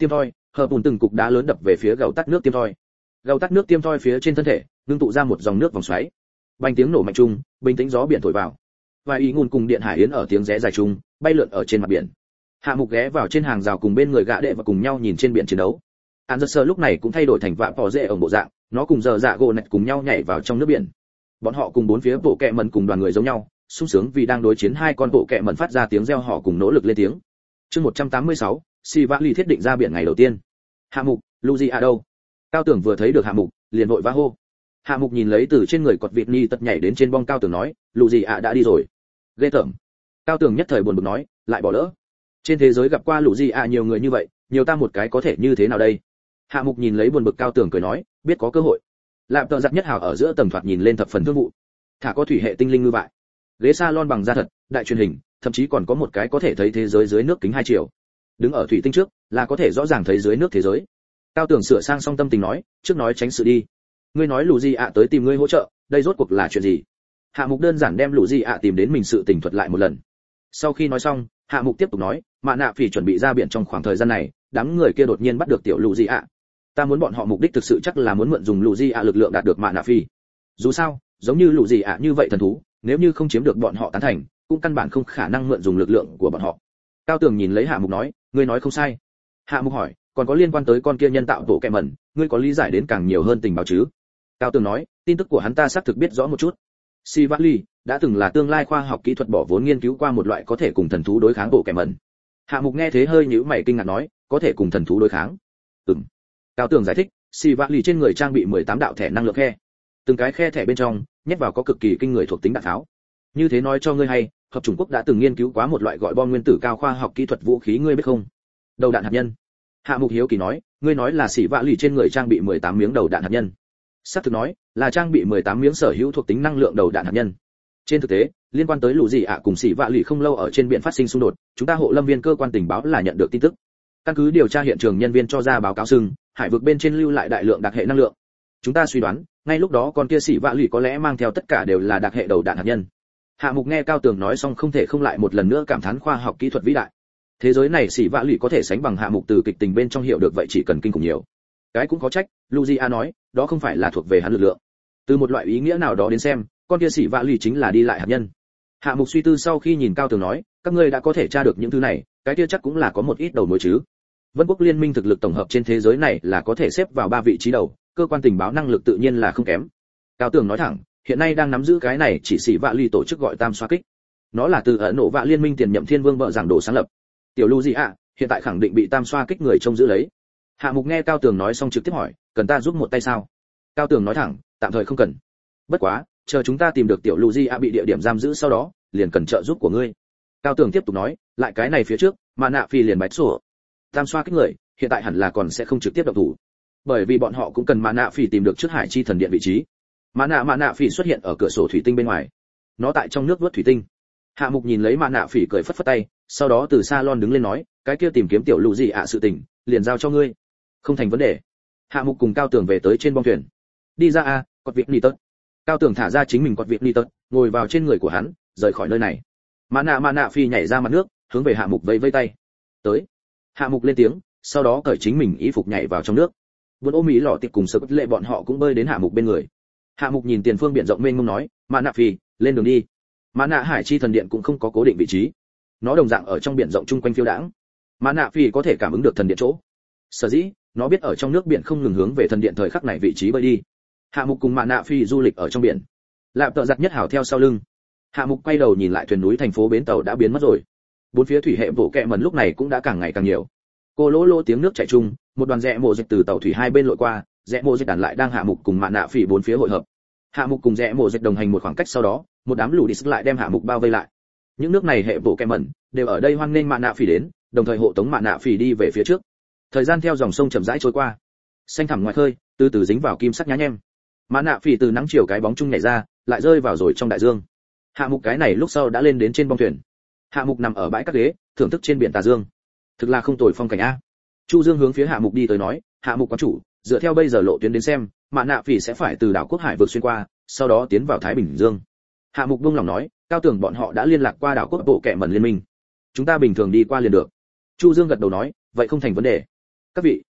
hợp bùn từng cục đá lớn đập về phía gầu tắt nước tiêm thoi. Gầu tắt nước tiêm thoi phía trên thân thể ngưng tụ ra một dòng nước vòng xoáy. Bành tiếng nổ mạnh chung, bình tĩnh gió biển thổi vào. Vài ý ngôn cùng điện hải yến ở tiếng rẽ dài chung, bay lượn ở trên mặt biển. Hạ Mục ghé vào trên hàng rào cùng bên người gã đệ và cùng nhau nhìn trên biển chiến đấu. Anderson lúc này cũng thay đổi thành vạ bò rễ ở bộ dạng, nó cùng giờ dạ gỗ nẹt cùng nhau nhảy vào trong nước biển. Bọn họ cùng bốn phía bộ kệ mẩn cùng đoàn người giống nhau, sung sướng vì đang đối chiến hai con bộ kệ mẩn phát ra tiếng reo hò cùng nỗ lực lên tiếng. Chương một trăm tám mươi sáu, Sivali thiết định ra biển ngày đầu tiên. Hạ Mục, Luigi đâu? Cao Tưởng vừa thấy được Hạ Mục, liền vội vã hô. Hạ Mục nhìn lấy từ trên người cọt vịt ni tật nhảy đến trên bong Cao Tưởng nói, Luigi đã đi rồi. Ghê tởm. Cao Tưởng nhất thời buồn bực nói, lại bỏ lỡ. Trên thế giới gặp qua Luigi nhiều người như vậy, nhiều ta một cái có thể như thế nào đây? Hạ Mục nhìn lấy buồn bực Cao Tưởng cười nói, biết có cơ hội. Lạm Tợ giặc nhất hào ở giữa tầng thoạt nhìn lên thập phần thương vụ. Thả có thủy hệ tinh linh ngư bại. Ghế salon bằng da thật, đại truyền hình, thậm chí còn có một cái có thể thấy thế giới dưới nước kính hai chiều. Đứng ở thủy tinh trước, là có thể rõ ràng thấy dưới nước thế giới. Cao Tưởng sửa sang xong tâm tình nói, trước nói tránh sự đi. Ngươi nói Luigi ạ tới tìm ngươi hỗ trợ, đây rốt cuộc là chuyện gì? Hạ Mục đơn giản đem Luigi ạ tìm đến mình sự tình thuật lại một lần. Sau khi nói xong, Hạ Mục tiếp tục nói, Mạ Nạ Phỉ chuẩn bị ra biển trong khoảng thời gian này, đám người kia đột nhiên bắt được tiểu Luigi ạ. Ta muốn bọn họ mục đích thực sự chắc là muốn mượn dùng Luigi ạ lực lượng đạt được Mạ Nạ Phỉ. Dù sao, giống như Luigi ạ như vậy thần thú, nếu như không chiếm được bọn họ tán thành, cũng căn bản không khả năng mượn dùng lực lượng của bọn họ. Cao Tường nhìn lấy Hạ Mục nói, ngươi nói không sai. Hạ Mục hỏi, còn có liên quan tới con kia nhân tạo bộ kẹm mẩn, ngươi có lý giải đến càng nhiều hơn tình báo chứ? Cao Tường nói, tin tức của hắn ta xác thực biết rõ một chút. Sivali đã từng là tương lai khoa học kỹ thuật bỏ vốn nghiên cứu qua một loại có thể cùng thần thú đối kháng bộ kẹm mẩn. Hạ Mục nghe thế hơi nhíu mày kinh ngạc nói, có thể cùng thần thú đối kháng? Ừm. Cao Tường giải thích, Sivali trên người trang bị mười tám đạo thẻ năng lượng khe. Từng cái khe thẻ bên trong nhét vào có cực kỳ kinh người thuộc tính đạn tháo. Như thế nói cho ngươi hay, hợp chủng quốc đã từng nghiên cứu quá một loại gọi bom nguyên tử cao khoa học kỹ thuật vũ khí, ngươi biết không? Đầu đạn hạt nhân. Hạ Mục hiếu kỳ nói, ngươi nói là Sivali trên người trang bị mười tám miếng đầu đạn hạt nhân. Sắp thực nói, là trang bị mười tám miếng sở hữu thuộc tính năng lượng đầu đạn hạt nhân. Trên thực tế, liên quan tới Luigi ạ cùng Sivali không lâu ở trên biển phát sinh xung đột, chúng ta hộ lâm viên cơ quan tình báo là nhận được tin tức. Căn cứ điều tra hiện trường nhân viên cho ra báo cáo sưng, hải vực bên trên lưu lại đại lượng đặc hệ năng lượng. Chúng ta suy đoán, ngay lúc đó con kia Sivali có lẽ mang theo tất cả đều là đặc hệ đầu đạn hạt nhân. Hạ Mục nghe Cao Tường nói xong không thể không lại một lần nữa cảm thán khoa học kỹ thuật vĩ đại. Thế giới này Sivali có thể sánh bằng Hạ Mục từ kịch tình bên trong hiểu được vậy chỉ cần kinh khủng nhiều. Cái cũng có trách, Luigi nói, đó không phải là thuộc về hắn lực lượng. Từ một loại ý nghĩa nào đó đến xem, con kia Sivali chính là đi lại hạt nhân. Hạ Mục suy tư sau khi nhìn Cao Tường nói, các ngươi đã có thể tra được những thứ này, cái kia chắc cũng là có một ít đầu mối chứ. Vân Quốc Liên minh thực lực tổng hợp trên thế giới này là có thể xếp vào ba vị trí đầu, cơ quan tình báo năng lực tự nhiên là không kém. Cao Tường nói thẳng, hiện nay đang nắm giữ cái này chỉ Sivali tổ chức gọi Tam Xoa Kích. Nó là từ Ấn Độ Vạ Liên minh tiền nhậm thiên vương vợ giảng đồ sáng lập. Tiểu Luigi ạ, hiện tại khẳng định bị Tam Xoa Kích người trông giữ lấy. Hạ Mục nghe Cao Tường nói xong trực tiếp hỏi, cần ta giúp một tay sao? Cao Tường nói thẳng, tạm thời không cần. Bất quá, chờ chúng ta tìm được tiểu Luigi ạ bị địa điểm giam giữ sau đó, liền cần trợ giúp của ngươi. Cao Tường tiếp tục nói, lại cái này phía trước, Mạ Nạ Phi liền bạch sổ. Tam Xoa Kích người, hiện tại hẳn là còn sẽ không trực tiếp động thủ, bởi vì bọn họ cũng cần Mạ Nạ Phi tìm được trước Hải Chi thần điện vị trí. Mạ Nạ Mạ Nạ Phi xuất hiện ở cửa sổ thủy tinh bên ngoài, nó tại trong nước vớt thủy tinh. Hạ Mục nhìn lấy Mạ Nạ Phi cười phất phất tay, sau đó từ salon đứng lên nói, cái kia tìm kiếm tiểu Luigi ạ sự tình, liền giao cho ngươi. Không thành vấn đề. Hạ Mục cùng Cao Tường về tới trên bong thuyền. Đi ra a, cọt vịt ni tật. Cao Tường thả ra chính mình cọt vịt ni tật, ngồi vào trên người của hắn, rời khỏi nơi này. Mã nạ Mã nạ Phi nhảy ra mặt nước, hướng về Hạ Mục vẫy vẫy tay. Tới. Hạ Mục lên tiếng, sau đó cởi chính mình y phục nhảy vào trong nước. Vốn ôm ý lọ tiệp cùng Sở Bất Lệ bọn họ cũng bơi đến Hạ Mục bên người. Hạ Mục nhìn tiền phương biển rộng mênh mông nói, Mã nạ Phi, lên đường đi. Mã nạ Hải Chi thần điện cũng không có cố định vị trí, nó đồng dạng ở trong biển rộng chung quanh phiêu đãng. Mã nạ Phi có thể cảm ứng được thần điện chỗ. Sở dĩ, nó biết ở trong nước biển không ngừng hướng về thần điện thời khắc này vị trí bơi đi. Hạ Mục cùng Mã nạ Phi du lịch ở trong biển. Lạp Tợ giặt nhất hảo theo sau lưng. Hạ Mục quay đầu nhìn lại thuyền núi thành phố bến tàu đã biến mất rồi. Bốn phía thủy hệ bộ kẹ mẩn lúc này cũng đã càng ngày càng nhiều. Cô lỗ lỗ tiếng nước chảy chung, một đoàn rẽ mộ dịch từ tàu thủy hai bên lội qua, rẽ mộ dịch đàn lại đang Hạ Mục cùng Mã nạ Phi bốn phía hội hợp. Hạ Mục cùng rẽ mộ dịch đồng hành một khoảng cách, sau đó, một đám lù đi sức lại đem Hạ Mục bao vây lại. Những nước này hệ bộ kẹ mẩn đều ở đây hoan nghênh Mã nạ Phi đến, đồng thời hộ tống Mã nạ Phi đi về phía trước. Thời gian theo dòng sông chậm rãi trôi qua, xanh thẳm ngoài khơi, từ từ dính vào kim sắc nhá nhem. Mã nạ Phi từ nắng chiều cái bóng chung nhảy ra, lại rơi vào rồi trong đại dương. Hạ Mục cái này lúc sau đã lên đến trên bong thuyền. Hạ Mục nằm ở bãi cát ghế, thưởng thức trên biển Tà Dương. Thực là không tồi phong cảnh a. Chu Dương hướng phía Hạ Mục đi tới nói, Hạ Mục quán chủ, dựa theo bây giờ lộ tuyến đến xem, Mã nạ Phi sẽ phải từ đảo Quốc Hải vượt xuyên qua, sau đó tiến vào Thái Bình Dương. Hạ Mục buông lòng nói, Cao Tưởng bọn họ đã liên lạc qua đảo Quốc bộ kệ mẩn liên minh, chúng ta bình thường đi qua liền được. Chu Dương gật đầu nói, vậy không thành vấn đề. Các vị,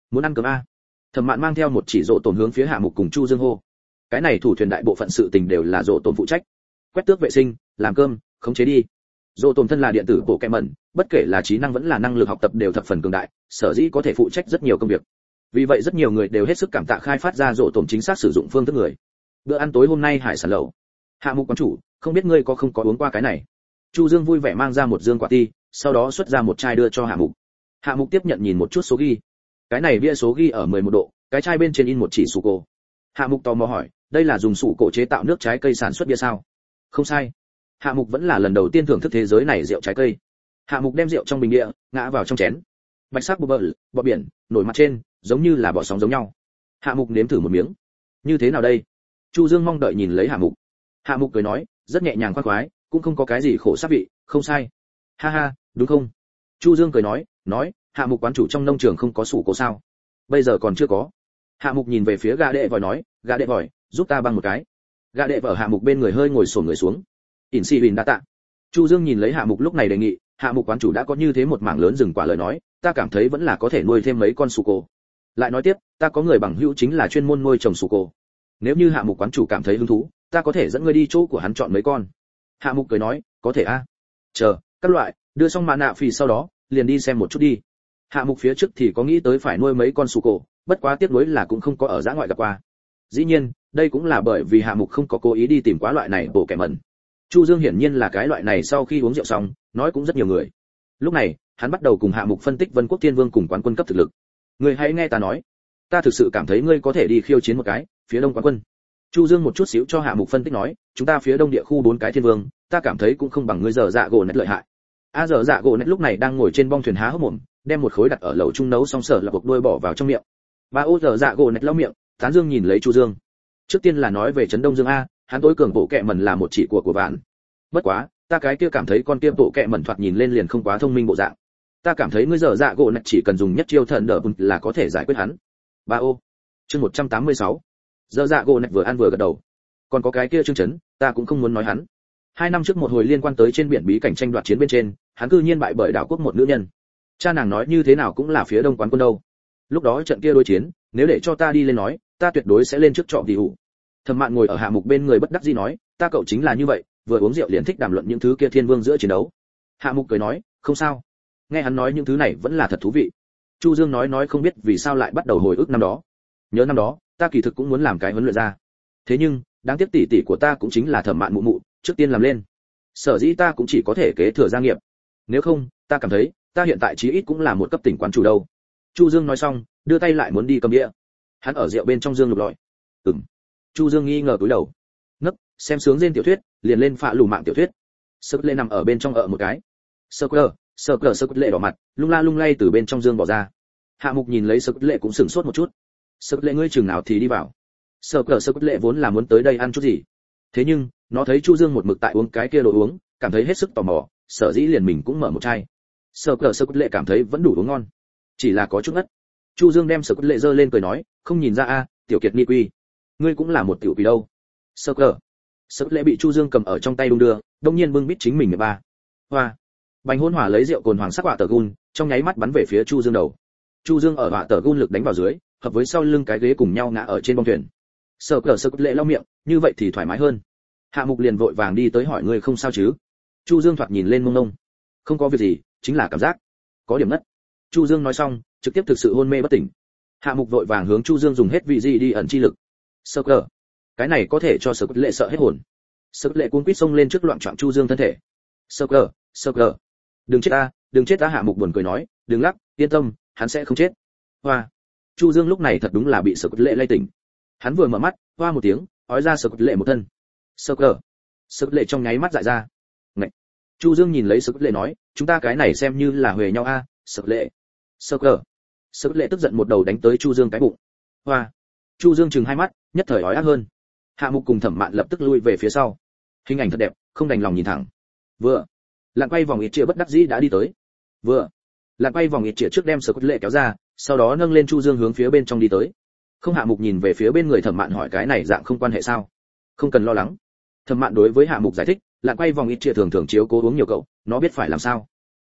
muốn ăn cơm a? Thẩm Mạn mang theo một chỉ rộ tổn hướng phía Hạ Mục cùng Chu Dương hô. Cái này thủ thuyền đại bộ phận sự tình đều là rộ tổn phụ trách. Quét tước vệ sinh, làm cơm, khống chế đi. Rộ tổn thân là điện tử bộ kẹm mẩn, bất kể là trí năng vẫn là năng lực học tập đều thập phần cường đại, sở dĩ có thể phụ trách rất nhiều công việc. Vì vậy rất nhiều người đều hết sức cảm tạ khai phát ra rộ tổn chính xác sử dụng phương thức người. Bữa ăn tối hôm nay hải sản lẩu. Hạ Mục quán chủ, không biết ngươi có không có uống qua cái này? Chu Dương vui vẻ mang ra một dương quả ti, sau đó xuất ra một chai đưa cho Hạ Mục. Hạ Mục tiếp nhận nhìn một chút số ghi. Cái này bia số ghi ở mười một độ, cái chai bên trên in một chỉ sủ cổ. Hạ Mục tò mò hỏi, đây là dùng sủ cổ chế tạo nước trái cây sản xuất bia sao? Không sai. Hạ Mục vẫn là lần đầu tiên thưởng thức thế giới này rượu trái cây. Hạ Mục đem rượu trong bình địa ngã vào trong chén. Bạch sắc bờ bờ, bọt biển nổi mặt trên, giống như là bọt sóng giống nhau. Hạ Mục nếm thử một miếng. Như thế nào đây? Chu Dương mong đợi nhìn lấy Hạ Mục. Hạ Mục cười nói, rất nhẹ nhàng khoan khoái, cũng không có cái gì khổ sắc vị, không sai. Ha ha, đúng không? Chu Dương cười nói, nói, Hạ Mục quán chủ trong nông trường không có sủ cổ sao? Bây giờ còn chưa có. Hạ Mục nhìn về phía gã đệ vòi nói, gã đệ vòi, giúp ta băng một cái. Gã đệ vòi Hạ Mục bên người hơi ngồi xổm người xuống. Ỉn xì bình đa tạ. Chu Dương nhìn lấy Hạ Mục lúc này đề nghị, Hạ Mục quán chủ đã có như thế một mảng lớn rừng quả lời nói, ta cảm thấy vẫn là có thể nuôi thêm mấy con sủ cổ. Lại nói tiếp, ta có người bằng hữu chính là chuyên môn nuôi trồng sủ cổ. Nếu như Hạ Mục quán chủ cảm thấy hứng thú, ta có thể dẫn ngươi đi chỗ của hắn chọn mấy con. Hạ Mục cười nói, có thể a. Chờ, các loại, đưa xong mã nạ phì sau đó, liền đi xem một chút đi. Hạ Mục phía trước thì có nghĩ tới phải nuôi mấy con sủ cổ, bất quá tiếc nuối là cũng không có ở dã ngoại gặp qua. Dĩ nhiên, đây cũng là bởi vì Hạ Mục không có cố ý đi tìm quá loại này bộ kẻ mẩn. Chu Dương hiển nhiên là cái loại này sau khi uống rượu xong, nói cũng rất nhiều người. Lúc này, hắn bắt đầu cùng Hạ Mục phân tích Vân Quốc Thiên Vương cùng quán quân cấp thực lực. Ngươi hãy nghe ta nói, ta thực sự cảm thấy ngươi có thể đi khiêu chiến một cái, phía đông quán quân. Chu Dương một chút xíu cho Hạ Mục phân tích nói, chúng ta phía đông địa khu bốn cái thiên vương, ta cảm thấy cũng không bằng ngươi giờ dạ gỗ nét lợi hại. A giờ dạ gỗ nét lúc này đang ngồi trên bong thuyền há hốc mồm, đem một khối đặt ở lẩu chung nấu xong sở là cuộc đuôi bỏ vào trong miệng. Ba ô giờ dạ gỗ nét lau miệng, Tán Dương nhìn lấy Chu Dương. Trước tiên là nói về trấn Đông Dương a, hắn tối cường bộ kệ mẩn là một chỉ của của bạn. Bất quá, ta cái kia cảm thấy con kia bộ kệ mẩn thoạt nhìn lên liền không quá thông minh bộ dạng. Ta cảm thấy ngươi giờ dạ gỗ nét chỉ cần dùng nhất chiêu thần đỡ là có thể giải quyết hắn. Ba ô. Chương một trăm tám mươi sáu. Giờ dạ gỗ nét vừa ăn vừa gật đầu. Còn có cái kia Trương Chấn, ta cũng không muốn nói hắn. Hai năm trước một hồi liên quan tới trên biển bí cảnh tranh đoạt chiến bên trên, hắn cư nhiên bại bởi đảo quốc một nữ nhân. Cha nàng nói như thế nào cũng là phía đông quán quân đâu. Lúc đó trận kia đối chiến, nếu để cho ta đi lên nói, ta tuyệt đối sẽ lên trước trọ tỷ hủ. Thẩm Mạn ngồi ở Hạ Mục bên người bất đắc dĩ nói, ta cậu chính là như vậy, vừa uống rượu liền thích đàm luận những thứ kia thiên vương giữa chiến đấu. Hạ Mục cười nói, không sao. Nghe hắn nói những thứ này vẫn là thật thú vị. Chu Dương nói nói không biết vì sao lại bắt đầu hồi ức năm đó. Nhớ năm đó, ta kỳ thực cũng muốn làm cái huấn luyện ra. Thế nhưng, đáng tiếc tỷ tỷ của ta cũng chính là Thẩm Mạn mụ mụ, trước tiên làm lên. Sở dĩ ta cũng chỉ có thể kế thừa gia nghiệp. Nếu không, ta cảm thấy, ta hiện tại chí ít cũng là một cấp tỉnh quán chủ đâu. Chu Dương nói xong, đưa tay lại muốn đi cầm đĩa. Hắn ở rượu bên trong dương lục lọi. Ừm. Chu Dương nghi ngờ cúi đầu. Nấc, xem sướng trên tiểu thuyết, liền lên phạ lù mạng tiểu thuyết. Sơ Lệ nằm ở bên trong ở một cái. Sơ Cơ, Sơ Cơ Sơ Lệ đỏ mặt, lung la lung lay từ bên trong dương bỏ ra. Hạ Mục nhìn lấy Sơ Lệ cũng sửng sốt một chút. Sơ Lệ ngươi chừng nào thì đi vào? Sơ Cơ Sơ Lệ vốn là muốn tới đây ăn chút gì. Thế nhưng, nó thấy Chu Dương một mực tại uống cái kia đồ uống, cảm thấy hết sức tò mò, sở dĩ liền mình cũng mở một chai. Sơ Cơ Sơ Lệ cảm thấy vẫn đủ uống ngon, chỉ là có chút ngất. Chu Dương đem Sơ Lệ giơ lên cười nói, không nhìn ra a, tiểu kiệt nghi quy, ngươi cũng là một tiểu quỷ đâu. Sơ Cơ Sơ Lệ bị Chu Dương cầm ở trong tay đung đưa, đột nhiên bưng bít chính mình người ba. Hoa. Bành Hôn Hỏa lấy rượu cồn hoàng sắc hỏa tờ gun, trong nháy mắt bắn về phía Chu Dương đầu. Chu Dương ở hỏa tờ gun lực đánh vào dưới, hợp với sau lưng cái ghế cùng nhau ngã ở trên bong thuyền. Sơ Cơ Sơ Lệ lau miệng, như vậy thì thoải mái hơn. Hạ Mục liền vội vàng đi tới hỏi ngươi không sao chứ? Chu Dương thoạt nhìn lên mông nông. Không có việc gì, chính là cảm giác có điểm ngất. Chu Dương nói xong, trực tiếp thực sự hôn mê bất tỉnh. Hạ Mục vội vàng hướng Chu Dương dùng hết vị gì đi ẩn chi lực. Sơ Cơ, cái này có thể cho Sơ Lệ sợ hết hồn. Sơ Lệ cuống quýt xông lên trước loạn choạng Chu Dương thân thể. Sơ Cơ, Sơ Cơ, đừng chết ta, đừng chết ta. Hạ Mục buồn cười nói, đừng lắc, yên tâm, hắn sẽ không chết. Hoa. Chu Dương lúc này thật đúng là bị Sơ Lệ lay tỉnh. Hắn vừa mở mắt, hoa một tiếng, ói ra Sơ Lệ một thân. Sơ Cơ, Sơ Lệ trong nháy mắt dại ra. Ngậy. Chu Dương nhìn lấy Sơ Lệ nói, chúng ta cái này xem như là huề nhau a. Sơ Lệ, Sơ Cơ. Sơ Lệ tức giận một đầu đánh tới Chu Dương cái bụng. Hoa. Chu Dương trừng hai mắt, nhất thời ói ác hơn. Hạ Mục cùng Thẩm Mạn lập tức lui về phía sau. Hình ảnh thật đẹp, không đành lòng nhìn thẳng. Vừa, lặn quay vòng ít chia bất đắc dĩ đã đi tới. Vừa, lặn quay vòng ít chia trước đem Sơ Lệ kéo ra, sau đó nâng lên Chu Dương hướng phía bên trong đi tới. Không. Hạ Mục nhìn về phía bên người Thẩm Mạn hỏi cái này dạng không quan hệ sao? Không cần lo lắng. Thẩm Mạn đối với Hạ Mục giải thích, lặn quay vòng ít chia thường thường chiếu cố uống nhiều cậu, nó biết phải làm sao.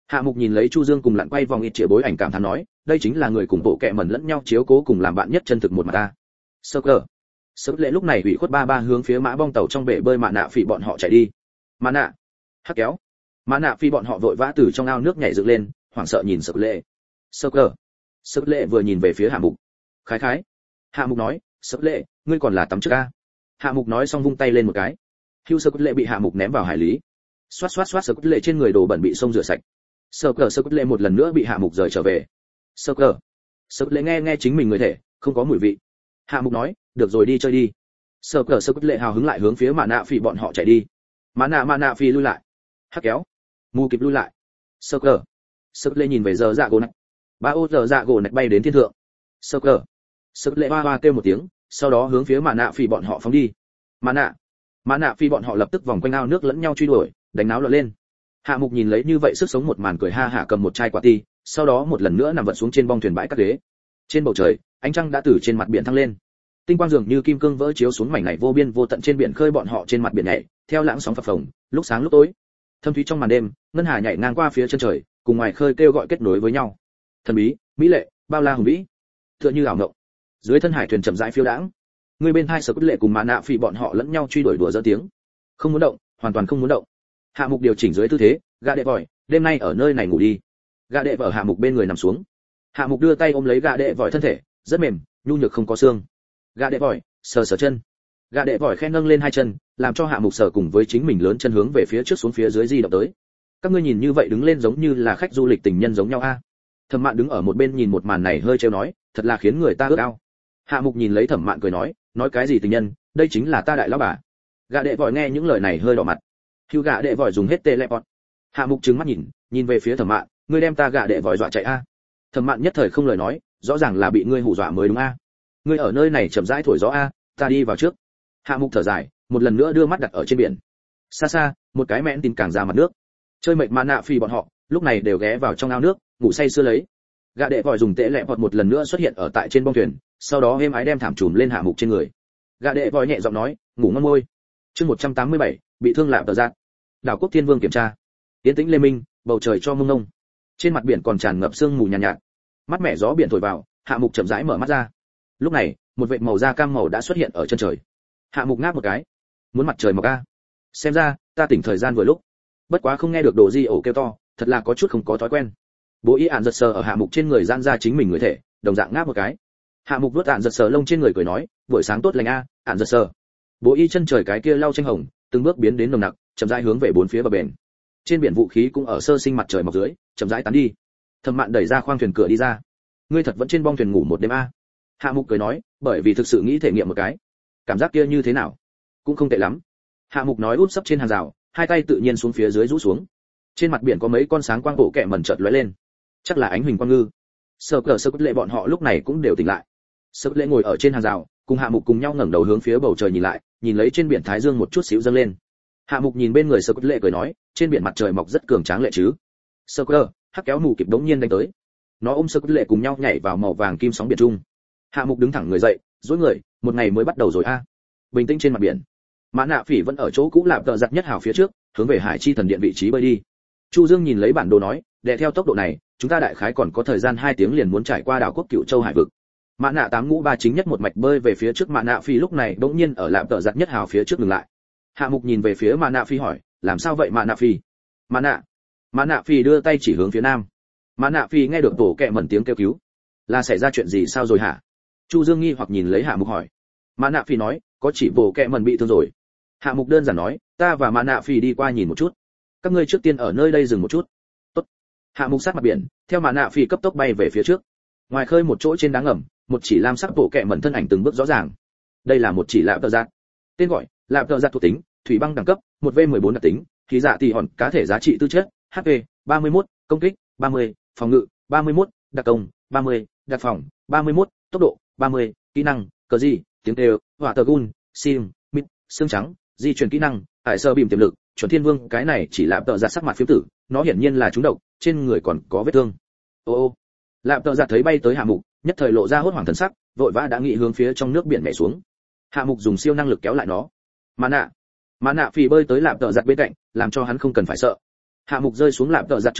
Hạ Mục nhìn lấy Chu Dương cùng lặn quay vòng ít chĩa bối ảnh cảm thán nói, đây chính là người cùng bộ kệ mẩn lẫn nhau chiếu cố cùng làm bạn nhất chân thực một mà ta. Sơ cờ. Sơ lệ lúc này ủy khuất ba ba hướng phía mã bong tàu trong bể bơi mạ nạ phỉ bọn họ chạy đi. Mã nạ. Hắc kéo. Mã nạ phi bọn họ vội vã từ trong ao nước nhảy dựng lên, hoảng sợ nhìn Sơ lệ. Sơ cờ. Sơ lệ vừa nhìn về phía Hạ Mục. Khái khái. Hạ Mục nói, Sơ lệ, ngươi còn là tắm trước a. Hạ Mục nói xong vung tay lên một cái. Hưu Sơ lệ bị Hạ Mục ném vào hải lý. Xoát xoát xoát Sơ lệ trên người đồ bẩn bị sông rửa sạch. Sơ cờ Sơ lệ một lần nữa bị Hạ Mục rời trở về. Sơ cờ. Sơ lệ nghe nghe chính mình người thể, không có mùi vị. Hạ Mục nói, được rồi đi chơi đi. Sơ cờ Sơ lệ hào hứng lại hướng phía mạ nạ phi bọn họ chạy đi. Mã nạ mạ nạ phi lui lại. Hắc kéo. Mù kịp lui lại. Sơ cờ. Sơ lệ nhìn về giờ dạ gỗ nạch. Ba ô giờ dạ gỗ nạch bay đến thiên thượng. Sơ cờ. Sơ lệ hoa hoa kêu một tiếng, sau đó hướng phía mạ nạ phi bọn họ phóng đi. Mã nạ. Mã nạ phi bọn họ lập tức vòng quanh ao nước lẫn nhau truy đuổi, đánh náo loạn lên. Hạ Mục nhìn lấy như vậy sức sống một màn cười ha hả cầm một chai quả ti, sau đó một lần nữa nằm vật xuống trên bong thuyền bãi cát ghế. Trên bầu trời, ánh trăng đã từ trên mặt biển thăng lên. Tinh quang dường như kim cương vỡ chiếu xuống mảnh này vô biên vô tận trên biển khơi bọn họ trên mặt biển nhảy, theo lãng sóng phập phồng, lúc sáng lúc tối. Thâm thúy trong màn đêm, ngân hà nhảy ngang qua phía chân trời, cùng ngoài khơi kêu gọi kết nối với nhau. Thần bí, mỹ lệ, bao la hùng vĩ, tựa như ảo ngộng. Dưới thân hải thuyền chậm rãi phiêu đãng. Người bên hai Sở Cốt Lệ cùng Mã Nạ Phi bọn họ lẫn nhau truy đuổi đùa giỡn tiếng. Không muốn động, hoàn toàn không muốn động. Hạ Mục điều chỉnh dưới tư thế, gã đệ vòi, đêm nay ở nơi này ngủ đi. Gã đệ vòi Hạ Mục bên người nằm xuống. Hạ Mục đưa tay ôm lấy gã đệ vòi thân thể, rất mềm, nhu nhược không có xương. Gã đệ vòi, sờ sờ chân. Gã đệ vòi khen nâng lên hai chân, làm cho Hạ Mục sờ cùng với chính mình lớn chân hướng về phía trước xuống phía dưới di động tới. Các ngươi nhìn như vậy đứng lên giống như là khách du lịch tình nhân giống nhau a. Thẩm Mạn đứng ở một bên nhìn một màn này hơi trêu nói, thật là khiến người ta ước ao. Hạ Mục nhìn lấy Thẩm Mạn cười nói, nói cái gì tình nhân, đây chính là ta đại lão bà. Gã đệ vòi nghe những lời này hơi đỏ mặt. Hưu gã đệ vòi dùng hết teleport. Hạ Mục trừng mắt nhìn, nhìn về phía Thẩm Mạn, ngươi đem ta gã đệ vòi dọa chạy a. Thẩm Mạn nhất thời không lời nói, rõ ràng là bị ngươi hù dọa mới đúng a. Ngươi ở nơi này chậm rãi thổi gió a, ta đi vào trước. Hạ Mục thở dài, một lần nữa đưa mắt đặt ở trên biển. Xa xa, một cái mẽn tin càng ra mặt nước. Chơi mệt Mã Nạ Phi bọn họ, lúc này đều ghé vào trong ao nước, ngủ say sưa lấy. Gã đệ vòi dùng tệ lẹ vọt một lần nữa xuất hiện ở tại trên bong thuyền, sau đó êm ái đem thảm trùm lên Hạ Mục trên người. Gã đệ vòi nhẹ giọng nói, ngủ ngon môi. Chương một trăm tám mươi bảy, bị thương lạm tờ giác. Đảo Quốc Thiên Vương kiểm tra. Tiến tĩnh lê minh, bầu trời cho mông ngông. Trên mặt biển còn tràn ngập sương mù nhàn nhạt, nhạt. Mát mẻ gió biển thổi vào, Hạ Mục chậm rãi mở mắt ra. Lúc này, một vệt màu da cam màu đã xuất hiện ở chân trời. Hạ Mục ngáp một cái, muốn mặt trời mọc a. Xem ra, ta tỉnh thời gian vừa lúc. Bất quá không nghe được đồ di ổ kêu to, thật là có chút không có thói quen. Bố ý ạn giật sờ ở Hạ Mục trên người gian ra chính mình người thể, đồng dạng ngáp một cái. Hạ Mục vuốt ạn giật sờ lông trên người cười nói, buổi sáng tốt lành a, ạn giật sờ. Bố y chân trời cái kia lau tranh hồng, từng bước biến đến nồng nặc, chậm rãi hướng về bốn phía bờ bền. Trên biển vũ khí cũng ở sơ sinh mặt trời mọc dưới, chậm rãi tán đi. Thẩm Mạn đẩy ra khoang thuyền cửa đi ra. Ngươi thật vẫn trên bong thuyền ngủ một đêm a? Hạ Mục cười nói, bởi vì thực sự nghĩ thể nghiệm một cái. Cảm giác kia như thế nào? Cũng không tệ lắm. Hạ Mục nói úp sấp trên hàng rào, hai tay tự nhiên xuống phía dưới rũ xuống. Trên mặt biển có mấy con sáng quang bộ kẹ mẩn chợt lóe lên. Chắc là ánh huỳnh quang ngư. Sở Cờ Sơ Cốt Lệ bọn họ lúc này cũng đều tỉnh lại. Sơ Cốt Lệ ngồi ở trên hàng rào, cùng Hạ Mục cùng nhau ngẩng đầu hướng phía bầu trời nhìn lại, nhìn lấy trên biển thái dương một chút xíu dâng lên. Hạ Mục nhìn bên người Sơ Cốt Lệ cười nói, trên biển mặt trời mọc rất cường tráng lệ chứ. Sơ Cốt, hắc kéo mù kịp đống nhiên đánh tới. Nó ôm Sơ Cốt Lệ cùng nhau nhảy vào màu vàng kim sóng biển trung. Hạ Mục đứng thẳng người dậy, duỗi người, một ngày mới bắt đầu rồi a. Bình tĩnh trên mặt biển. Mã Nạ Phỉ vẫn ở chỗ cũ lạp tợ giặt nhất hào phía trước, hướng về Hải Chi thần điện vị trí bơi đi. Chu Dương nhìn lấy bản đồ nói, đè theo tốc độ này, chúng ta đại khái còn có thời gian hai tiếng liền muốn trải qua đảo quốc Cựu Châu hải vực. Mã Nạ tám ngũ ba chính nhất một mạch bơi về phía trước. Mã Nạ Phi lúc này bỗng nhiên ở lạp tợ giặt nhất hào phía trước dừng lại. Hạ Mục nhìn về phía Mã Nạ Phi hỏi, làm sao vậy Mã Nạ Phi? Mã Nạ. Mã Nạ Phi đưa tay chỉ hướng phía nam. Mã Nạ Phi nghe được tổ kẹ mẩn tiếng kêu cứu, là xảy ra chuyện gì sao rồi hả? Chu Dương nghi hoặc nhìn lấy Hạ Mục hỏi. Mã Nạ Phi nói, có chỉ bộ kẹ mẩn bị thương rồi. Hạ Mục đơn giản nói, ta và Mã Nạ Phi đi qua nhìn một chút. Các ngươi trước tiên ở nơi đây dừng một chút. Tốt. Hạ Mục sát mặt biển, theo Mã Nạ Phi cấp tốc bay về phía trước. Ngoài khơi một chỗ trên đá ngầm, một chỉ lam sắc bộ kẹ mẩn thân ảnh từng bước rõ ràng. Đây là một chỉ lạp tợ giặt. Tên gọi, lạp tợ giặt thuộc tính, thủy băng đẳng cấp, một V mười bốn đặc tính, khí dạ tỷ hòn, cá thể giá trị tư chất, hát pê ba mươi mốt, công kích ba mươi, phòng ngự ba mươi mốt, đặc công ba mươi, đặc phòng ba mươi mốt, tốc độ ba mươi, kỹ năng, cờ gì, tiếng kêu, hỏa tờ gun, sim, mít, xương trắng, di chuyển kỹ năng, hải sơ bìm tiềm lực, chuẩn thiên vương. Cái này chỉ lạp tợ giặt sắc mặt phiếm tử, nó hiển nhiên là trúng độc, trên người còn có vết thương. Ô ô. Lạp tợ giặt thấy bay tới Hạ Mục, nhất thời lộ ra hốt hoảng thần sắc, vội vã đã nghĩ hướng phía trong nước biển nhảy xuống. Hạ Mục dùng siêu năng lực kéo lại nó. Mã Nạ. Mã Nạ Phi bơi tới lạp tợ giặt bên cạnh, làm cho hắn không cần phải sợ. Hạ Mục rơi xuống lạp tợ giặt trước người,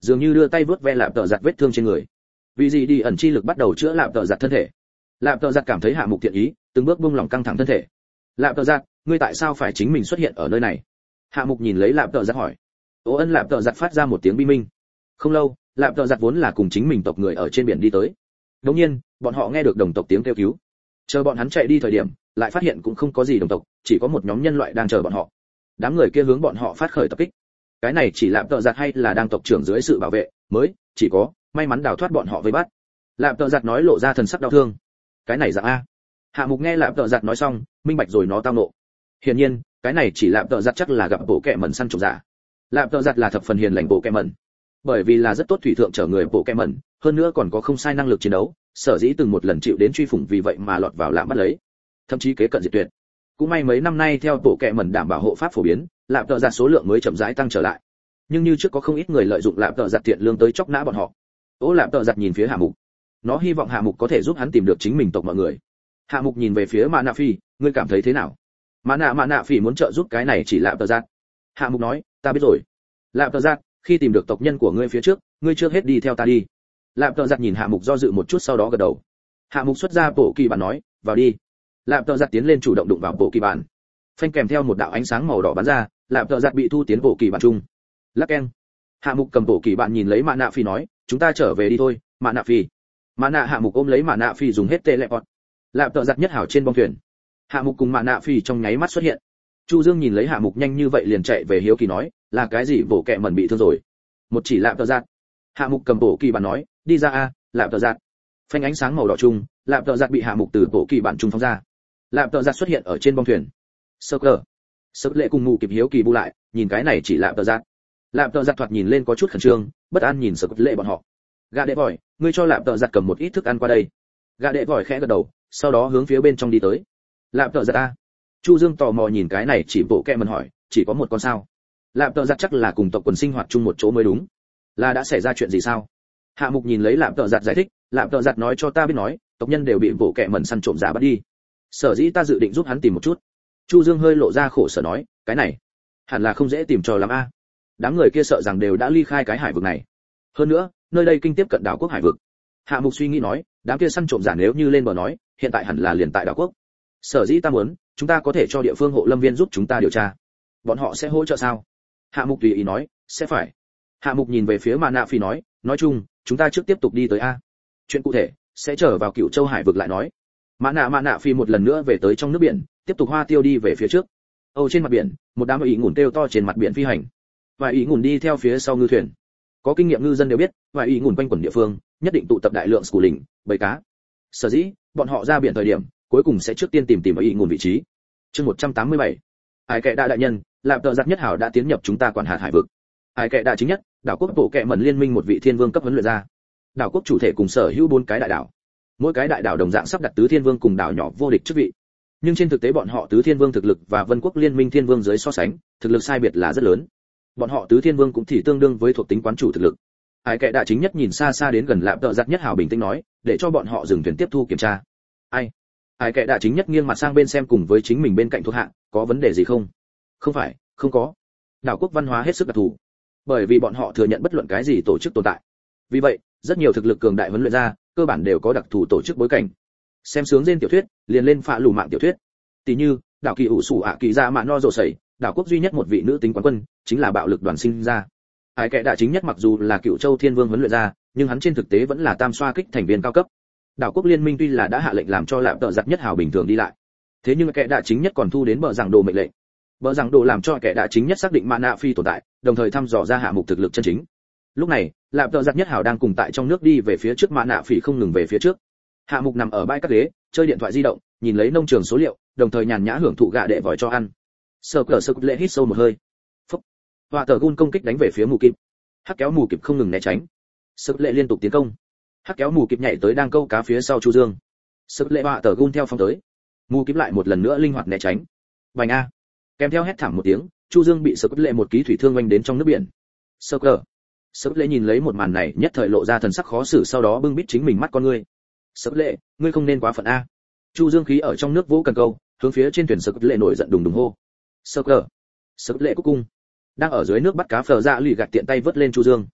dường như đưa tay vớt ve lạp tợ giặt vết thương trên người. Vì gì đi ẩn chi lực bắt đầu chữa lạp tợ giặt thân thể. Lạp tợ giặt cảm thấy hạ mục thiện ý, từng bước buông lỏng căng thẳng thân thể. Lạp tợ giặt, ngươi tại sao phải chính mình xuất hiện ở nơi này? Hạ mục nhìn lấy lạp tợ giặt hỏi. Ô ân lạp tợ giặt phát ra một tiếng bi minh. Không lâu, lạp tợ giặt vốn là cùng chính mình tộc người ở trên biển đi tới. Đột nhiên, bọn họ nghe được đồng tộc tiếng kêu cứu. Chờ bọn hắn chạy đi thời điểm, lại phát hiện cũng không có gì đồng tộc, chỉ có một nhóm nhân loại đang chờ bọn họ. Đám người kia hướng bọn họ phát khởi tập kích. Cái này chỉ lạp tợ giặt hay là đang tộc trưởng dưới sự bảo vệ, mới chỉ có may mắn đào thoát bọn họ với bắt. Lạp tợ giặt nói lộ ra thần sắc đau thương. Cái này dạng a. Hạ mục nghe lạp tợ giặt nói xong, minh bạch rồi nó tao nộ. Hiển nhiên, cái này chỉ lạp tợ giặt chắc là gặp bộ kệ mẩn săn trộm giả. Lạp tợ giặt là thập phần hiền lành bộ kệ mẩn, bởi vì là rất tốt thủy thượng chở người bộ kệ mẩn, hơn nữa còn có không sai năng lực chiến đấu, sở dĩ từng một lần chịu đến truy phủng vì vậy mà lọt vào lạm bắt lấy, thậm chí kế cận diệt tuyệt. Cũng may mấy năm nay theo bộ kệ mẩn đảm bảo hộ pháp phổ biến, lạp tợ giặt số lượng mới chậm rãi tăng trở lại. Nhưng như trước có không ít người lợi dụng lạp tợ giặt tiện lương tới chọc nã bọn họ. Ô lạp tợ giặt nhìn phía Hạ Mục, nó hy vọng Hạ Mục có thể giúp hắn tìm được chính mình tộc mọi người. Hạ Mục nhìn về phía Mã Nạ Phi, ngươi cảm thấy thế nào? Mã Nạ Mã Nạ Phi muốn trợ giúp cái này chỉ lạp tợ giặt. Hạ Mục nói, ta biết rồi. Lạp tợ giặt, khi tìm được tộc nhân của ngươi phía trước, ngươi trước hết đi theo ta đi. Lạp tợ giặt nhìn Hạ Mục do dự một chút sau đó gật đầu. Hạ Mục xuất ra bộ kỳ bản nói, vào đi. Lạp tợ giặt tiến lên chủ động đụng vào bộ kỳ bản. Phanh kèm theo một đạo ánh sáng màu đỏ bắn ra, lạp tợ giặt bị thu tiến bộ kỳ bản chung. Lắc keng. Hạ Mục cầm bộ kỳ bản nhìn lấy Mã Nạ Phi nói, chúng ta trở về đi thôi, Mã Nạ Phi. Mã Nạ Hạ Mục ôm lấy Mã Nạ Phi dùng hết teleport. Lạp tợ giặt nhất hảo trên bong thuyền. Hạ Mục cùng Mã Nạ Phi trong nháy mắt xuất hiện. Chu Dương nhìn lấy Hạ Mục nhanh như vậy liền chạy về hiếu kỳ nói, là cái gì bộ kệ mẩn bị thương rồi? Một chỉ lạp tợ giặt. Hạ Mục cầm bộ kỳ bản nói, đi ra a, lạp tợ giặt. Phanh ánh sáng màu đỏ chung, lạp tợ giặt bị Hạ Mục từ bộ kỳ bản trung phóng ra. Lạp tợ giặt xuất hiện ở trên bong thuyền. Sơ cờ. Sơ lệ cùng ngủ kịp hiếu kỳ bu lại, nhìn cái này chỉ lạp tợ giặt. Lạp tợ giặt thoạt nhìn lên có chút khẩn trương, bất an nhìn Sơ lệ bọn họ. Gà đệ vòi, ngươi cho lạp tợ giặt cầm một ít thức ăn qua đây. Gà đệ vòi khẽ gật đầu, sau đó hướng phía bên trong đi tới. Lạp tợ giặt a. Chu Dương tò mò nhìn cái này chỉ bộ kệ mẩn hỏi, chỉ có một con sao? Lạp tợ giặt chắc là cùng tộc quần sinh hoạt chung một chỗ mới đúng. Là đã xảy ra chuyện gì sao? Hạ Mục nhìn lấy lạp tợ giặt giải thích, lạp tợ giặt nói cho ta biết nói, tộc nhân đều bị bộ kệ mẩn săn trộm giả bắt đi. Sở dĩ ta dự định giúp hắn tìm một chút. Chu Dương hơi lộ ra khổ sở nói, cái này hẳn là không dễ tìm cho lắm a. Đám người kia sợ rằng đều đã ly khai cái hải vực này. Hơn nữa, nơi đây kinh tiếp cận đảo quốc hải vực. Hạ Mục suy nghĩ nói, đám kia săn trộm giả nếu như lên bờ nói, hiện tại hẳn là liền tại đảo quốc. Sở dĩ ta muốn, chúng ta có thể cho địa phương hộ lâm viên giúp chúng ta điều tra. Bọn họ sẽ hỗ trợ sao? Hạ Mục tùy ý nói, sẽ phải. Hạ Mục nhìn về phía Mã Nạ Phi nói, nói chung, chúng ta trước tiếp tục đi tới a. Chuyện cụ thể sẽ trở vào Cửu Châu hải vực lại nói. Mã Nạ Mã Nạ Phi một lần nữa về tới trong nước biển, tiếp tục hoa tiêu đi về phía trước. Âu trên mặt biển, một đám ý ngủn kêu to trên mặt biển phi hành. Và ý ngủn đi theo phía sau ngư thuyền. Có kinh nghiệm ngư dân đều biết, và ý ngủn quanh quẩn địa phương, nhất định tụ tập đại lượng sủ lình, bầy cá. Sở dĩ, bọn họ ra biển thời điểm, cuối cùng sẽ trước tiên tìm tìm ý ngủn vị trí. Chương một trăm tám mươi bảy. Ai kệ đại đại nhân, lạp tợ giặt nhất hảo đã tiến nhập chúng ta quản hạt hải vực. Ai kệ đại chính nhất, đảo quốc bộ kệ mẩn liên minh một vị thiên vương cấp huấn luyện ra. Đảo quốc chủ thể cùng sở hữu bốn cái đại đảo. Mỗi cái đại đảo đồng dạng sắp đặt tứ thiên vương cùng đảo nhỏ vô địch chức vị. Nhưng trên thực tế bọn họ tứ thiên vương thực lực và vân quốc liên minh thiên vương dưới so sánh, thực lực sai biệt là rất lớn. Bọn họ tứ thiên vương cũng thì tương đương với thuộc tính quán chủ thực lực. Ai kệ đại chính nhất nhìn xa xa đến gần lạp tợ giặt nhất hảo bình tĩnh nói, để cho bọn họ dừng thuyền tiếp thu kiểm tra. Ai? Ai kệ đại chính nhất nghiêng mặt sang bên xem cùng với chính mình bên cạnh thuộc hạ, có vấn đề gì không? Không phải, không có. Đảo quốc văn hóa hết sức đặc thù, bởi vì bọn họ thừa nhận bất luận cái gì tổ chức tồn tại. Vì vậy, rất nhiều thực lực cường đại huấn luyện ra, cơ bản đều có đặc thù tổ chức bối cảnh. Xem sướng trên tiểu thuyết, liền lên phạ lù mạng tiểu thuyết. Tỷ như, đảo kỳ ủ sủ ạ kỳ ra mạ no rồ sẩy, đảo quốc duy nhất một vị nữ tính quán quân, chính là bạo lực đoàn sinh ra. Ai kệ đại chính nhất mặc dù là Cựu Châu Thiên Vương huấn luyện ra, nhưng hắn trên thực tế vẫn là tam xoa kích thành viên cao cấp. Đảo quốc liên minh tuy là đã hạ lệnh làm cho lạm tợ giặt nhất hào bình thường đi lại, thế nhưng kẻ đại chính nhất còn thu đến bờ giảng đồ mệnh lệnh. Bờ giảng đồ làm cho kẻ đại chính nhất xác định Mã Nạ Phi tồn tại, đồng thời thăm dò ra Hạ Mục thực lực chân chính. Lúc này, lạm tợ giặt nhất hào đang cùng tại trong nước đi về phía trước, Mã Nạ Phi không ngừng về phía trước. Hạ Mục nằm ở bãi các ghế, chơi điện thoại di động, nhìn lấy nông trường số liệu, đồng thời nhàn nhã hưởng thụ gà đệ vòi cho ăn. Sơ cờ sơ lệ hít sâu một hơi. Phúc. Họa tờ gun công kích đánh về phía mù kịp. Hắc kéo mù kịp không ngừng né tránh. Sơ lệ liên tục tiến công. Hắc kéo mù kịp nhảy tới đang câu cá phía sau Chu Dương. Sơ lệ họa tờ gun theo phong tới. Mù kịp lại một lần nữa linh hoạt né tránh. Bành a. Kèm theo hét thảm một tiếng, Chu Dương bị Sơ lệ một ký thủy thương vành đến trong nước biển. Sơ cờ. Sơ lệ nhìn lấy một màn này, nhất thời lộ ra thần sắc khó xử, sau đó bưng bít chính mình mắt con ngươi. Sơ lệ, ngươi không nên quá phận a. Chu Dương khí ở trong nước vỗ cần câu, hướng phía trên thuyền Sơ lệ nổi giận đùng đùng hô. Sơ cờ. Sơ lệ cúc cung. Đang ở dưới nước bắt cá phờ ra lì gạt tiện tay vớt lên Chu Dương.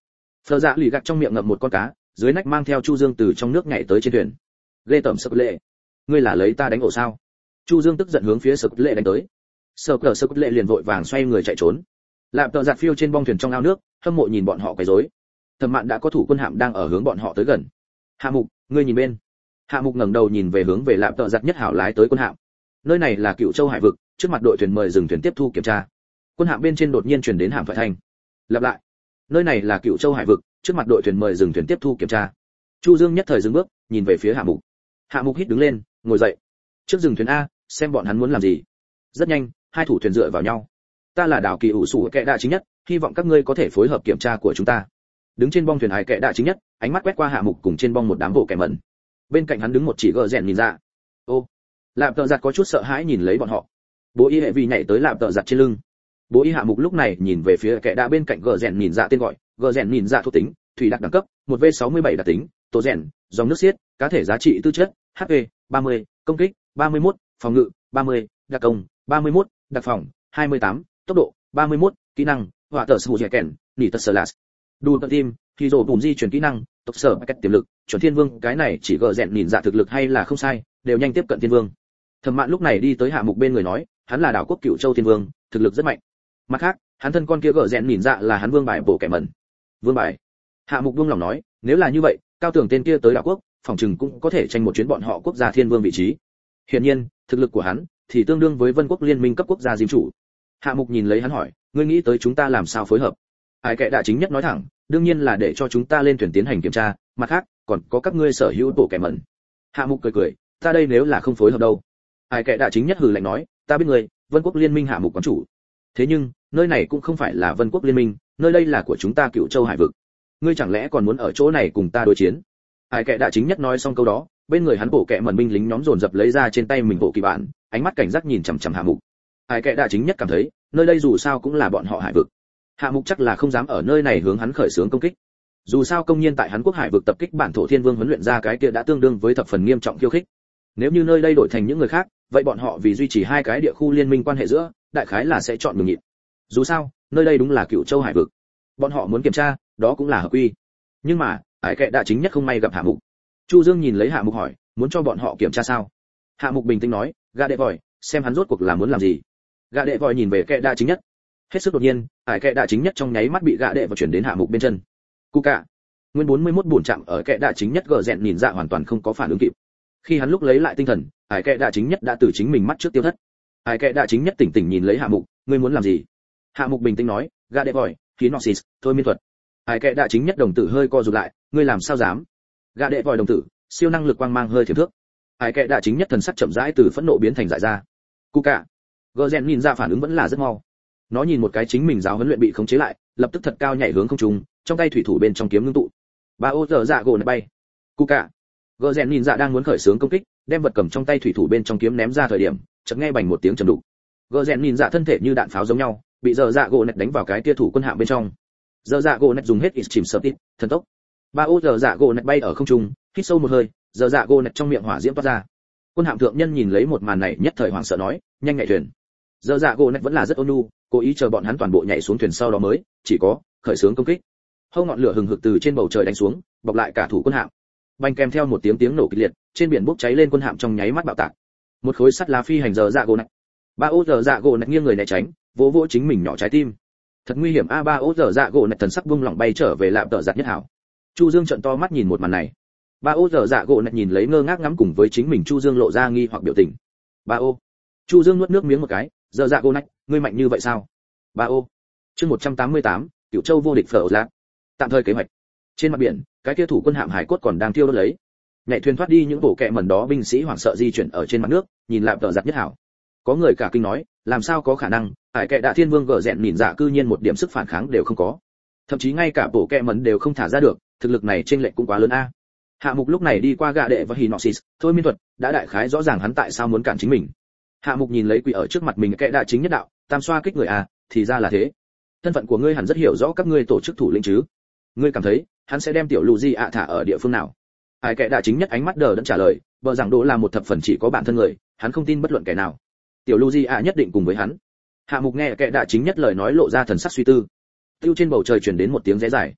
Phở Dạ lì gạt trong miệng ngậm một con cá, dưới nách mang theo Chu Dương từ trong nước nhảy tới trên thuyền. Lê tẩm Sơ Lệ, ngươi là lấy ta đánh ổ sao? Chu Dương tức giận hướng phía Sơ Lệ đánh tới. Sơ Cờ Sơ Lệ liền vội vàng xoay người chạy trốn. Lạp Tợ Giặt phiêu trên bong thuyền trong ao nước, hâm mộ nhìn bọn họ quấy rối. Thẩm Mạn đã có thủ quân hạm đang ở hướng bọn họ tới gần. Hạ Mục, ngươi nhìn bên. Hạ Mục ngẩng đầu nhìn về hướng về Lạp Tợ Giặt nhất hảo lái tới quân hạm. Nơi này là Cựu Châu hải vực, trước mặt đội thuyền mời dừng thuyền tiếp thu kiểm tra. Quân hạm bên trên đột nhiên truyền đến hàm thoại thanh. Lặp lại. Nơi này là Cựu Châu hải vực, trước mặt đội thuyền mời dừng thuyền tiếp thu kiểm tra. Chu Dương nhất thời dừng bước, nhìn về phía Hạ Mục. Hạ Mục hít đứng lên, ngồi dậy. Trước dừng thuyền a, xem bọn hắn muốn làm gì. Rất nhanh, hai thủ thuyền dựa vào nhau. Ta là đảo kỳ ủ sủ kệ đạ chính nhất, hy vọng các ngươi có thể phối hợp kiểm tra của chúng ta. Đứng trên bong thuyền hải kệ đạ chính nhất, ánh mắt quét qua Hạ Mục cùng trên bong một đám bộ kẻ mẩn. Bên cạnh hắn đứng một chỉ gờ rèn nhìn ra. Ô, Lạp Tợ Giặt có chút sợ hãi nhìn lấy bọn họ. Bố y hệ vì nhảy tới Lạp Tợ Giặt trên lưng. Bố y Hạ Mục lúc này nhìn về phía kẻ đạ bên cạnh gờ rèn nhìn dạ tên gọi, gờ rèn nhìn dạ thuộc tính, thủy đặc đẳng cấp, một v sáu mươi bảy đặc tính, tố rèn, dòng nước xiết, cá thể giá trị tư chất, hp ba mươi, công kích ba mươi mốt, phòng ngự ba mươi, đặc công ba mươi mốt, đặc phòng hai mươi tám, tốc độ ba mươi mốt, kỹ năng hỏa tở sù dẻ kèn, nỉ tật sờ lạt. Đu tận tim, khi rồ bùm di chuyển kỹ năng, tốc sở cách tiềm lực, chuẩn thiên vương, cái này chỉ gờ rèn nhìn dạ thực lực hay là không sai, đều nhanh tiếp cận thiên vương. Thẩm Mạn lúc này đi tới Hạ Mục bên người nói, hắn là đảo quốc Cựu Châu thiên vương, thực lực rất mạnh. Mặt khác, hắn thân con kia gở rèn nhìn dạ là hắn vương bài bổ kẻ mẩn. Vương bài. Hạ Mục buông lòng nói, nếu là như vậy, cao tưởng tên kia tới đảo quốc, phòng trừng cũng có thể tranh một chuyến bọn họ quốc gia thiên vương vị trí. Hiển nhiên, thực lực của hắn thì tương đương với Vân quốc liên minh cấp quốc gia diêm chủ. Hạ Mục nhìn lấy hắn hỏi, ngươi nghĩ tới chúng ta làm sao phối hợp? Ai kệ đã chính nhất nói thẳng, đương nhiên là để cho chúng ta lên thuyền tiến hành kiểm tra, mặt khác, còn có các ngươi sở hữu bổ kẻ mẩn. Hạ Mục cười cười, ta đây nếu là không phối hợp đâu? Ai kệ đã chính nhất hừ lạnh nói, ta biết ngươi, Vân quốc liên minh Hạ Mục quán chủ. Thế nhưng, nơi này cũng không phải là Vân quốc liên minh, nơi đây là của chúng ta Cựu Châu hải vực. Ngươi chẳng lẽ còn muốn ở chỗ này cùng ta đối chiến? Ai kệ đã chính nhất nói xong câu đó, bên người hắn bổ kệ mẩn binh lính nhóm dồn dập lấy ra trên tay mình bộ kỳ bản, ánh mắt cảnh giác nhìn chằm chằm Hạ Mục. Ai kệ đã chính nhất cảm thấy, nơi đây dù sao cũng là bọn họ hải vực. Hạ Mục chắc là không dám ở nơi này hướng hắn khởi xướng công kích. Dù sao công nhiên tại hắn quốc hải vực tập kích bản thổ thiên vương huấn luyện ra cái kia đã tương đương với thập phần nghiêm trọng khiêu khích. Nếu như nơi đây đổi thành những người khác, vậy bọn họ vì duy trì hai cái địa khu liên minh quan hệ giữa, đại khái là sẽ chọn nhường nhịn. Dù sao, nơi đây đúng là Cựu Châu hải vực. Bọn họ muốn kiểm tra, đó cũng là hợp quy. Nhưng mà, Ải Kệ đã chính nhất không may gặp Hạ Mục. Chu Dương nhìn lấy Hạ Mục hỏi, muốn cho bọn họ kiểm tra sao? Hạ Mục bình tĩnh nói, gã đệ vòi, xem hắn rốt cuộc là muốn làm gì. Gã đệ vòi nhìn về Kệ đa chính nhất. Hết sức đột nhiên, Ải Kệ đa chính nhất trong nháy mắt bị gã đệ vòi chuyển đến Hạ Mục bên chân. Cu cả. Nguyên bốn mươi mốt bổn chạm ở Kệ đa chính nhất gờ rẹn nhìn dạ hoàn toàn không có phản ứng kịp. Khi hắn lúc lấy lại tinh thần, Ải Kệ đa chính nhất đã từ chính mình mắt trước tiêu thất. Ải Kệ đa chính nhất tỉnh tỉnh nhìn lấy Hạ Mục, ngươi muốn làm gì? Hạ Mục bình tĩnh nói, gã đệ vòi, Hinoxis, thôi miên thuật. Ải Kệ đa chính nhất đồng tử hơi co rụt lại, ngươi làm sao dám? Gã đệ vòi đồng tử, siêu năng lực quang mang hơi thiểm thước. Ải Kệ đa chính nhất thần sắc chậm rãi từ phẫn nộ biến thành dại ra. Cu cả. Gờ rèn nhìn ra phản ứng vẫn là rất mau. Nó nhìn một cái chính mình giáo huấn luyện bị khống chế lại, lập tức thật cao nhảy hướng không trung, trong tay thủy thủ bên trong kiếm ngưng tụ. Ba ô giờ dạ gỗ này bay. Cu cả. Gờ rèn nhìn dạ đang muốn khởi xướng công kích, đem vật cầm trong tay thủy thủ bên trong kiếm ném ra thời điểm, chợt nghe bành một tiếng trầm đục. Gờ rèn nhìn dạ thân thể như đạn pháo giống nhau, bị giờ dạ gỗ nẹt đánh vào cái tia thủ quân hạm bên trong. Giờ dạ gỗ nẹt dùng hết Extreme Speed, thần tốc. Ba ô giờ dạ gỗ nẹt bay ở không trung, hít sâu một hơi, giờ dạ gỗ nẹt trong miệng hỏa diễm toát ra. Quân hạm thượng nhân nhìn lấy một màn này nhất thời hoảng sợ nói, nhanh nhảy thuyền. Giờ dạ gỗ nẹt vẫn là rất ôn nhu, cố ý chờ bọn hắn toàn bộ nhảy xuống thuyền sau đó mới, chỉ có khởi xướng công kích. Hâu ngọn lửa hừng hực từ trên bầu trời đánh xuống, bọc lại cả thủ quân hạm. Bành kèm theo một tiếng tiếng nổ kịch liệt, trên biển bốc cháy lên quân hạm trong nháy mắt bạo tạc. Một khối sắt lá phi hành giờ dạ gỗ nẹt. Ba ô giờ dạ gỗ nẹt nghiêng người né tránh, vỗ vỗ chính mình nhỏ trái tim. Thật nguy hiểm a. Ba ô giờ dạ gỗ nẹt thần sắc bung lỏng bay trở về Lạp Tợ Giặt nhất hảo. Chu Dương trợn to mắt nhìn một màn này. Ba ô giờ dạ gỗ nẹt nhìn lấy ngơ ngác ngắm cùng với chính mình Chu Dương lộ ra nghi hoặc biểu tình. Ba ô. Chu Dương nuốt nước miếng một cái, giờ dạ gỗ nẹt, ngươi mạnh như vậy sao? Ba ô. Chương một trăm tám mươi tám, Cựu Châu vô địch phở lạc. Tạm thời kế hoạch. Trên mặt biển, cái kia thủ quân hạm hải cốt còn đang thiêu đốt lấy. Nhảy thuyền thoát đi những bộ kệ mẩn đó, binh sĩ hoảng sợ di chuyển ở trên mặt nước, nhìn Lạp Tợ Giặt nhất hảo. Có người cả kinh nói, làm sao có khả năng, Ải Kệ Đạ Thiên Vương gở rẹn nhìn dạ cư nhiên một điểm sức phản kháng đều không có. Thậm chí ngay cả bộ kệ mẩn đều không thả ra được, thực lực này chênh lệch cũng quá lớn a. Hạ Mục lúc này đi qua gạ đệ và Hinoxis, thôi miên thuật, đã đại khái rõ ràng hắn tại sao muốn cản chính mình. Hạ Mục nhìn lấy quỷ ở trước mặt mình Kệ Đạ chính nhất đạo, tam xoa kích người a, thì ra là thế. Thân phận của ngươi hẳn rất hiểu rõ các ngươi tổ chức thủ lĩnh chứ? Ngươi cảm thấy, hắn sẽ đem tiểu Lù Di ạ thả ở địa phương nào? Ải Kệ Đạ chính nhất ánh mắt đờ đẫn trả lời, vợ rằng Đỗ là một thập phần chỉ có bản thân người, hắn không tin bất luận kẻ nào. Tiểu Lù Di ạ nhất định cùng với hắn. Hạ Mục nghe Kệ Đạ chính nhất lời nói lộ ra thần sắc suy tư. Tiêu trên bầu trời truyền đến một tiếng rẽ dài.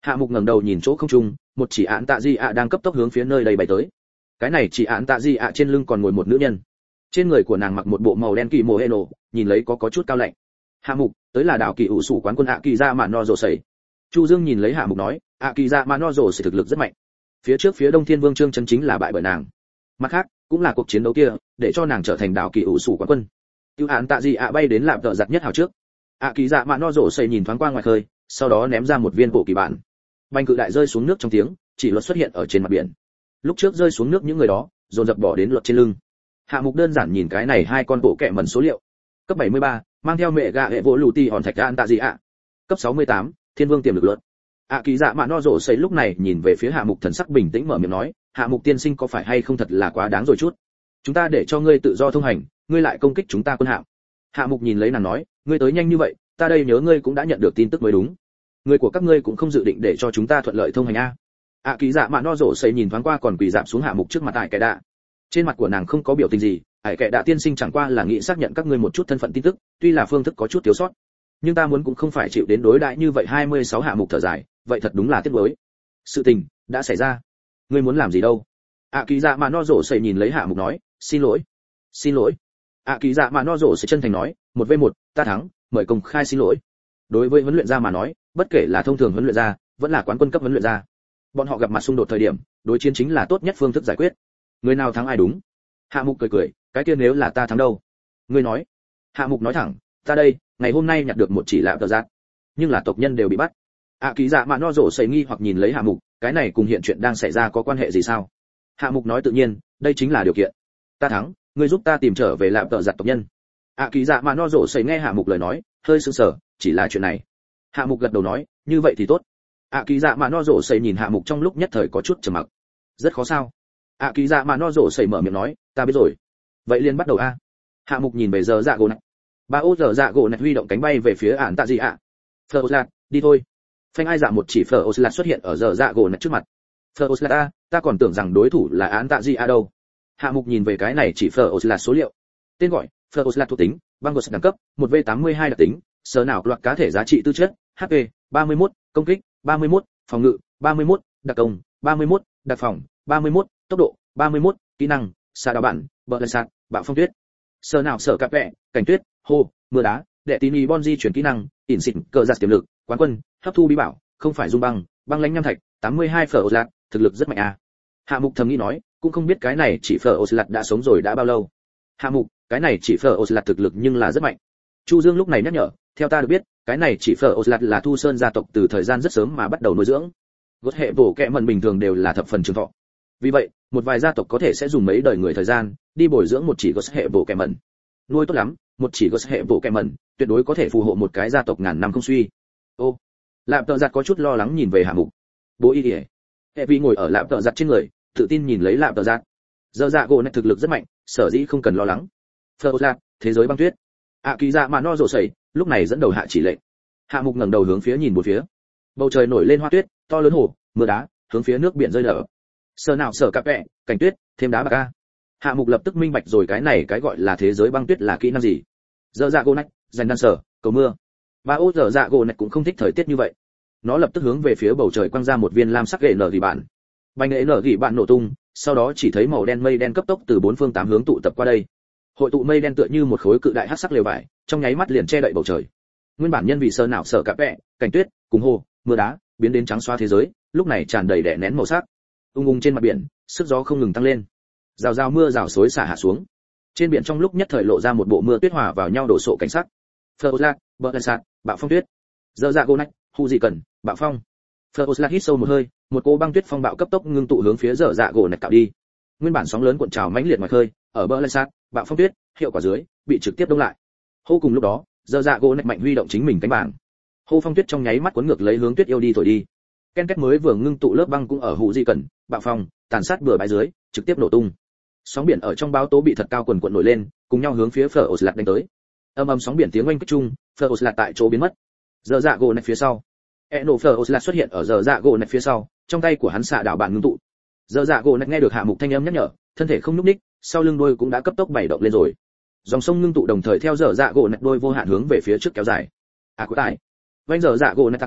Hạ Mục ngẩng đầu nhìn chỗ không trung, một chỉ án tạ di ạ đang cấp tốc hướng phía nơi đây bay tới. Cái này chỉ án tạ di ạ trên lưng còn ngồi một nữ nhân. Trên người của nàng mặc một bộ màu đen kỳ mồ heno, nhìn lấy có có chút cao lạnh. Hạ Mục, tới là đảo kỳ ủ sủ quán quân ạ kỳ ra mà no rồ sẩy. Chu Dương nhìn lấy Hạ Mục nói, ạ kỳ ra mà no rồ sẩy thực lực rất mạnh. Phía trước phía Đông Thiên Vương Trương chân chính là bại bởi nàng. Mặt khác, cũng là cuộc chiến đấu kia, để cho nàng trở thành đảo kỳ ủ sủ quán quân. Tiêu án tạ di ạ bay đến làm tợ giặt nhất hào trước. ạ kỳ dạ mà no rồ sẩy nhìn thoáng qua ngoài khơi, sau đó ném ra một viên bộ kỳ bản. Banh cự đại rơi xuống nước trong tiếng, chỉ luật xuất hiện ở trên mặt biển. Lúc trước rơi xuống nước những người đó, dồn dập bỏ đến luật trên lưng. Hạ Mục đơn giản nhìn cái này hai con bộ kẹ mẩn số liệu. Cấp bảy mươi ba, mang theo mẹ gạ hệ vỗ lù ti hòn thạch an tạ gì ạ. Cấp sáu mươi tám, thiên vương tiềm lực luật. ạ kỳ dạ mà no rồ sẩy lúc này nhìn về phía Hạ Mục thần sắc bình tĩnh mở miệng nói, Hạ Mục tiên sinh có phải hay không thật là quá đáng rồi chút. Chúng ta để cho ngươi tự do thông hành, ngươi lại công kích chúng ta quân hạm. Hạ Mục nhìn lấy nàng nói, ngươi tới nhanh như vậy, ta đây nhớ ngươi cũng đã nhận được tin tức mới đúng. Người của các ngươi cũng không dự định để cho chúng ta thuận lợi thông hành a. ạ kỳ dạ mạ no rổ xây nhìn thoáng qua còn quỳ dạp xuống Hạ Mục trước mặt Ải Kệ Đạ. Trên mặt của nàng không có biểu tình gì, Ải Kệ Đạ tiên sinh chẳng qua là nghĩ xác nhận các ngươi một chút thân phận tin tức, tuy là phương thức có chút thiếu sót, nhưng ta muốn cũng không phải chịu đến đối đãi như vậy. hai mươi sáu Hạ Mục thở dài, vậy thật đúng là tiếc nuối. Sự tình đã xảy ra, ngươi muốn làm gì đâu? ạ kỳ dạ mạ no rổ xây nhìn lấy Hạ Mục nói, xin lỗi, xin lỗi. ạ kỳ dạ mạ no rổ xây chân thành nói, một v một, ta thắng, mời công khai xin lỗi. Đối với huấn luyện gia mà nói, bất kể là thông thường huấn luyện gia, vẫn là quán quân cấp huấn luyện gia, bọn họ gặp mặt xung đột thời điểm, đối chiến chính là tốt nhất phương thức giải quyết. Người nào thắng ai đúng. Hạ Mục cười cười, cái kia nếu là ta thắng đâu? Ngươi nói. Hạ Mục nói thẳng, ta đây, ngày hôm nay nhặt được một chỉ lạ tờ giác, nhưng là tộc nhân đều bị bắt. ạ kỳ dạ mạ no rổ sẩy nghi hoặc nhìn lấy Hạ Mục, cái này cùng hiện chuyện đang xảy ra có quan hệ gì sao? Hạ Mục nói tự nhiên, đây chính là điều kiện. Ta thắng, ngươi giúp ta tìm trở về lạ tờ giặt tộc nhân. ạ kỳ dạ mạ no rổ sẩy nghe Hạ Mục lời nói, hơi sững sờ, chỉ là chuyện này. Hạ Mục gật đầu nói, như vậy thì tốt. ạ kỳ dạ mạ no rổ sẩy nhìn Hạ Mục trong lúc nhất thời có chút trầm mặc. Rất khó sao? ạ kỳ dạ mạ no rổ sẩy mở miệng nói, ta biết rồi. Vậy liền bắt đầu a. Hạ Mục nhìn về giờ dạ gỗ này. Ba ô giờ dạ gỗ này huy động cánh bay về phía ản tạ gì ạ. Phở Oslat, đi thôi. Phanh ai dạ một chỉ Phở Oslat xuất hiện ở giờ dạ gỗ này trước mặt. Phở Oslat a, ta còn tưởng rằng đối thủ là án tạ gì a đâu. Hạ Mục nhìn về cái này chỉ Phở Oslat số liệu. Tên gọi, Phở Oslat thuộc tính, băng gột đẳng cấp, một v tám mươi hai đặc tính, sở nào loạt cá thể giá trị tư chất, hát pê, ba mươi mốt, công kích, ba mươi mốt, phòng ngự, ba mươi mốt, đặc công, ba mươi mốt, đặc phòng, ba mươi mốt, tốc độ, ba mươi mốt, kỹ năng, xạ đạo bản, bờ lên sạt, bạo phong tuyết. Sở nào sở cạp vẹ, cảnh tuyết, hô, mưa đá, đệ tín y bon di chuyển kỹ năng, ỉn xịn, cờ giặt tiềm lực, quán quân, hấp thu bí bảo, không phải dung băng, băng lãnh nham thạch, tám mươi hai Phở Oslat, thực lực rất mạnh à. Hạ Mục thầm nghĩ nói, cũng không biết cái này chỉ Phở Oslat đã sống rồi đã bao lâu. Hạ Mục, cái này chỉ Phở Oslat thực lực nhưng là rất mạnh. Chu Dương lúc này nhắc nhở, theo ta được biết, cái này chỉ Phở Oslat là Thu Sơn gia tộc từ thời gian rất sớm mà bắt đầu nuôi dưỡng. Gốt hệ bổ kệ mẩn bình thường đều là thập phần trường thọ. Vì vậy, một vài gia tộc có thể sẽ dùng mấy đời người thời gian đi bồi dưỡng một chỉ gốt hệ bổ kệ mẩn. Nuôi tốt lắm, một chỉ gốt hệ bổ kệ mẩn tuyệt đối có thể phù hộ một cái gia tộc ngàn năm không suy. Ô, Lạm Tợ Giặt có chút lo lắng nhìn về Hạ Mục. Bố y ỉa. Hệ vị ngồi ở Lạm Tợ Giặt trên người, tự tin nhìn lấy Lạm Tợ Giặt. Giờ dạ gỗ này thực lực rất mạnh, sở dĩ không cần lo lắng. Phở Oslat, thế giới băng tuyết. ạ kỳ dạ mà no rồ sẩy lúc này dẫn đầu hạ chỉ lệnh. Hạ Mục ngẩng đầu hướng phía nhìn một phía. Bầu trời nổi lên hoa tuyết, to lớn hồ, mưa đá, hướng phía nước biển rơi lở. Sở nào sở cạp vẹ, cảnh tuyết, thêm đá bạc a. Hạ Mục lập tức minh bạch rồi cái này cái gọi là thế giới băng tuyết là kỹ năng gì. Giờ dạ gỗ nách, dành đan sở, cầu mưa. Ba ô giờ dạ gỗ nách cũng không thích thời tiết như vậy. Nó lập tức hướng về phía bầu trời quăng ra một viên lam sắc gậy nở gỉ bạn. Bánh gậy nở gỉ bạn nổ tung, sau đó chỉ thấy màu đen mây đen cấp tốc từ bốn phương tám hướng tụ tập qua đây. Hội tụ mây đen tựa như một khối cự đại hắc sắc lều vải, trong nháy mắt liền che đậy bầu trời. Nguyên bản nhân vị sơ nào sở cạp vẹ, cảnh tuyết, cùng hồ, mưa đá, biến đến trắng xóa thế giới, lúc này tràn đầy đè nén màu sắc. Ung ung trên mặt biển, sức gió không ngừng tăng lên. Rào rào mưa rào xối xả hạ xuống. Trên biển trong lúc nhất thời lộ ra một bộ mưa tuyết hòa vào nhau đổ sộ cảnh sắc. Phở Oslat, bờ lên sạt, bạo phong tuyết. Giờ dạ gỗ nách, hu gì cần, bạo phong. Phở Oslat hít sâu một hơi, một cô băng tuyết phong bạo cấp tốc ngưng tụ hướng phía giờ dạ gỗ nách cạo đi. Nguyên bản sóng lớn cuộn trào mãnh liệt ngoài khơi, ở bờ lên sạt, bạo phong tuyết, hiệu quả dưới, bị trực tiếp đông lại. Hô cùng lúc đó, giờ dạ gỗ nách mạnh huy động chính mình cánh bảng. Hô phong tuyết trong nháy mắt cuốn ngược lấy hướng tuyết yêu đi thổi đi. Ken két mới vừa ngưng tụ lớp băng cũng ở hụ di cần, bạo phong, tàn sát bừa bãi dưới, trực tiếp nổ tung. Sóng biển ở trong báo tố bị thật cao quần quần nổi lên, cùng nhau hướng phía Phở Oslat đánh tới. Âm ầm sóng biển tiếng oanh kích chung, Phở Oslat tại chỗ biến mất. Giờ dạ gỗ nách phía sau, e nổ Phở Oslat xuất hiện ở giờ dạ gỗ nách phía sau, trong tay của hắn xạ đảo bản ngưng tụ. Giờ dạ gỗ nách nghe được Hạ Mục thanh âm nhắc nhở, thân thể không nhúc nhích, sau lưng đuôi cũng đã cấp tốc bảy động lên rồi. Dòng sông ngưng tụ đồng thời theo giờ dạ gỗ nách đuôi vô hạn hướng về phía trước kéo dài. À cụ tải. Vành giờ dạ gỗ nách ta cụ tải,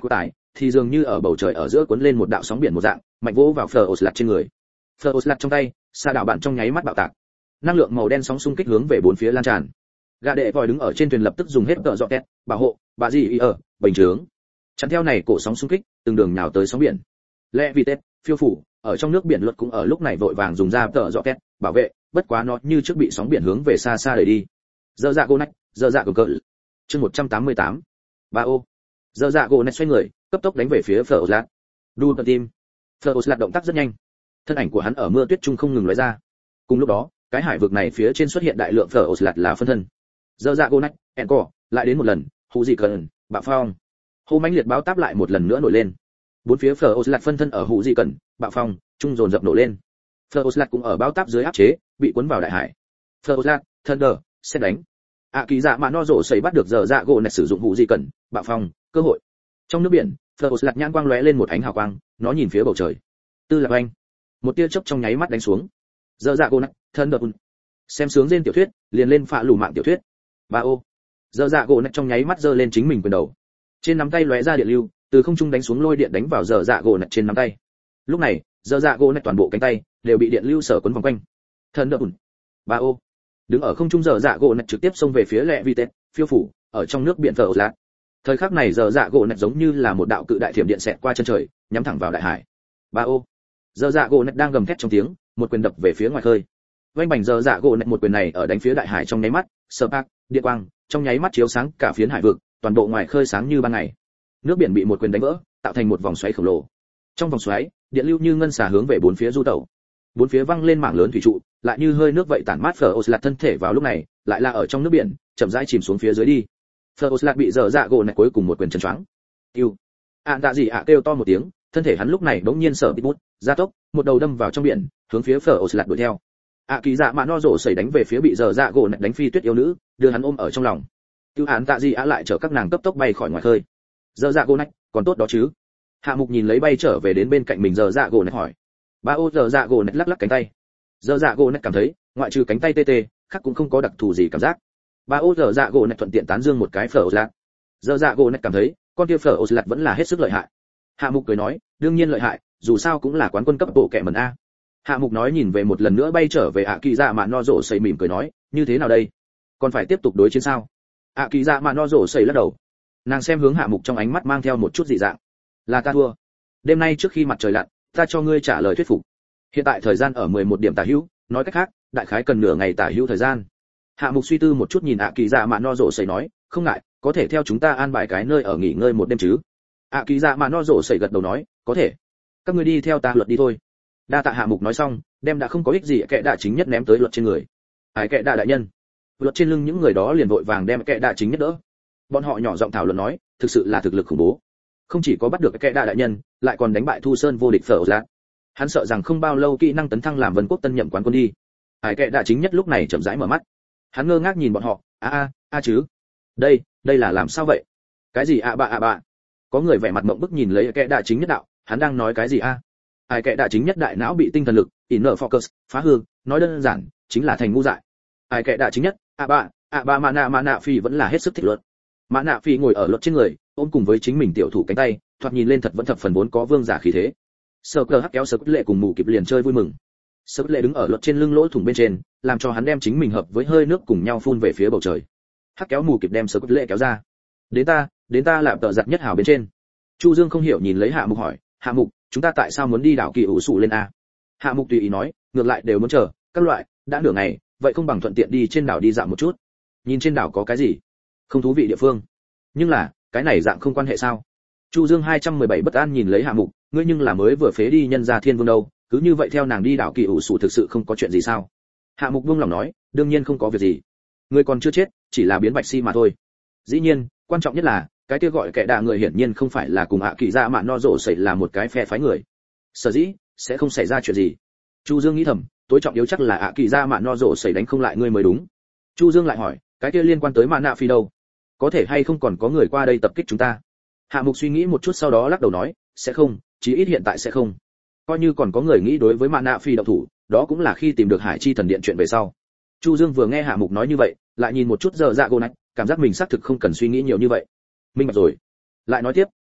thì dường như ở bầu trời ở giữa cuốn lên một đạo sóng biển một dạng, mạnh vỗ vào Fleur Oslat trên người. Fleur Oslat trong tay, sa đạo bản trong nháy mắt bạo tạc. Năng lượng màu đen sóng xung kích hướng về bốn phía lan tràn. Gã đệ vòi đứng ở trên thuyền lập tức dùng hết tợ dọ kẹt, bảo hộ, bà gì ở, bình chướng. Chắn theo này cổ sóng xung kích, từng đường nhào tới sóng biển. Lẽ vì tết, phiêu phủ, ở trong nước biển luật cũng ở lúc này vội vàng dùng ra tợ dọ kẹt, bảo vệ, bất quá nó như trước bị sóng biển hướng về xa xa đẩy đi. Dơ dạ gô nách, dơ dạ gô cỡ. Chương một trăm tám mươi tám. Ba ô. Dơ dạ gô nách xoay người, cấp tốc đánh về phía Fleur Oslat. Đu tận tim. Fleur Oslat động tác rất nhanh. Thân ảnh của hắn ở mưa tuyết trung không ngừng lóe ra. Cùng lúc đó, cái hải vực này phía trên xuất hiện đại lượng Fleur Oslat là phân thân. Dơ dạ gô nách, encore, lại đến một lần, hú gì cần, bạo phong. Hô mãnh liệt báo táp lại một lần nữa nổi lên. Bốn phía Fleur Oslat phân thân ở hú gì cần, bạo phong, trung dồn dập nổ lên. Fleur Oslat cũng ở báo táp dưới áp chế, bị cuốn vào đại hải. Fleur Oslat, Thunder, xét đánh. ạ kỳ dạ mà no rổ sẩy bắt được giờ dạ gỗ này sử dụng hụ gì cần, bạo phong, cơ hội. Trong nước biển, Fleur Oslat nhãn quang lóe lên một ánh hào quang, nó nhìn phía bầu trời. Tư Lạc Anh, một tia chớp trong nháy mắt đánh xuống. Giờ dạ gỗ này, Thunder. Xem sướng trên tiểu thuyết, liền lên phạ lù mạng tiểu thuyết. Ba ô. Giờ dạ gỗ này trong nháy mắt giơ lên chính mình quyền đầu. Trên nắm tay lóe ra điện lưu, từ không trung đánh xuống lôi điện đánh vào giờ dạ gỗ này trên nắm tay. Lúc này, giờ dạ gỗ này toàn bộ cánh tay đều bị điện lưu sở quấn vòng quanh. Thunder. Ba ô. Đứng ở không trung giờ dạ gỗ này trực tiếp xông về phía lẹ vi tết, phiêu phủ, ở trong nước biển Fleur Oslat. Thời khắc này giờ dạ gỗ này giống như là một đạo cự đại thiểm điện xẹt qua chân trời, nhắm thẳng vào đại hải. Ba ô. Giờ dạ gỗ này đang gầm thét trong tiếng, một quyền đập về phía ngoài khơi. Vành bành giờ dạ gỗ này một quyền này ở đánh phía đại hải trong nháy mắt, spark, điện quang, trong nháy mắt chiếu sáng cả phiến hải vực, toàn bộ ngoài khơi sáng như ban ngày. Nước biển bị một quyền đánh vỡ, tạo thành một vòng xoáy khổng lồ. Trong vòng xoáy, điện lưu như ngân xà hướng về bốn phía du tẩu. Bốn phía văng lên mảng lớn thủy trụ, lại như hơi nước vậy tản mát Fleur Oslat thân thể vào lúc này, lại là ở trong nước biển, chậm rãi chìm xuống phía dưới đi. Fleur Oslat bị dở dạ gỗ này cuối cùng một quyền chân choáng. Yêu. Ản tạ gì ạ kêu to một tiếng, thân thể hắn lúc này bỗng nhiên sở bị bút, gia tốc, một đầu đâm vào trong biển, hướng phía Fleur Oslat đuổi theo. ạ kỳ dạ mạ no rổ sẩy đánh về phía bị dở dạ gỗ này đánh phi tuyết yêu nữ, đưa hắn ôm ở trong lòng. Tiêu Ản tạ gì ạ lại chở các nàng cấp tốc bay khỏi ngoài khơi. Dở dạ gỗ này, còn tốt đó chứ? Hạ Mục nhìn lấy bay trở về đến bên cạnh mình dở dạ gỗ này hỏi. Ba ô dở dạ gỗ này lắc lắc cánh tay. Dở dạ gỗ này cảm thấy, ngoại trừ cánh tay tê tê, khác cũng không có đặc thù gì cảm giác. Ba ô dở dạ gỗ này thuận tiện tán dương một cái Fleur Oslat. Dở dạ gỗ này cảm thấy, con kia Fleur Oslat vẫn là hết sức lợi hại. Hạ Mục cười nói, đương nhiên lợi hại, dù sao cũng là quán quân cấp bộ kẻ mẩn a. Hạ Mục nói nhìn về một lần nữa bay trở về ạ kỳ dạ mà no rổ sẩy mỉm cười nói, như thế nào đây? Còn phải tiếp tục đối chiến sao? ạ kỳ dạ mà no rổ sẩy lắc đầu. Nàng xem hướng Hạ Mục trong ánh mắt mang theo một chút dị dạng. Là ta thua. Đêm nay trước khi mặt trời lặn, ta cho ngươi trả lời thuyết phục. Hiện tại thời gian ở mười một điểm tả hữu, nói cách khác, đại khái cần nửa ngày tả hữu thời gian. Hạ Mục suy tư một chút nhìn ạ kỳ dạ mà no rổ sẩy nói, không ngại, có thể theo chúng ta an bài cái nơi ở nghỉ ngơi một đêm chứ? ạ kỳ dạ mà no rổ sẩy gật đầu nói, có thể. Các ngươi đi theo ta luật đi thôi. Đa tạ Hạ Mục nói xong, đem đã không có ích gì kệ đạ chính nhất ném tới luật trên người. Ai kệ đạ đại nhân. Luật trên lưng những người đó liền vội vàng đem kệ đạ chính nhất đỡ. Bọn họ nhỏ giọng thảo luận nói, thực sự là thực lực khủng bố. Không chỉ có bắt được kệ đạ đại nhân, lại còn đánh bại Thu Sơn vô địch Fleur Oslat. Hắn sợ rằng không bao lâu kỹ năng tấn thăng làm Vân Quốc tân nhậm quán quân đi. Ai kệ đạ chính nhất lúc này chậm rãi mở mắt. Hắn ngơ ngác nhìn bọn họ, a a a chứ. Đây, đây là làm sao vậy? Cái gì ạ bạ ạ bạ? Có người vẻ mặt mộng bức nhìn lấy kệ đạ chính nhất đạo, hắn đang nói cái gì a? Ai kệ đạ chính nhất đại não bị tinh thần lực, inner focus, phá hư, nói đơn giản, chính là thành ngu dại. Ai kệ đạ chính nhất, ạ bạ, ạ bạ mà nạ mà nạ phi vẫn là hết sức thích luật. Mã nạ phi ngồi ở luật trên người, ôm cùng với chính mình tiểu thủ cánh tay, thoạt nhìn lên thật vẫn thập phần vốn có vương giả khí thế. Sơ Cơ hắc kéo Sơ Cốt Lệ cùng mù kịp liền chơi vui mừng. Sơ Cốt Lệ đứng ở luật trên lưng lỗ thủng bên trên, làm cho hắn đem chính mình hợp với hơi nước cùng nhau phun về phía bầu trời. Hắc kéo mù kịp đem Sơ Cốt Lệ kéo ra. Đến ta, đến ta làm tợ giặt nhất hào bên trên. Chu Dương không hiểu nhìn lấy Hạ Mục hỏi, Hạ Mục, chúng ta tại sao muốn đi đảo Kỳ ủ sụ lên a? Hạ Mục tùy ý nói, ngược lại đều muốn chờ, các loại, đã nửa ngày, vậy không bằng thuận tiện đi trên đảo đi dạo một chút. Nhìn trên đảo có cái gì? Không thú vị địa phương. Nhưng là, cái này dạng không quan hệ sao? Chu Dương hai trăm mười bảy bất an nhìn lấy Hạ Mục, ngươi nhưng là mới vừa phế đi nhân gia Thiên Vương đâu, cứ như vậy theo nàng đi đảo Kỳ ủ sụ thực sự không có chuyện gì sao? Hạ Mục buông lòng nói, đương nhiên không có việc gì. Ngươi còn chưa chết, chỉ là biến bạch si mà thôi. Dĩ nhiên, quan trọng nhất là, cái kia gọi kẻ đà người hiển nhiên không phải là cùng hạ kỳ dạ mạn no rổ xảy là một cái phe phái người. Sở dĩ sẽ không xảy ra chuyện gì. Chu Dương nghĩ thầm, tối trọng yếu chắc là hạ kỳ dạ mạn no rổ xảy đánh không lại ngươi mới đúng. Chu Dương lại hỏi, cái kia liên quan tới mạn nạ phi đâu? Có thể hay không còn có người qua đây tập kích chúng ta? Hạ Mục suy nghĩ một chút sau đó lắc đầu nói, sẽ không, chí ít hiện tại sẽ không. Coi như còn có người nghĩ đối với mạn nạ phi động thủ, đó cũng là khi tìm được Hải Chi thần điện chuyện về sau. Chu Dương vừa nghe Hạ Mục nói như vậy, lại nhìn một chút giờ dạ gỗ nách, cảm giác mình xác thực không cần suy nghĩ nhiều như vậy. Minh bạch rồi. Lại nói tiếp,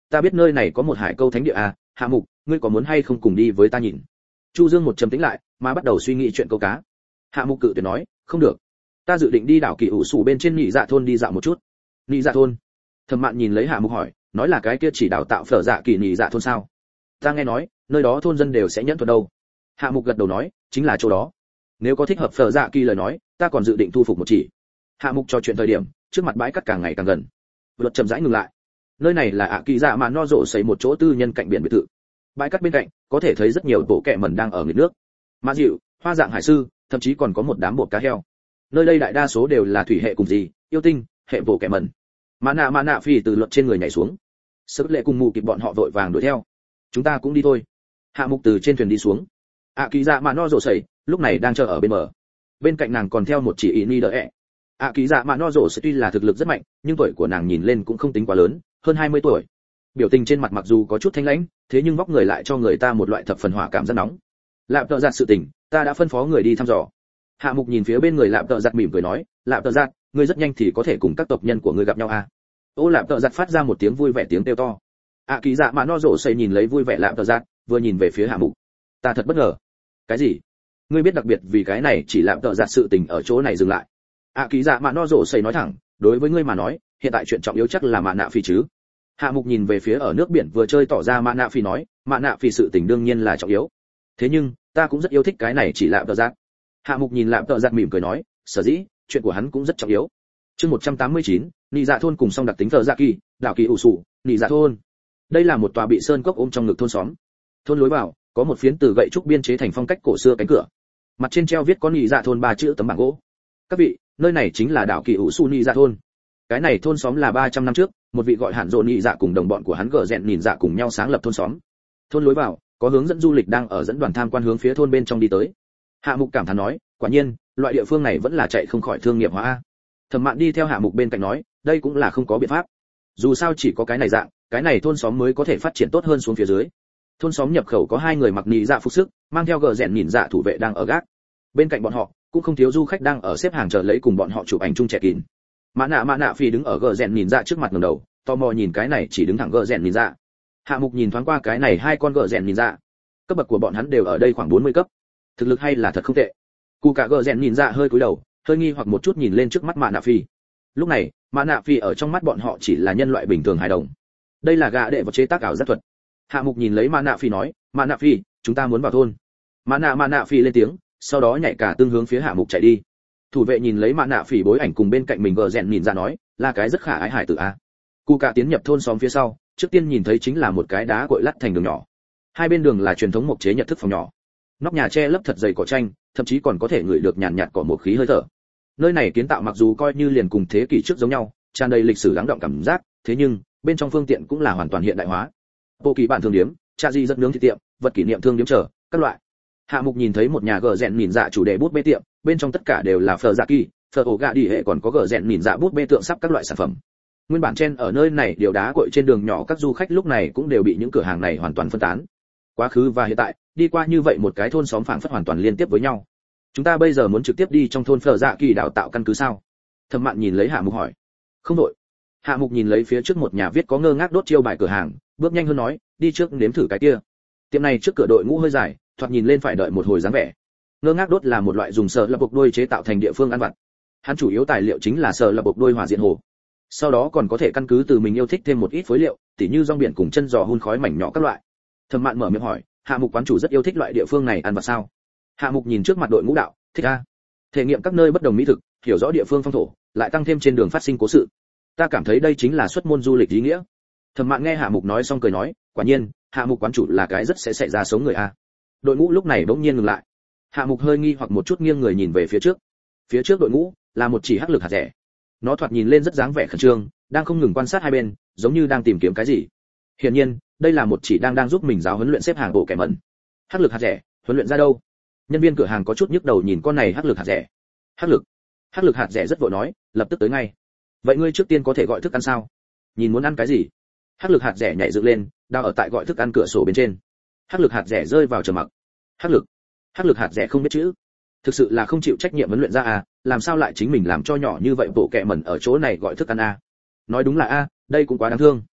ta biết nơi này có một hải câu thánh địa à, Hạ Mục, ngươi có muốn hay không cùng đi với ta nhìn? Chu Dương một trầm tĩnh lại, mà bắt đầu suy nghĩ chuyện câu cá. Hạ Mục cự tuyệt nói, không được, ta dự định đi đảo Kỳ ủ sủ bên trên nhị dạ thôn đi dạo một chút. Nhị dạ thôn? Thẩm Mạn nhìn lấy Hạ Mục hỏi, nói là cái kia chỉ đào tạo phở dạ kỳ nhị dạ thôn sao? Ta nghe nói, nơi đó thôn dân đều sẽ nhẫn thuật đâu. Hạ Mục gật đầu nói, chính là chỗ đó. Nếu có thích hợp phở dạ kỳ lời nói, ta còn dự định thu phục một chỉ. Hạ Mục trò chuyện thời điểm, trước mặt bãi cát càng ngày càng gần. Luật chậm rãi ngừng lại. Nơi này là ạ kỳ dạ mà no rộ xây một chỗ tư nhân cạnh biển biệt thự. Bãi cát bên cạnh, có thể thấy rất nhiều bộ kẹ mẩn đang ở nghịch nước. Mã dịu, hoa dạng hải sư, thậm chí còn có một đám bột cá heo. Nơi đây đại đa số đều là thủy hệ cùng gì, yêu tinh, hệ bộ kẹ mẩn. Mã nạ mã nạ phi từ luật trên người nhảy xuống. Sức lệ cùng mù kịp bọn họ vội vàng đuổi theo. Chúng ta cũng đi thôi. Hạ Mục từ trên thuyền đi xuống. ạ kỳ dạ mà no rộ xây lúc này đang chờ ở bên bờ. Bên cạnh nàng còn theo một chỉ ý ni đỡ ẹ. ạ kỳ dạ mà no rộ xây tuy là thực lực rất mạnh, nhưng tuổi của nàng nhìn lên cũng không tính quá lớn, hơn hai mươi tuổi. Biểu tình trên mặt mặc dù có chút thanh lãnh, thế nhưng vóc người lại cho người ta một loại thập phần hỏa cảm rất nóng. Lạp Tợ Giạt sự tình, ta đã phân phó người đi thăm dò. Hạ Mục nhìn phía bên người Lạp Tợ Giạt mỉm cười nói, Lạp Tợ Giạt, ngươi rất nhanh thì có thể cùng các tộc nhân của ngươi gặp nhau à? Ô Lạp Tợ Giạt phát ra một tiếng vui vẻ tiếng kêu to. ạ kỳ dạ mà no rộ xây nhìn lấy vui vẻ Lạp Tợ Giạt, vừa nhìn về phía Hạ Mục. Ta thật bất ngờ. Cái gì? Ngươi biết đặc biệt vì cái này chỉ Lạp Tợ Giạt sự tình ở chỗ này dừng lại. ạ kỳ dạ mà no rộ xây nói thẳng, đối với ngươi mà nói, hiện tại chuyện trọng yếu chắc là Mạ Nạ Phi chứ. Hạ Mục nhìn về phía ở nước biển vừa chơi tỏ ra Mạ Nạ Phi nói, Mạ Nạ Phi sự tình đương nhiên là trọng yếu. Thế nhưng, ta cũng rất yêu thích cái này chỉ Lạp Tợ Giạt. Hạ Mục nhìn Lạp Tợ Giạt mỉm cười nói, sở dĩ, chuyện của hắn cũng rất trọng yếu. Chương một trăm tám mươi chín, Nị Dạ thôn cùng song đặc tính Phở Dạ Kỳ, đảo Kỳ ủ sủ, Nị Dạ thôn. Đây là một tòa bị sơn cốc ôm trong ngực thôn xóm. Thôn lối vào có một phiến từ gậy trúc biên chế thành phong cách cổ xưa cánh cửa. Mặt trên treo viết có Nị Dạ thôn ba chữ tấm bảng gỗ. Các vị, nơi này chính là đảo Kỳ ủ sủ Nị Dạ thôn. Cái này thôn xóm là ba trăm năm trước, một vị gọi Hạn Dỗ Nị Dạ cùng đồng bọn của hắn gở rèn nhìn dạ cùng nhau sáng lập thôn xóm. Thôn lối vào có hướng dẫn du lịch đang ở dẫn đoàn tham quan hướng phía thôn bên trong đi tới. Hạ Mục cảm thán nói, quả nhiên, loại địa phương này vẫn là chạy không khỏi thương nghiệp hóa a. Thẩm Mạn đi theo Hạ Mục bên cạnh nói, đây cũng là không có biện pháp. Dù sao chỉ có cái này dạng, cái này thôn xóm mới có thể phát triển tốt hơn xuống phía dưới. Thôn xóm nhập khẩu có hai người mặc nị dạ phục sức, mang theo gờ rèn nhìn dạ thủ vệ đang ở gác. Bên cạnh bọn họ cũng không thiếu du khách đang ở xếp hàng chờ lấy cùng bọn họ chụp ảnh chung trẻ kín. Mã nạ mã nạ phi đứng ở gờ rèn nhìn dạ trước mặt ngẩng đầu, tò mò nhìn cái này chỉ đứng thẳng gờ rèn nhìn dạ. Hạ Mục nhìn thoáng qua cái này hai con gờ rèn nhìn dạ. Cấp bậc của bọn hắn đều ở đây khoảng bốn mươi cấp. Thực lực hay là thật không tệ. Cụ cả gờ rèn nhìn dạ hơi cúi đầu, hơi nghi hoặc một chút nhìn lên trước mắt mã nạ phi. Lúc này, mã nạ phi ở trong mắt bọn họ chỉ là nhân loại bình thường hài đồng. Đây là gã đệ vật chế tác ảo giác thuật. Hạ Mục nhìn lấy mã nạ phi nói, mã nạ phi, chúng ta muốn vào thôn. Mã nạ mã nạ phi lên tiếng, sau đó nhảy cả tương hướng phía Hạ Mục chạy đi. Thủ vệ nhìn lấy mã nạ phỉ bối ảnh cùng bên cạnh mình gờ rèn nhìn ra nói, là cái rất khả ái hải tử a. Cụ cả tiến nhập thôn xóm phía sau, trước tiên nhìn thấy chính là một cái đá cội lắt thành đường nhỏ. Hai bên đường là truyền thống mộc chế nhật thức phòng nhỏ. Nóc nhà che lấp thật dày cỏ tranh, thậm chí còn có thể ngửi được nhàn nhạt cỏ một khí hơi thở. Nơi này kiến tạo mặc dù coi như liền cùng thế kỷ trước giống nhau, tràn đầy lịch sử lắng động cảm giác, thế nhưng bên trong phương tiện cũng là hoàn toàn hiện đại hóa. Bộ kỳ bản thương điếm, trà di rất nướng thịt tiệm, vật kỷ niệm thương điếm chờ, các loại. Hạ Mục nhìn thấy một nhà gờ rèn nhìn dạ chủ đề bút bê tiệm, bên trong tất cả đều là phở dạ kỳ, phở ổ gà đi hệ còn có gờ rèn nhìn dạ bút bê tượng sắp các loại sản phẩm. Nguyên bản trên ở nơi này điều đá cội trên đường nhỏ các du khách lúc này cũng đều bị những cửa hàng này hoàn toàn phân tán. Quá khứ và hiện tại, đi qua như vậy một cái thôn xóm phảng phất hoàn toàn liên tiếp với nhau. Chúng ta bây giờ muốn trực tiếp đi trong thôn phở dạ kỳ đào tạo căn cứ sao? Thẩm Mạn nhìn lấy Hạ Mục hỏi. Không đổi. Hạ Mục nhìn lấy phía trước một nhà viết có ngơ ngác đốt chiêu bài cửa hàng, bước nhanh hơn nói, đi trước nếm thử cái kia. Tiệm này trước cửa đội ngũ hơi dài, thoạt nhìn lên phải đợi một hồi dáng vẻ. Ngơ ngác đốt là một loại dùng sờ lập bộc đuôi chế tạo thành địa phương ăn vặt. Hắn chủ yếu tài liệu chính là sờ lập bộc đuôi hỏa diện hồ. Sau đó còn có thể căn cứ từ mình yêu thích thêm một ít phối liệu, tỉ như rong biển cùng chân giò hun khói mảnh nhỏ các loại. Thẩm Mạn mở miệng hỏi, Hạ Mục quán chủ rất yêu thích loại địa phương này ăn vặt sao? Hạ Mục nhìn trước mặt đội ngũ đạo, thích a. Thể nghiệm các nơi bất đồng mỹ thực, hiểu rõ địa phương phong thổ, lại tăng thêm trên đường phát sinh cố sự. Ta cảm thấy đây chính là xuất môn du lịch ý nghĩa. Thẩm Mạn nghe Hạ Mục nói xong cười nói, quả nhiên, Hạ Mục quán chủ là cái rất sẽ xảy ra sống người a. Đội ngũ lúc này bỗng nhiên ngừng lại. Hạ Mục hơi nghi hoặc một chút nghiêng người nhìn về phía trước. Phía trước đội ngũ là một chỉ hắc lực hạt rẻ. Nó thoạt nhìn lên rất dáng vẻ khẩn trương, đang không ngừng quan sát hai bên, giống như đang tìm kiếm cái gì. Hiển nhiên, đây là một chỉ đang đang giúp mình giáo huấn luyện xếp hàng bộ kẻ mẩn. Hắc lực hạt rẻ, huấn luyện ra đâu? Nhân viên cửa hàng có chút nhức đầu nhìn con này hắc lực hạt rẻ. Hắc lực? Hắc lực hạt rẻ rất vội nói, lập tức tới ngay. Vậy ngươi trước tiên có thể gọi thức ăn sao? Nhìn muốn ăn cái gì? Hắc lực hạt rẻ nhảy dựng lên, đang ở tại gọi thức ăn cửa sổ bên trên. Hắc lực hạt rẻ rơi vào trầm mặc. Hắc lực, hắc lực hạt rẻ không biết chữ, thực sự là không chịu trách nhiệm huấn luyện ra à, làm sao lại chính mình làm cho nhỏ như vậy bộ kẹ mẩn ở chỗ này gọi thức ăn à? Nói đúng là a, à, đây cũng quá đáng thương.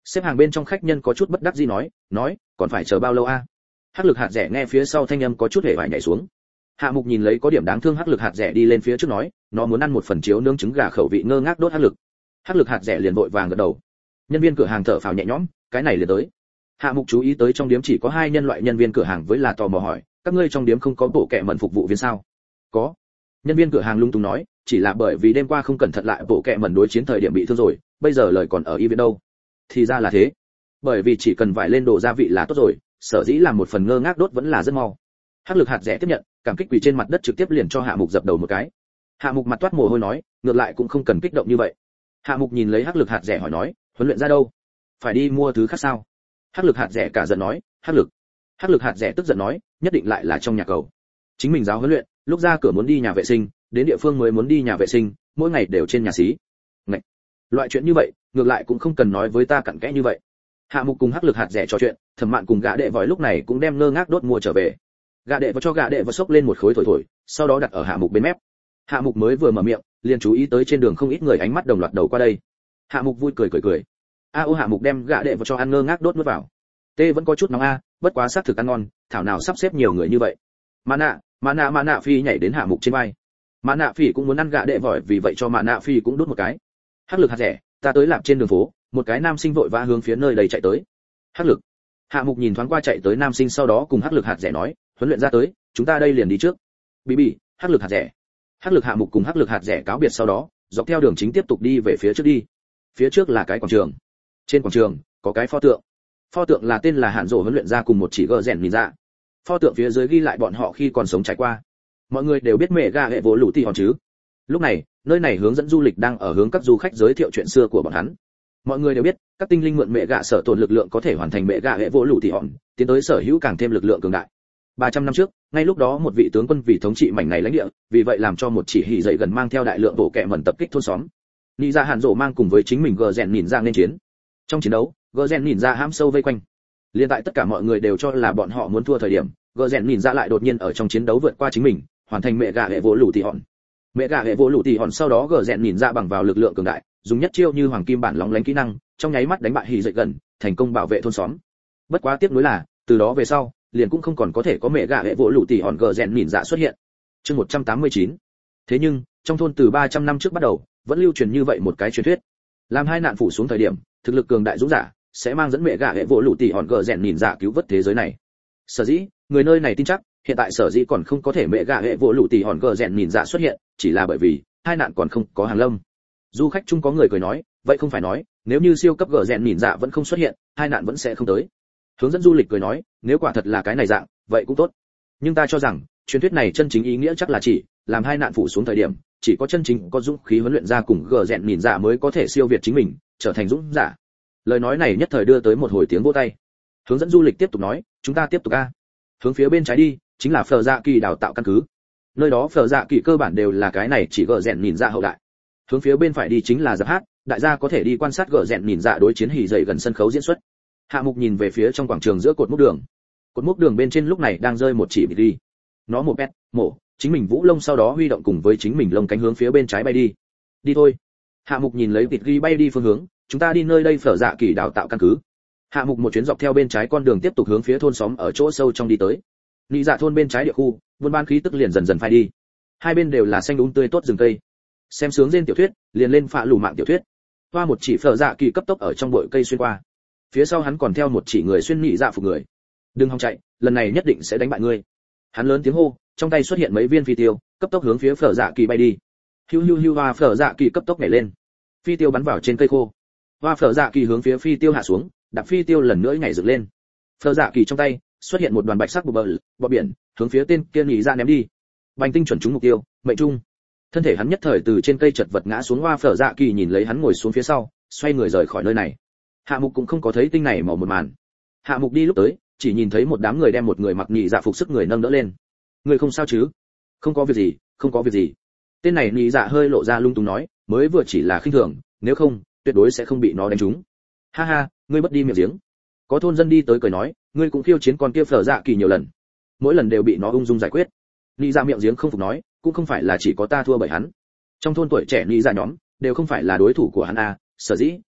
Xếp hàng bên trong khách nhân có chút bất đắc dĩ nói, nói, còn phải chờ bao lâu a? Hắc lực hạt rẻ nghe phía sau thanh âm có chút hề vải nhảy xuống. Hạ Mục nhìn lấy có điểm đáng thương Hắc lực hạt rẻ đi lên phía trước nói, nó muốn ăn một phần chiếu nướng trứng gà khẩu vị ngơ ngác đốt Hắc lực. Hắc lực hạt rẻ liền vội vàng gật đầu. Nhân viên cửa hàng thở phào nhẹ nhõm, cái này liền tới. Hạ Mục chú ý tới trong điếm chỉ có hai nhân loại nhân viên cửa hàng với là tò mò hỏi, các ngươi trong điếm không có bộ kệ mẩn phục vụ viên sao? Có. Nhân viên cửa hàng lung tung nói, chỉ là bởi vì đêm qua không cẩn thận lại bộ kệ mẩn đối chiến thời điểm bị thương rồi, bây giờ lời còn ở y viện đâu. Thì ra là thế. Bởi vì chỉ cần vải lên đồ gia vị là tốt rồi, sở dĩ làm một phần ngơ ngác đốt vẫn là rất mau. Hắc lực hạt rẻ tiếp nhận, cảm kích quỳ trên mặt đất trực tiếp liền cho Hạ Mục dập đầu một cái. Hạ Mục mặt toát mồ hôi nói, ngược lại cũng không cần kích động như vậy. Hạ Mục nhìn lấy Hắc lực hạt rẻ hỏi nói, huấn luyện ra đâu? Phải đi mua thứ khác sao? Hắc lực hạt rẻ cả giận nói, Hắc lực. Hắc lực hạt rẻ tức giận nói, nhất định lại là trong nhà cầu. Chính mình giáo huấn luyện, lúc ra cửa muốn đi nhà vệ sinh, đến địa phương mới muốn đi nhà vệ sinh, mỗi ngày đều trên nhà xí. Ngậy. Loại chuyện như vậy, ngược lại cũng không cần nói với ta cặn kẽ như vậy. Hạ Mục cùng Hắc lực hạt rẻ trò chuyện, Thẩm Mạn cùng gã đệ vòi lúc này cũng đem ngơ ngác đốt mua trở về. Gã đệ vào cho gã đệ vào xốc lên một khối thổi thổi, sau đó đặt ở Hạ Mục bên mép. Hạ Mục mới vừa mở miệng, liền chú ý tới trên đường không ít người ánh mắt đồng loạt đầu qua đây. Hạ Mục vui cười cười cười. A ô Hạ Mục đem gã đệ vào cho ăn ngơ ngác đốt nuốt vào. Tê vẫn có chút nóng a, bất quá xác thực ăn ngon, thảo nào sắp xếp nhiều người như vậy. Mã nạ, Mã nạ Mã nạ Phi nhảy đến Hạ Mục trên vai. Mã nạ Phi cũng muốn ăn gã đệ vòi, vì vậy cho Mã nạ Phi cũng đốt một cái. Hắc lực hạt rẻ, ta tới lạp trên đường phố, một cái nam sinh vội vã hướng phía nơi đây chạy tới. Hắc lực. Hạ Mục nhìn thoáng qua chạy tới nam sinh, sau đó cùng Hắc lực hạt rẻ nói, huấn luyện ra tới, chúng ta đây liền đi trước. Bí bì, Hắc lực hạt rẻ. Hắc lực Hạ Mục cùng Hắc lực hạt rẻ cáo biệt sau đó, dọc theo đường chính tiếp tục đi về phía trước đi. Phía trước là cái quảng trường. Trên quảng trường có cái pho tượng. Pho tượng là tên là Hạn Dỗ huấn luyện ra cùng một chỉ gờ rèn nhìn ra. Pho tượng phía dưới ghi lại bọn họ khi còn sống trải qua. Mọi người đều biết mẹ gà hệ vỗ lũ tì hòn chứ. Lúc này, nơi này hướng dẫn du lịch đang ở hướng các du khách giới thiệu chuyện xưa của bọn hắn. Mọi người đều biết, các tinh linh mượn mẹ gà sở tồn lực lượng có thể hoàn thành mẹ gà hệ vỗ lũ tì hòn, tiến tới sở hữu càng thêm lực lượng cường đại. ba trăm năm trước, ngay lúc đó một vị tướng quân vì thống trị mảnh này lãnh địa, vì vậy làm cho một chỉ hỉ dậy gần mang theo đại lượng bộ kệ mẩn tập kích thôn xóm. Nị ra Hạn Dỗ mang cùng với chính mình gờ rèn nhìn ra nên chiến. Trong chiến đấu, gờ rèn nhìn ra hãm sâu vây quanh. Liên tại tất cả mọi người đều cho là bọn họ muốn thua thời điểm, gờ rèn nhìn ra lại đột nhiên ở trong chiến đấu vượt qua chính mình, hoàn thành mẹ gà hệ vỗ lũ tì hòn. Mẹ gà hệ vỗ lũ tì hòn sau đó gờ rèn nhìn ra bằng vào lực lượng cường đại, dùng nhất chiêu như hoàng kim bản lóng lánh kỹ năng, trong nháy mắt đánh bại hỉ dậy gần, thành công bảo vệ thôn xóm. Bất quá tiếc nuối là, từ đó về sau, liền cũng không còn có thể có mẹ gà hệ vỗ lũ tì hòn gờ rèn nhìn ra xuất hiện. Chương một trăm tám mươi chín. Thế nhưng, trong thôn từ ba trăm năm trước bắt đầu, vẫn lưu truyền như vậy một cái truyền thuyết. Làm hai nạn phủ xuống thời điểm, thực lực cường đại dũng giả sẽ mang dẫn mẹ gà hệ vỗ lũ tì hòn gờ rèn nhìn ra cứu vớt thế giới này. Sở dĩ, người nơi này tin chắc, hiện tại sở dĩ còn không có thể mẹ gà hệ vỗ lũ tì hòn gờ rèn nhìn ra xuất hiện, chỉ là bởi vì hai nạn còn không có hàng lâm. Du khách chung có người cười nói, vậy không phải nói, nếu như siêu cấp gờ rèn nhìn dạ vẫn không xuất hiện, hai nạn vẫn sẽ không tới. Hướng dẫn du lịch cười nói, nếu quả thật là cái này dạng, vậy cũng tốt. Nhưng ta cho rằng, truyền thuyết này chân chính ý nghĩa chắc là chỉ làm hai nạn phủ xuống thời điểm, chỉ có chân chính có dũng khí huấn luyện ra cùng gờ rèn nhìn dạ mới có thể siêu việt chính mình, trở thành dũng giả. Lời nói này nhất thời đưa tới một hồi tiếng vỗ tay. Hướng dẫn du lịch tiếp tục nói, chúng ta tiếp tục a. Hướng phía bên trái đi, chính là Phở Dạ Kỳ đào tạo căn cứ. Nơi đó Phở Dạ Kỳ cơ bản đều là cái này chỉ gờ rèn nhìn dạ hậu đại. Hướng phía bên phải đi chính là giáp hát, đại gia có thể đi quan sát gờ rèn nhìn dạ đối chiến hỉ dậy gần sân khấu diễn xuất. Hạ Mục nhìn về phía trong quảng trường giữa cột mốc đường. Cột mốc đường bên trên lúc này đang rơi một chỉ bị đi. Nó một pet, mổ, chính mình vũ lông sau đó huy động cùng với chính mình lông cánh hướng phía bên trái bay đi. Đi thôi. Hạ Mục nhìn lấy vịt ghi bay đi phương hướng, chúng ta đi nơi đây Phở Dạ Kỳ đào tạo căn cứ. Hạ Mục một chuyến dọc theo bên trái con đường tiếp tục hướng phía thôn xóm ở chỗ sâu trong đi tới. Nị dạ thôn bên trái địa khu, buôn bán khí tức liền dần dần phai đi. Hai bên đều là xanh um tươi tốt rừng cây. Xem sướng trên tiểu thuyết, liền lên phạ lù mạng tiểu thuyết. Hoa một chỉ Phở Dạ Kỳ cấp tốc ở trong bụi cây xuyên qua. Phía sau hắn còn theo một chỉ người xuyên nị dạ phục người. Đừng hòng chạy, lần này nhất định sẽ đánh bại ngươi. Hắn lớn tiếng hô, trong tay xuất hiện mấy viên phi tiêu, cấp tốc hướng phía Phở Dạ Kỳ bay đi. Hiu hiu hiu, hoa Phở Dạ Kỳ cấp tốc nhảy lên. Phi tiêu bắn vào trên cây khô. Hoa Phở Dạ Kỳ hướng phía phi tiêu hạ xuống, đạp phi tiêu lần nữa nhảy dựng lên. Phở Dạ Kỳ trong tay xuất hiện một đoàn bạch sắc bờ bờ biển, hướng phía tên kia nhị ra ném đi. Bành tinh chuẩn trúng mục tiêu, mệnh trung. Thân thể hắn nhất thời từ trên cây chật vật ngã xuống. Hoa Phở Dạ Kỳ nhìn lấy hắn ngồi xuống phía sau, xoay người rời khỏi nơi này. Hạ Mục cũng không có thấy tinh này màu một màn. Hạ Mục đi lúc tới, chỉ nhìn thấy một đám người đem một người mặc nhị dạ phục sức người nâng đỡ lên. Người không sao chứ? Không có việc gì, không có việc gì. Tên này nhị dạ hơi lộ ra lung tung nói, mới vừa chỉ là khinh thường, nếu không, tuyệt đối sẽ không bị nó đánh trúng. Ha ha, ngươi bất đi miệng giếng. Có thôn dân đi tới cười nói, ngươi cũng khiêu chiến con kia Phở Dạ Kỳ nhiều lần, mỗi lần đều bị nó ung dung giải quyết. Nhị dạ miệng giếng không phục nói, cũng không phải là chỉ có ta thua bởi hắn. Trong thôn tuổi trẻ nhị dạ nhóm đều không phải là đối thủ của hắn à, sở dĩ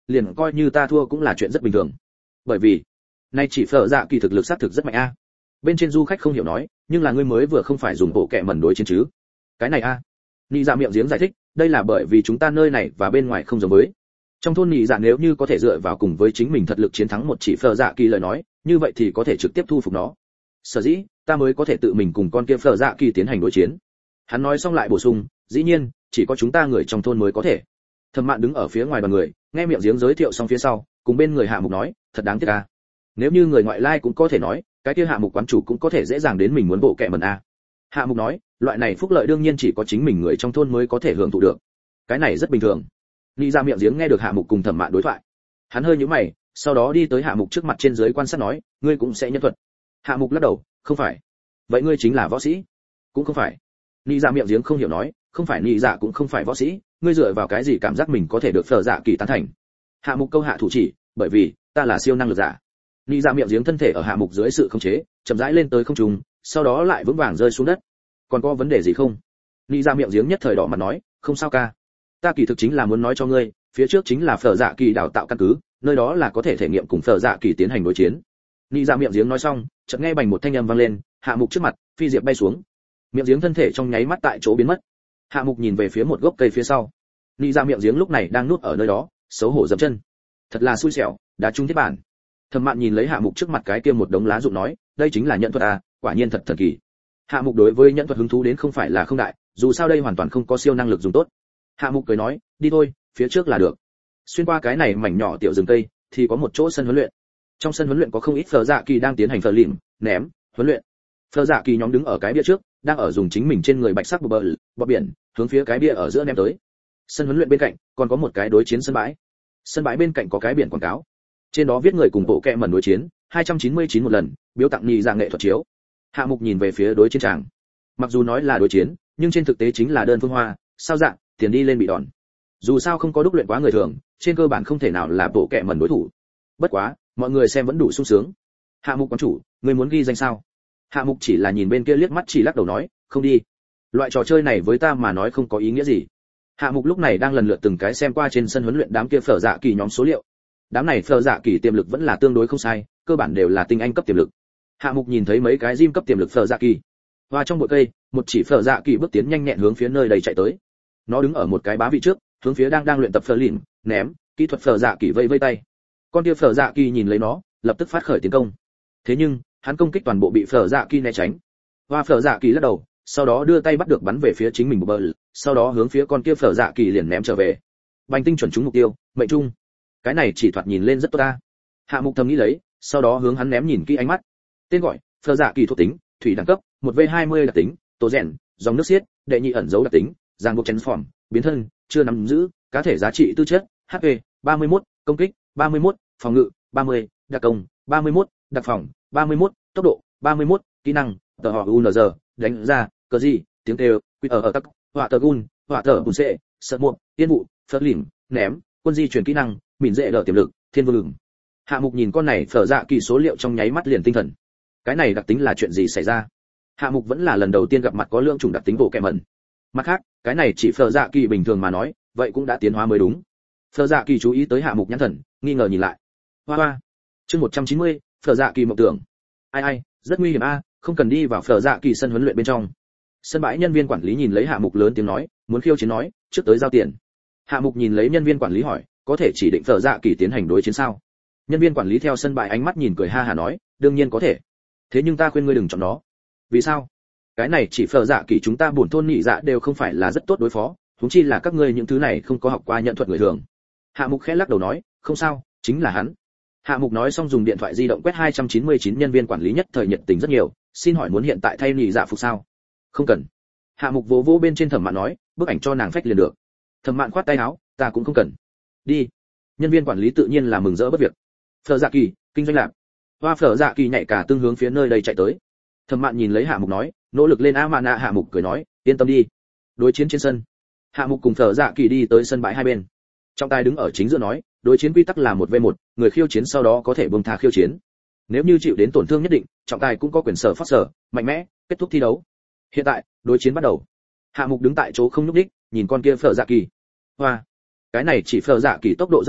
liền coi như ta thua cũng là chuyện rất bình thường. Bởi vì nay chỉ phở dạ kỳ thực lực sát thực rất mạnh a. Bên trên du khách không hiểu nói, nhưng là ngươi mới vừa không phải dùng bộ kệ mẩn đối chiến chứ? Cái này a. Nị dạ miệng giếng giải thích, đây là bởi vì chúng ta nơi này và bên ngoài không giống với. Trong thôn nị dạ nếu như có thể dựa vào cùng với chính mình thật lực chiến thắng một chỉ phở dạ kỳ lời nói, như vậy thì có thể trực tiếp thu phục nó. Sở dĩ, ta mới có thể tự mình cùng con kia phở dạ kỳ tiến hành đối chiến. Hắn nói xong lại bổ sung, dĩ nhiên, chỉ có chúng ta người trong thôn mới có thể. Thẩm Mạn đứng ở phía ngoài đoàn người, nghe miệng giếng giới thiệu xong phía sau, cùng bên người Hạ Mục nói, thật đáng tiếc a. Nếu như người ngoại lai cũng có thể nói, cái kia Hạ Mục quán chủ cũng có thể dễ dàng đến mình muốn bộ kệ mẩn a. Hạ Mục nói, loại này phúc lợi đương nhiên chỉ có chính mình người trong thôn mới có thể hưởng thụ được. Cái này rất bình thường. Lý ra miệng giếng nghe được Hạ Mục cùng Thẩm Mạn đối thoại, hắn hơi nhíu mày, sau đó đi tới Hạ Mục trước mặt trên dưới quan sát nói, ngươi cũng sẽ nhân thuật. Hạ Mục lắc đầu, không phải. Vậy ngươi chính là võ sĩ? Cũng không phải. Lý ra miệng giếng không hiểu nói, không phải Lý dạ cũng không phải võ sĩ, ngươi dựa vào cái gì cảm giác mình có thể được phở dạ kỳ tán thành? Hạ Mục câu hạ thủ chỉ, bởi vì ta là siêu năng lực giả. Lý dạ miệng giếng thân thể ở Hạ Mục dưới sự khống chế, chậm rãi lên tới không trung, sau đó lại vững vàng rơi xuống đất. Còn có vấn đề gì không? Lý dạ miệng giếng nhất thời đỏ mặt nói, không sao ca. Ta kỳ thực chính là muốn nói cho ngươi, phía trước chính là phở dạ kỳ đào tạo căn cứ, nơi đó là có thể thể nghiệm cùng phở dạ kỳ tiến hành đối chiến. Lý dạ miệng giếng nói xong, chợt nghe bành một thanh âm vang lên, Hạ Mục trước mặt, phi diệp bay xuống. Miệng giếng thân thể trong nháy mắt tại chỗ biến mất. Hạ Mục nhìn về phía một gốc cây phía sau. Lý dạ miệng giếng lúc này đang nuốt ở nơi đó, xấu hổ dậm chân. Thật là xui xẻo, đã trúng thiết bản. Thẩm Mạn nhìn lấy Hạ Mục trước mặt cái kia một đống lá rụng nói, đây chính là nhận thuật à, quả nhiên thật thần kỳ. Hạ Mục đối với nhận thuật hứng thú đến không phải là không đại, dù sao đây hoàn toàn không có siêu năng lực dùng tốt. Hạ Mục cười nói, đi thôi, phía trước là được. Xuyên qua cái này mảnh nhỏ tiểu rừng cây, thì có một chỗ sân huấn luyện. Trong sân huấn luyện có không ít phở dạ kỳ đang tiến hành phở lìm, ném, huấn luyện. Phở dạ kỳ nhóm đứng ở cái bia trước, đang ở dùng chính mình trên người bạch sắc bờ bờ, bọt biển, hướng phía cái bia ở giữa ném tới. Sân huấn luyện bên cạnh còn có một cái đối chiến sân bãi. Sân bãi bên cạnh có cái biển quảng cáo, trên đó viết người cùng bộ kệ mẩn đối chiến, hai trăm chín mươi chín một lần, biếu tặng nhị dạng nghệ thuật chiếu. Hạ Mục nhìn về phía đối chiến tràng. Mặc dù nói là đối chiến, nhưng trên thực tế chính là đơn phương hoa, sao dạng, tiền đi lên bị đòn. Dù sao không có đúc luyện quá người thường, trên cơ bản không thể nào là bộ kệ mẩn đối thủ. Bất quá, mọi người xem vẫn đủ sung sướng. Hạ Mục quán chủ, người muốn ghi danh sao? Hạ Mục chỉ là nhìn bên kia liếc mắt chỉ lắc đầu nói, không đi. Loại trò chơi này với ta mà nói không có ý nghĩa gì. Hạ Mục lúc này đang lần lượt từng cái xem qua trên sân huấn luyện đám kia phở dạ kỳ nhóm số liệu. Đám này phở dạ kỳ tiềm lực vẫn là tương đối không sai, cơ bản đều là tinh anh cấp tiềm lực. Hạ Mục nhìn thấy mấy cái gym cấp tiềm lực phở dạ kỳ. Và trong bụi cây, một chỉ phở dạ kỳ bước tiến nhanh nhẹn hướng phía nơi đầy chạy tới. Nó đứng ở một cái bá vị trước, hướng phía đang đang luyện tập phở lìn, ném, kỹ thuật phở dạ kỳ vây vây tay. Con kia phở dạ kỳ nhìn lấy nó, lập tức phát khởi tiến công. Thế nhưng, hắn công kích toàn bộ bị phở dạ kỳ né tránh. Và phở dạ kỳ lắc đầu, sau đó đưa tay bắt được bắn về phía chính mình một bờ, sau đó hướng phía con kia phở dạ kỳ liền ném trở về. Bành tinh chuẩn trúng mục tiêu, mệnh trung. Cái này chỉ thoạt nhìn lên rất tốt ta. Hạ Mục thầm nghĩ lấy, sau đó hướng hắn ném nhìn kỹ ánh mắt. Tên gọi, phở dạ kỳ thuộc tính, thủy đẳng cấp, một v hai mươi đặc tính, tố rèn, dòng nước xiết, đệ nhị ẩn dấu đặc tính, giang buộc chấn phỏng, biến thân, chưa nắm giữ, cá thể giá trị tư chất, hát pê, ba mươi mốt, công kích, ba mươi mốt, phòng ngự, ba mươi, đặc công, ba mươi mốt, đặc phòng, ba mươi mốt, tốc độ, ba mươi mốt, kỹ năng, tờ họ u en giê, đánh ra, cờ gì, tiếng kêu, quy ở ở tắc, họa tờ gun, họa tờ bùn xệ, sợ muộn, tiên vụ, phớt lìm, ném, quân di chuyển kỹ năng, mìn dễ đỡ tiềm lực, thiên vương lửng. Hạ Mục nhìn con này phở dạ kỳ số liệu trong nháy mắt liền tinh thần. Cái này đặc tính là chuyện gì xảy ra? Hạ Mục vẫn là lần đầu tiên gặp mặt có lượng chủng đặc tính bộ kệ mẩn. Mặt khác, cái này chỉ phở dạ kỳ bình thường mà nói, vậy cũng đã tiến hóa mới đúng. Phở dạ kỳ chú ý tới Hạ Mục nhãn thần, nghi ngờ nhìn lại. Hoa hoa. Chương một trăm chín mươi, phở dạ kỳ mộng tưởng. Ai ai, rất nguy hiểm a, không cần đi vào phở dạ kỳ sân huấn luyện bên trong. Sân bãi nhân viên quản lý nhìn lấy Hạ Mục lớn tiếng nói, muốn khiêu chiến nói, trước tới giao tiền. Hạ Mục nhìn lấy nhân viên quản lý hỏi, có thể chỉ định phở dạ kỳ tiến hành đối chiến sao? Nhân viên quản lý theo sân bãi ánh mắt nhìn cười ha hả nói, đương nhiên có thể. Thế nhưng ta khuyên ngươi đừng chọn nó. Vì sao? Cái này chỉ phở dạ kỳ chúng ta bổn thôn nhị dạ đều không phải là rất tốt đối phó, huống chi là các ngươi những thứ này không có học qua nhận thuật người thường. Hạ Mục khẽ lắc đầu nói, không sao, chính là hắn. Hạ Mục nói xong dùng điện thoại di động quét hai trăm chín mươi chín nhân viên quản lý nhất thời nhiệt tình rất nhiều, xin hỏi muốn hiện tại thay nhị dạ phục sao? Không cần. Hạ Mục vỗ vỗ bên trên Thẩm Mạn nói, bức ảnh cho nàng phách liền được. Thẩm Mạn khoát tay áo, ta cũng không cần. Đi. Nhân viên quản lý tự nhiên là mừng rỡ bất việc. Phở dạ kỳ, kinh doanh lạc. Hoa phở dạ kỳ nhảy cả tương hướng phía nơi đây chạy tới. Thẩm Mạn nhìn lấy Hạ Mục nói, nỗ lực lên a mạn ạ. Hạ Mục cười nói, yên tâm đi. Đối chiến trên sân. Hạ Mục cùng phở dạ kỳ đi tới sân bãi hai bên. Trọng tài đứng ở chính giữa nói, đối chiến quy tắc là một v một, người khiêu chiến sau đó có thể buông tha khiêu chiến. Nếu như chịu đến tổn thương nhất định, trọng tài cũng có quyền sở phát sở, mạnh mẽ, kết thúc thi đấu. Hiện tại, đối chiến bắt đầu. Hạ Mục đứng tại chỗ không nhúc nhích, nhìn con kia phở dạ kỳ. Hoa, cái này chỉ phở dạ kỳ tốc độ rất nhanh,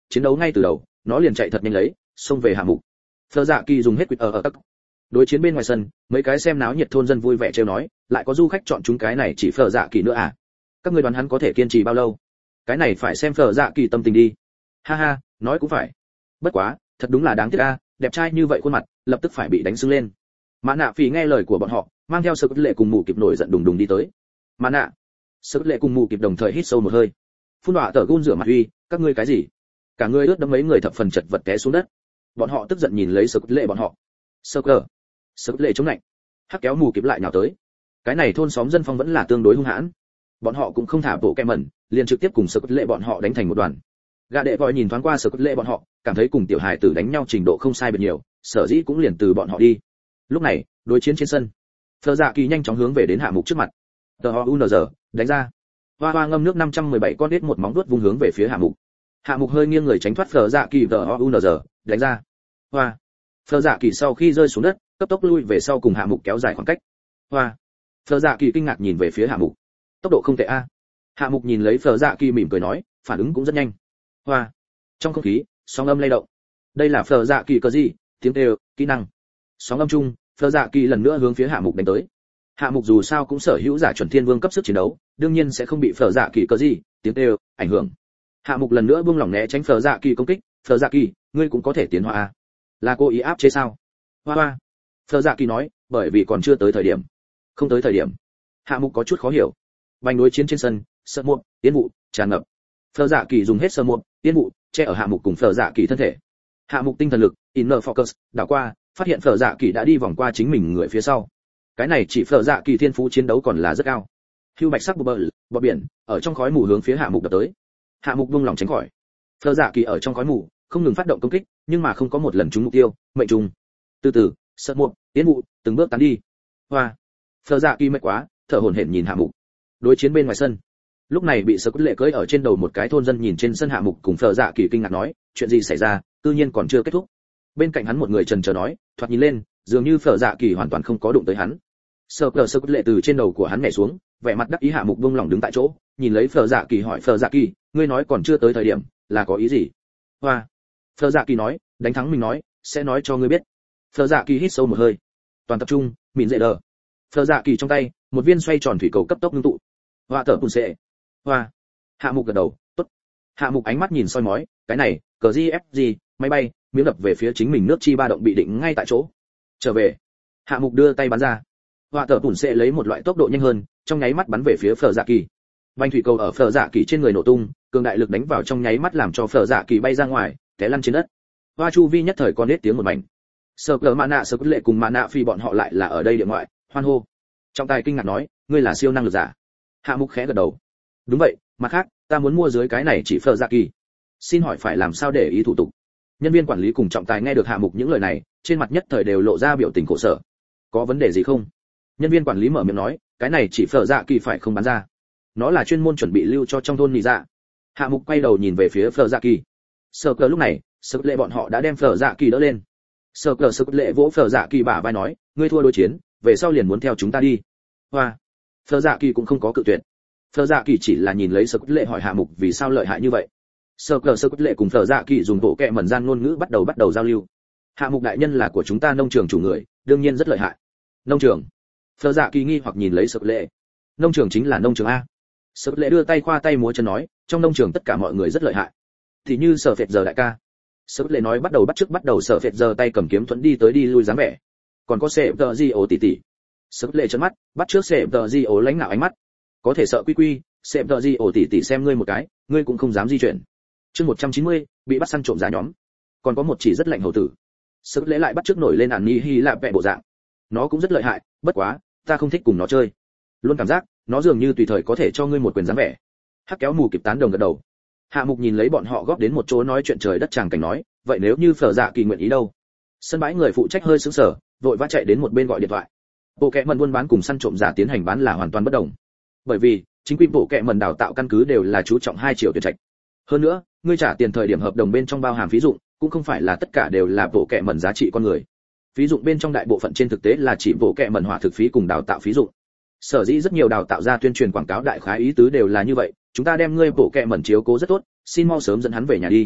chiến đấu ngay từ đầu nó liền chạy thật nhanh lấy xông về hạ mục. Phở Dạ Kỳ dùng hết quýt ở ở tắc. Đối chiến bên ngoài sân, mấy cái xem náo nhiệt thôn dân vui vẻ trêu nói, lại có du khách chọn chúng cái này chỉ Phở Dạ Kỳ nữa à? Các ngươi đoán hắn có thể kiên trì bao lâu? Cái này phải xem Phở Dạ Kỳ tâm tình đi. Ha ha, nói cũng phải. Bất quá, thật đúng là đáng tiếc a, đẹp trai như vậy khuôn mặt, lập tức phải bị đánh sưng lên. Mã Nạ Phỉ nghe lời của bọn họ, mang theo Sở Cốt Lệ cùng Mù Kịp nổi giận đùng đùng đi tới. Mã Nạ, Sở Cốt Lệ cùng Mù Kịp đồng thời hít sâu một hơi. Phun đọa tở gun rửa mặt uy, các ngươi cái gì? Cả người ướt đẫm mấy người thập phần chật vật té xuống đất. Bọn họ tức giận nhìn lấy Sở Cốt Lệ bọn họ. Sở Cờ, Sở Cốt Lệ chống lạnh. Hắc kéo Mù Kịp lại nhào tới. Cái này thôn xóm dân phong vẫn là tương đối hung hãn. Bọn họ cũng không thả bộ kẹ mẩn, liền trực tiếp cùng Sở Cốt Lệ bọn họ đánh thành một đoàn. Gã đệ vội nhìn thoáng qua Sở Cốt Lệ bọn họ, cảm thấy cùng tiểu hài tử đánh nhau trình độ không sai biệt nhiều, sở dĩ cũng liền từ bọn họ đi. Lúc này, đối chiến trên sân, Phở Dạ Kỳ nhanh chóng hướng về đến Hạ Mục trước mặt. Tờ U N G, đánh ra. Hoa hoa ngâm nước năm trăm mười bảy con đít một móng vuốt vung hướng về phía Hạ Mục. Hạ Mục hơi nghiêng người tránh thoát Phở Dạ Kỳ tờ U N G, đánh ra. Hoa. Phở Dạ Kỳ sau khi rơi xuống đất, cấp tốc lui về sau cùng Hạ Mục kéo dài khoảng cách. Hoa. Phở Dạ Kỳ kinh ngạc nhìn về phía Hạ Mục. Tốc độ không tệ a. Hạ Mục nhìn lấy Phở Dạ Kỳ mỉm cười nói, phản ứng cũng rất nhanh. Hoa. Trong không khí, sóng âm lay động. Đây là Phở Dạ Kỳ cơ gì? Tiếng kêu, kỹ năng. Sóng âm chung, Phở Dạ Kỳ lần nữa hướng phía Hạ Mục đánh tới. Hạ Mục dù sao cũng sở hữu giả chuẩn thiên vương cấp sức chiến đấu, đương nhiên sẽ không bị Phở Dạ Kỳ cơ gì, tiếng kêu ảnh hưởng. Hạ Mục lần nữa buông lỏng né tránh Phở Dạ Kỳ công kích. Phở Dạ Kỳ, ngươi cũng có thể tiến hóa à? Là cô ý áp chế sao? Hoa hoa. Phở Dạ Kỳ nói, bởi vì còn chưa tới thời điểm. Không tới thời điểm. Hạ Mục có chút khó hiểu. Bành đối chiến trên sân, sợ muộn, tiến vụ tràn ngập. Phở Dạ Kỳ dùng hết sơ muộn, tiến vụ che ở Hạ Mục cùng Phở Dạ Kỳ thân thể. Hạ Mục tinh thần lực, inner focus, đảo qua, phát hiện Phở Dạ Kỳ đã đi vòng qua chính mình người phía sau. Cái này chỉ Phở Dạ Kỳ thiên phú chiến đấu còn là rất cao. Hưu bạch sắc bờ bờ biển, ở trong khói mù hướng phía Hạ Mục đập tới. Hạ Mục buông lòng tránh khỏi. Phở Dạ Kỳ ở trong khói mù, không ngừng phát động công kích, nhưng mà không có một lần trúng mục tiêu, mệnh trùng. Từ từ, sợ muộn, tiến vụ, từng bước tán đi. Hoa. Phở Dạ Kỳ mệt quá, thở hổn hển nhìn Hạ Mục. Đối chiến bên ngoài sân. Lúc này bị Sở Cốt Lệ cưỡi ở trên đầu một cái thôn dân nhìn trên sân Hạ Mục cùng Phở Dạ Kỳ kinh ngạc nói, chuyện gì xảy ra, tự nhiên còn chưa kết thúc. Bên cạnh hắn một người trần chờ nói, thoạt nhìn lên, dường như Phở Dạ Kỳ hoàn toàn không có đụng tới hắn. Sở Cờ Sở Cốt Lệ từ trên đầu của hắn nhảy xuống, vẻ mặt đắc ý. Hạ Mục buông lỏng đứng tại chỗ, nhìn lấy Phở Dạ Kỳ hỏi Phở Dạ Kỳ, ngươi nói còn chưa tới thời điểm, là có ý gì? Hoa. Phở Dạ Kỳ nói, đánh thắng mình nói, sẽ nói cho ngươi biết. Phở Dạ Kỳ hít sâu một hơi, toàn tập trung, mịn dậy đờ. Phở Dạ Kỳ trong tay, một viên xoay tròn thủy cầu cấp tốc ngưng tụ. Hoa thở bùn sệ. Hoa. Hạ Mục gật đầu, tốt. Hạ Mục ánh mắt nhìn soi mói, cái này, cờ gi ép gì, máy bay, miếng đập về phía chính mình nước chi ba động bị định ngay tại chỗ. Trở về. Hạ Mục đưa tay bắn ra. Hoa tở bùn sẽ lấy một loại tốc độ nhanh hơn, trong nháy mắt bắn về phía Phở Dạ Kỳ. Vành thủy cầu ở Phở Dạ Kỳ trên người nổ tung, cường đại lực đánh vào trong nháy mắt làm cho Phở Dạ Kỳ bay ra ngoài, té lăn trên đất. Hoa chu vi nhất thời con nết tiếng một mảnh. Sở Cờ Mã Nạ Sở Cốt Lệ cùng Mã Nạ Phi bọn họ lại là ở đây địa ngoại, hoan hô. Trọng tài kinh ngạc nói, ngươi là siêu năng lực giả. Hạ Mục khẽ gật đầu. Đúng vậy, mặt khác, ta muốn mua dưới cái này chỉ Phở Dạ Kỳ. Xin hỏi phải làm sao để ý thủ tục? Nhân viên quản lý cùng trọng tài nghe được Hạ Mục những lời này, trên mặt nhất thời đều lộ ra biểu tình khổ sở. Có vấn đề gì không? Nhân viên quản lý mở miệng nói, cái này chỉ Phở Dạ Kỳ phải không bán ra. Nó là chuyên môn chuẩn bị lưu cho trong thôn nị dạ. Hạ Mục quay đầu nhìn về phía Phở Dạ Kỳ. Sở Cờ lúc này, Sở Cốt Lệ bọn họ đã đem Phở Dạ Kỳ đỡ lên. Sở Cờ Sở Cốt Lệ vỗ Phở Dạ Kỳ bả vai nói, ngươi thua đối chiến, về sau liền muốn theo chúng ta đi. Hoa. Phở Dạ Kỳ cũng không có cự tuyệt. Phở Dạ Kỳ chỉ là nhìn lấy Sở Cốt Lệ hỏi Hạ Mục vì sao lợi hại như vậy. Sở Cờ Sở Cốt Lệ cùng Phở Dạ Kỳ dùng bộ kệ mẩn gian ngôn ngữ bắt đầu bắt đầu giao lưu. Hạ Mục đại nhân là của chúng ta nông trường chủ người, đương nhiên rất lợi hại. Nông trường? Phở Dạ Kỳ nghi hoặc nhìn lấy Sở Cốt Lệ. Nông trường chính là nông trường a. Sở Cốt Lệ đưa tay khoa tay múa chân nói, trong nông trường tất cả mọi người rất lợi hại. Thì như Sở Phệt giờ đại ca. Sở Cốt Lệ nói bắt đầu bắt chước bắt đầu Sở Phệt giờ tay cầm kiếm thuẫn đi tới đi lui dáng vẻ. Còn có Sệ Tờ Di ổ tỷ tỷ. Sở Cốt Lệ trợn mắt, bắt trước Sệ Tờ Di ổ lãnh nạo ánh mắt. Có thể sợ quy quy, Sệ Tờ Di ổ tỷ tỷ xem ngươi một cái, ngươi cũng không dám di chuyển. Chương một trăm chín mươi, bị bắt săn trộm giá nhóm. Còn có một chỉ rất lạnh hầu tử. Sở Cốt Lệ lại bắt chước nổi lên ản ni hi lạ vẹ bộ dạng. Nó cũng rất lợi hại, bất quá, ta không thích cùng nó chơi. Luôn cảm giác, nó dường như tùy thời có thể cho ngươi một quyền dáng vẻ. Hắc kéo mù kịp tán đồng gật đầu. Hạ Mục nhìn lấy bọn họ góp đến một chỗ nói chuyện trời đất chàng cảnh nói, vậy nếu như Phở Dạ Kỳ nguyện ý đâu? Sân bãi người phụ trách hơi sững sờ, vội vã chạy đến một bên gọi điện thoại. Bộ kệ mẩn buôn bán cùng săn trộm giả tiến hành bán là hoàn toàn bất đồng. Bởi vì, chính quy bộ kệ mẩn đào tạo căn cứ đều là chú trọng hai triệu tuyển trạch. Hơn nữa, ngươi trả tiền thời điểm hợp đồng bên trong bao hàm phí dụng, cũng không phải là tất cả đều là bộ kệ mẩn giá trị con người. Phí dụng bên trong đại bộ phận trên thực tế là chỉ bộ kệ mẩn hỏa thực phí cùng đào tạo phí dụng. Sở dĩ rất nhiều đào tạo ra tuyên truyền quảng cáo đại khái ý tứ đều là như vậy, chúng ta đem ngươi bộ kệ mẩn chiếu cố rất tốt, xin mau sớm dẫn hắn về nhà đi.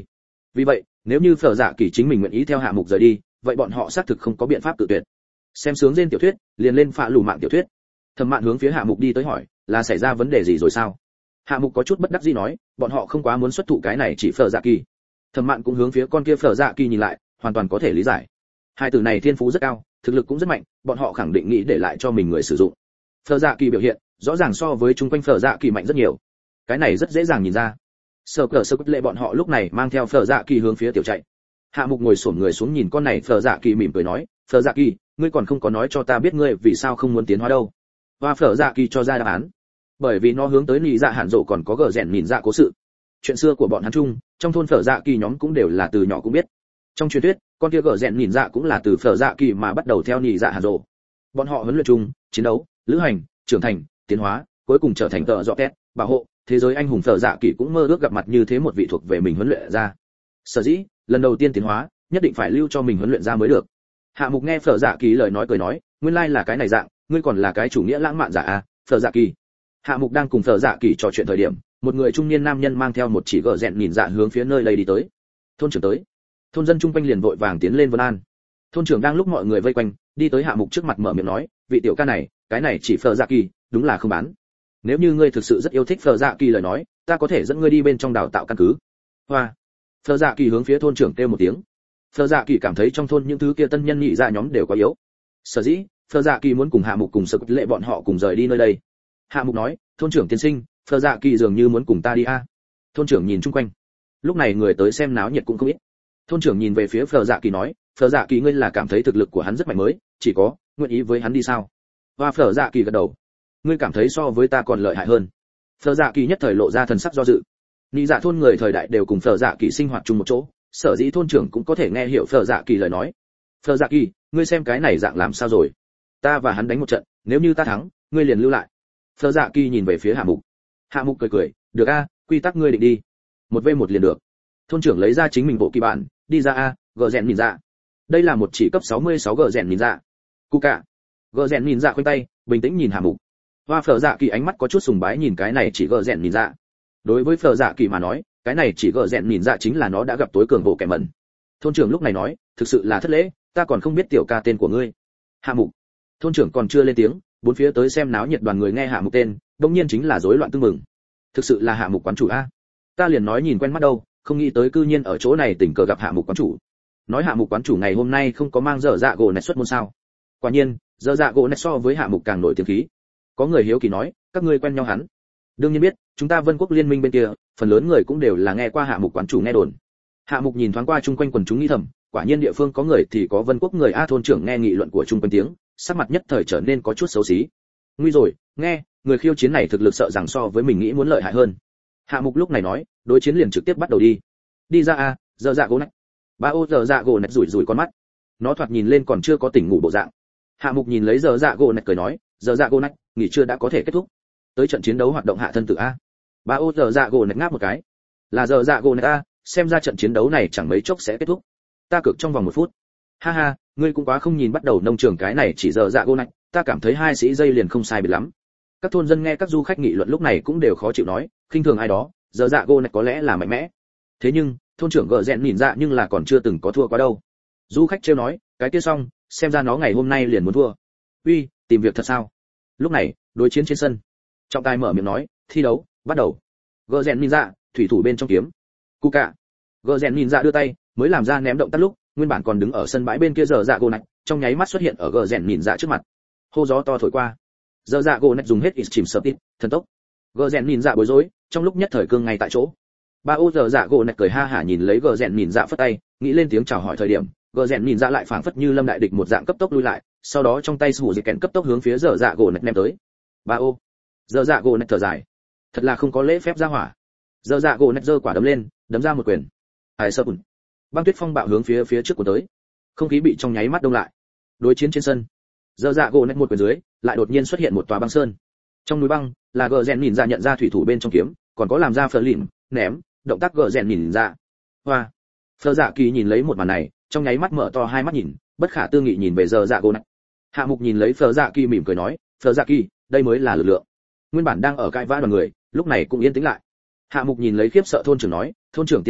Vì vậy, nếu như Phở Dạ Kỳ chính mình nguyện ý theo Hạ Mục rời đi, vậy bọn họ xác thực không có biện pháp tự tuyệt. Xem sướng trên tiểu thuyết, liền lên phạ lù mạng tiểu thuyết. Thẩm Mạn hướng phía Hạ Mục đi tới hỏi, là xảy ra vấn đề gì rồi sao? Hạ Mục có chút bất đắc dĩ nói, bọn họ không quá muốn xuất thụ cái này chỉ Phở Dạ Kỳ. Thẩm Mạn cũng hướng phía con kia Phở Dạ Kỳ nhìn lại, hoàn toàn có thể lý giải. Hai từ này thiên phú rất cao, thực lực cũng rất mạnh, bọn họ khẳng định nghĩ để lại cho mình người sử dụng. Phở Dạ Kỳ biểu hiện, rõ ràng so với chung quanh Phở Dạ Kỳ mạnh rất nhiều. Cái này rất dễ dàng nhìn ra. Sở Cờ Sơ Cốt Lệ bọn họ lúc này mang theo Phở Dạ Kỳ hướng phía tiểu chạy. Hạ Mục ngồi xổm người xuống nhìn con này Phở Dạ Kỳ mỉm cười nói, Phở Dạ Kỳ, ngươi còn không có nói cho ta biết ngươi vì sao không muốn tiến hóa đâu. Và Phở Dạ Kỳ cho ra đáp án. Bởi vì nó hướng tới Nị Dạ Hạn Dụ còn có gờ rèn nhìn dạ cố sự. Chuyện xưa của bọn hắn chung, trong thôn Phở Dạ Kỳ nhóm cũng đều là từ nhỏ cũng biết. Trong truyền thuyết, con kia gờ rèn nhìn dạ cũng là từ Phở Dạ Kỳ mà bắt đầu theo Nị Dạ Hạn Dụ. Bọn họ huấn luyện chung, chiến đấu, lữ hành, trưởng thành, tiến hóa, cuối cùng trở thành tợ dọ két, bảo hộ thế giới anh hùng Phở Dạ Kỳ cũng mơ ước gặp mặt như thế một vị thuộc về mình huấn luyện ra. Sở dĩ, lần đầu tiên tiến hóa, nhất định phải lưu cho mình huấn luyện ra mới được. Hạ Mục nghe Phở Dạ Kỳ lời nói cười nói, nguyên lai là cái này dạng, ngươi còn là cái chủ nghĩa lãng mạn giả à, Phở Dạ Kỳ. Hạ Mục đang cùng Phở Dạ Kỳ trò chuyện thời điểm, một người trung niên nam nhân mang theo một chỉ gờ rèn nhìn dạ hướng phía nơi đây đi tới. Thôn trưởng tới. Thôn dân chung quanh liền vội vàng tiến lên vân an. Thôn trưởng đang lúc mọi người vây quanh, đi tới Hạ Mục trước mặt mở miệng nói, vị tiểu ca này, cái này chỉ Phở Dạ Kỳ, đúng là không bán. Nếu như ngươi thực sự rất yêu thích Phở Dạ Kỳ lời nói, ta có thể dẫn ngươi đi bên trong đào tạo căn cứ. Hoa. Phở Dạ Kỳ hướng phía thôn trưởng kêu một tiếng. Phở Dạ Kỳ cảm thấy trong thôn những thứ kia tân nhân nhị dạ nhóm đều quá yếu. Sở dĩ, Phở Dạ Kỳ muốn cùng Hạ Mục cùng Sở Lệ bọn họ cùng rời đi nơi đây. Hạ Mục nói, thôn trưởng tiên sinh, Phở Dạ Kỳ dường như muốn cùng ta đi a. Thôn trưởng nhìn chung quanh. Lúc này người tới xem náo nhiệt cũng không ít. Thôn trưởng nhìn về phía Phở Dạ Kỳ nói, Phở Dạ Kỳ ngươi là cảm thấy thực lực của hắn rất mạnh mới, chỉ có nguyện ý với hắn đi sao? Và Phở Dạ Kỳ gật đầu. Ngươi cảm thấy so với ta còn lợi hại hơn. Phở Dạ Kỳ nhất thời lộ ra thần sắc do dự. Nị dạ thôn người thời đại đều cùng Phở Dạ Kỳ sinh hoạt chung một chỗ, sở dĩ thôn trưởng cũng có thể nghe hiểu Phở Dạ Kỳ lời nói. Phở Dạ Kỳ, ngươi xem cái này dạng làm sao rồi? Ta và hắn đánh một trận, nếu như ta thắng, ngươi liền lưu lại. Phở Dạ Kỳ nhìn về phía Hạ Mục. Hạ Mục cười cười, được a, quy tắc ngươi định đi. Một v một liền được. Thôn trưởng lấy ra chính mình bộ kỳ bản, đi ra a, gờ rèn nhìn dạ. Đây là một chỉ cấp sáu mươi sáu gờ rèn nhìn dạ. Cụ cả. Gờ rèn nhìn dạ khoanh tay, bình tĩnh nhìn Hạ Mục. Và Phở Dạ Kỳ ánh mắt có chút sùng bái nhìn cái này chỉ gờ rèn nhìn dạ. Đối với Phở Dạ Kỳ mà nói, cái này chỉ gờ rèn nhìn dạ chính là nó đã gặp tối cường bộ kẻ mẩn. Thôn trưởng lúc này nói, thực sự là thất lễ, ta còn không biết tiểu ca tên của ngươi. Hạ Mục. Thôn trưởng còn chưa lên tiếng, bốn phía tới xem náo nhiệt đoàn người nghe Hạ Mục tên, đương nhiên chính là rối loạn tương mừng. Thực sự là Hạ Mục quán chủ a. Ta liền nói nhìn quen mắt đâu, không nghĩ tới cư nhiên ở chỗ này tình cờ gặp Hạ Mục quán chủ. Nói Hạ Mục quán chủ ngày hôm nay không có mang dở dạ gỗ này xuất môn sao? Quả nhiên, dở dạ gỗ này so với Hạ Mục càng nổi tiếng khí. Có người hiếu kỳ nói, các ngươi quen nhau hắn? Đương nhiên biết, chúng ta Vân Quốc Liên minh bên kia, phần lớn người cũng đều là nghe qua Hạ Mục quán chủ nghe đồn. Hạ Mục nhìn thoáng qua chung quanh quần chúng nghĩ thầm, quả nhiên địa phương có người thì có Vân Quốc người a. Thôn trưởng nghe nghị luận của chung quanh tiếng, sắc mặt nhất thời trở nên có chút xấu xí. Nguy rồi, nghe, người khiêu chiến này thực lực sợ rằng so với mình nghĩ muốn lợi hại hơn. Hạ Mục lúc này nói, đối chiến liền trực tiếp bắt đầu đi. Đi ra a, giờ dạ gỗ nách. Ba ô giờ dạ gỗ nách rủi rủi con mắt. Nó thoạt nhìn lên còn chưa có tỉnh ngủ bộ dạng. Hạ Mục nhìn lấy giờ dạ gỗ nách cười nói, giờ dạ gỗ nách, nghỉ trưa đã có thể kết thúc. Tới trận chiến đấu hoạt động hạ thân tự a. Ba ô giờ dạ gỗ nách ngáp một cái. Là giờ dạ gỗ nách a, xem ra trận chiến đấu này chẳng mấy chốc sẽ kết thúc. Ta cược trong vòng một phút. Ha ha, ngươi cũng quá không nhìn bắt đầu nông trường cái này chỉ giờ dạ gỗ nách, ta cảm thấy hai sĩ dây liền không sai biệt lắm. Các thôn dân nghe các du khách nghị luận lúc này cũng đều khó chịu nói, khinh thường ai đó, giờ dạ gỗ nách có lẽ là mạnh mẽ. Thế nhưng, thôn trưởng gờ rèn nhìn dạ nhưng là còn chưa từng có thua quá đâu. Du khách trêu nói, cái kia xong, xem ra nó ngày hôm nay liền muốn thua. Uy, tìm việc thật sao? Lúc này, đối chiến trên sân. Trọng tài mở miệng nói, thi đấu, bắt đầu. Gờ rèn nhìn dạ, thủy thủ bên trong kiếm. Cụ cả. Gờ rèn nhìn dạ đưa tay, mới làm ra ném động tác lúc, nguyên bản còn đứng ở sân bãi bên kia giờ dạ gỗ nách, trong nháy mắt xuất hiện ở gờ rèn nhìn dạ trước mặt. Hô gió to thổi qua. Giờ dạ gỗ nách dùng hết extreme speed, thần tốc. Gờ rèn nhìn dạ bối rối, trong lúc nhất thời cương ngay tại chỗ. Ba ô giờ dạ gỗ nách cười ha hả nhìn lấy gờ rèn nhìn dạ phất tay, nghĩ lên tiếng chào hỏi thời điểm, gờ rèn nhìn dạ lại phảng phất như lâm đại địch một dạng cấp tốc lui lại, sau đó trong tay sủ dịch kèn cấp tốc hướng phía giờ dạ gỗ nách ném tới. Ba ô. Giờ dạ gỗ nách thở dài, thật là không có lễ phép ra hỏa. Giờ dạ gỗ nách giơ quả đấm lên, đấm ra một quyền. Ai sơ bùn. Băng tuyết phong bạo hướng phía phía trước của tới, không khí bị trong nháy mắt đông lại. Đối chiến trên sân, giờ dạ gỗ nách một quyền dưới, lại đột nhiên xuất hiện một tòa băng sơn. Trong núi băng, là gờ rèn nhìn ra nhận ra thủy thủ bên trong kiếm, còn có làm ra phở lìm, ném, động tác gờ rèn nhìn ra. Hoa. Phở Dạ Kỳ nhìn lấy một màn này, trong nháy mắt mở to hai mắt nhìn, bất khả tư nghị nhìn về giờ dạ gỗ nách. Hạ Mục nhìn lấy Phở Dạ Kỳ mỉm cười nói, Phở Dạ Kỳ, đây mới là lực lượng. Nguyên bản đang ở cãi vã đoàn người, lúc này cũng yên tĩnh lại. Hạ Mục nhìn lấy khiếp sợ thôn trưởng nói, thôn trưởng tiên sinh,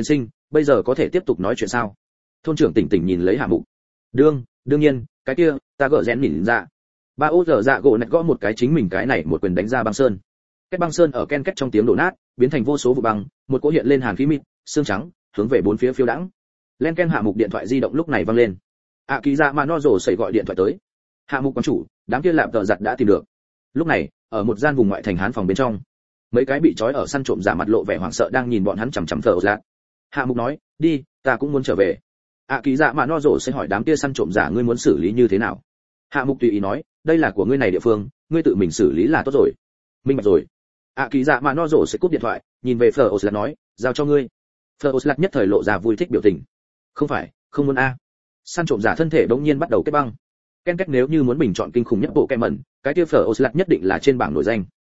bây giờ có thể tiếp tục nói chuyện sao? Thôn trưởng tỉnh tỉnh nhìn lấy Hạ Mục. Đương, đương nhiên, cái kia, ta gỡ rẽn nhìn ra. Ba ô giờ dạ gỗ nẹt gõ một cái chính mình cái này một quyền đánh ra băng sơn. Cái băng sơn ở ken két trong tiếng đổ nát, biến thành vô số vụ băng, một cỗ hiện lên hàn khí mịt, xương trắng, hướng về bốn phía phiêu đãng. Len ken Hạ Mục điện thoại di động lúc này vang lên. ạ kỳ dạ mà no rồ sẩy gọi điện thoại tới. Hạ Mục quán chủ, đám kia lạp tợ giặt đã tìm được. Lúc này, ở một gian vùng ngoại thành hán phòng bên trong, mấy cái bị trói ở săn trộm giả mặt lộ vẻ hoảng sợ đang nhìn bọn hắn chằm chằm thở ra. Hạ Mục nói, đi, ta cũng muốn trở về. ạ kỳ dạ mà no rồ sẽ hỏi đám kia săn trộm giả ngươi muốn xử lý như thế nào. Hạ Mục tùy ý nói, đây là của ngươi này địa phương, ngươi tự mình xử lý là tốt rồi. Minh bạch rồi. ạ kỳ dạ mà no rồ sẽ cúp điện thoại, nhìn về Fleur Oslat nói, giao cho ngươi. Fleur Oslat nhất thời lộ ra vui thích biểu tình. Không phải, không muốn a. Săn trộm giả thân thể đống nhiên bắt đầu kết băng. Ken Két nếu như muốn bình chọn kinh khủng nhất bộ kem mẩn, cái kia Fleur Oslat nhất định là trên bảng nổi danh.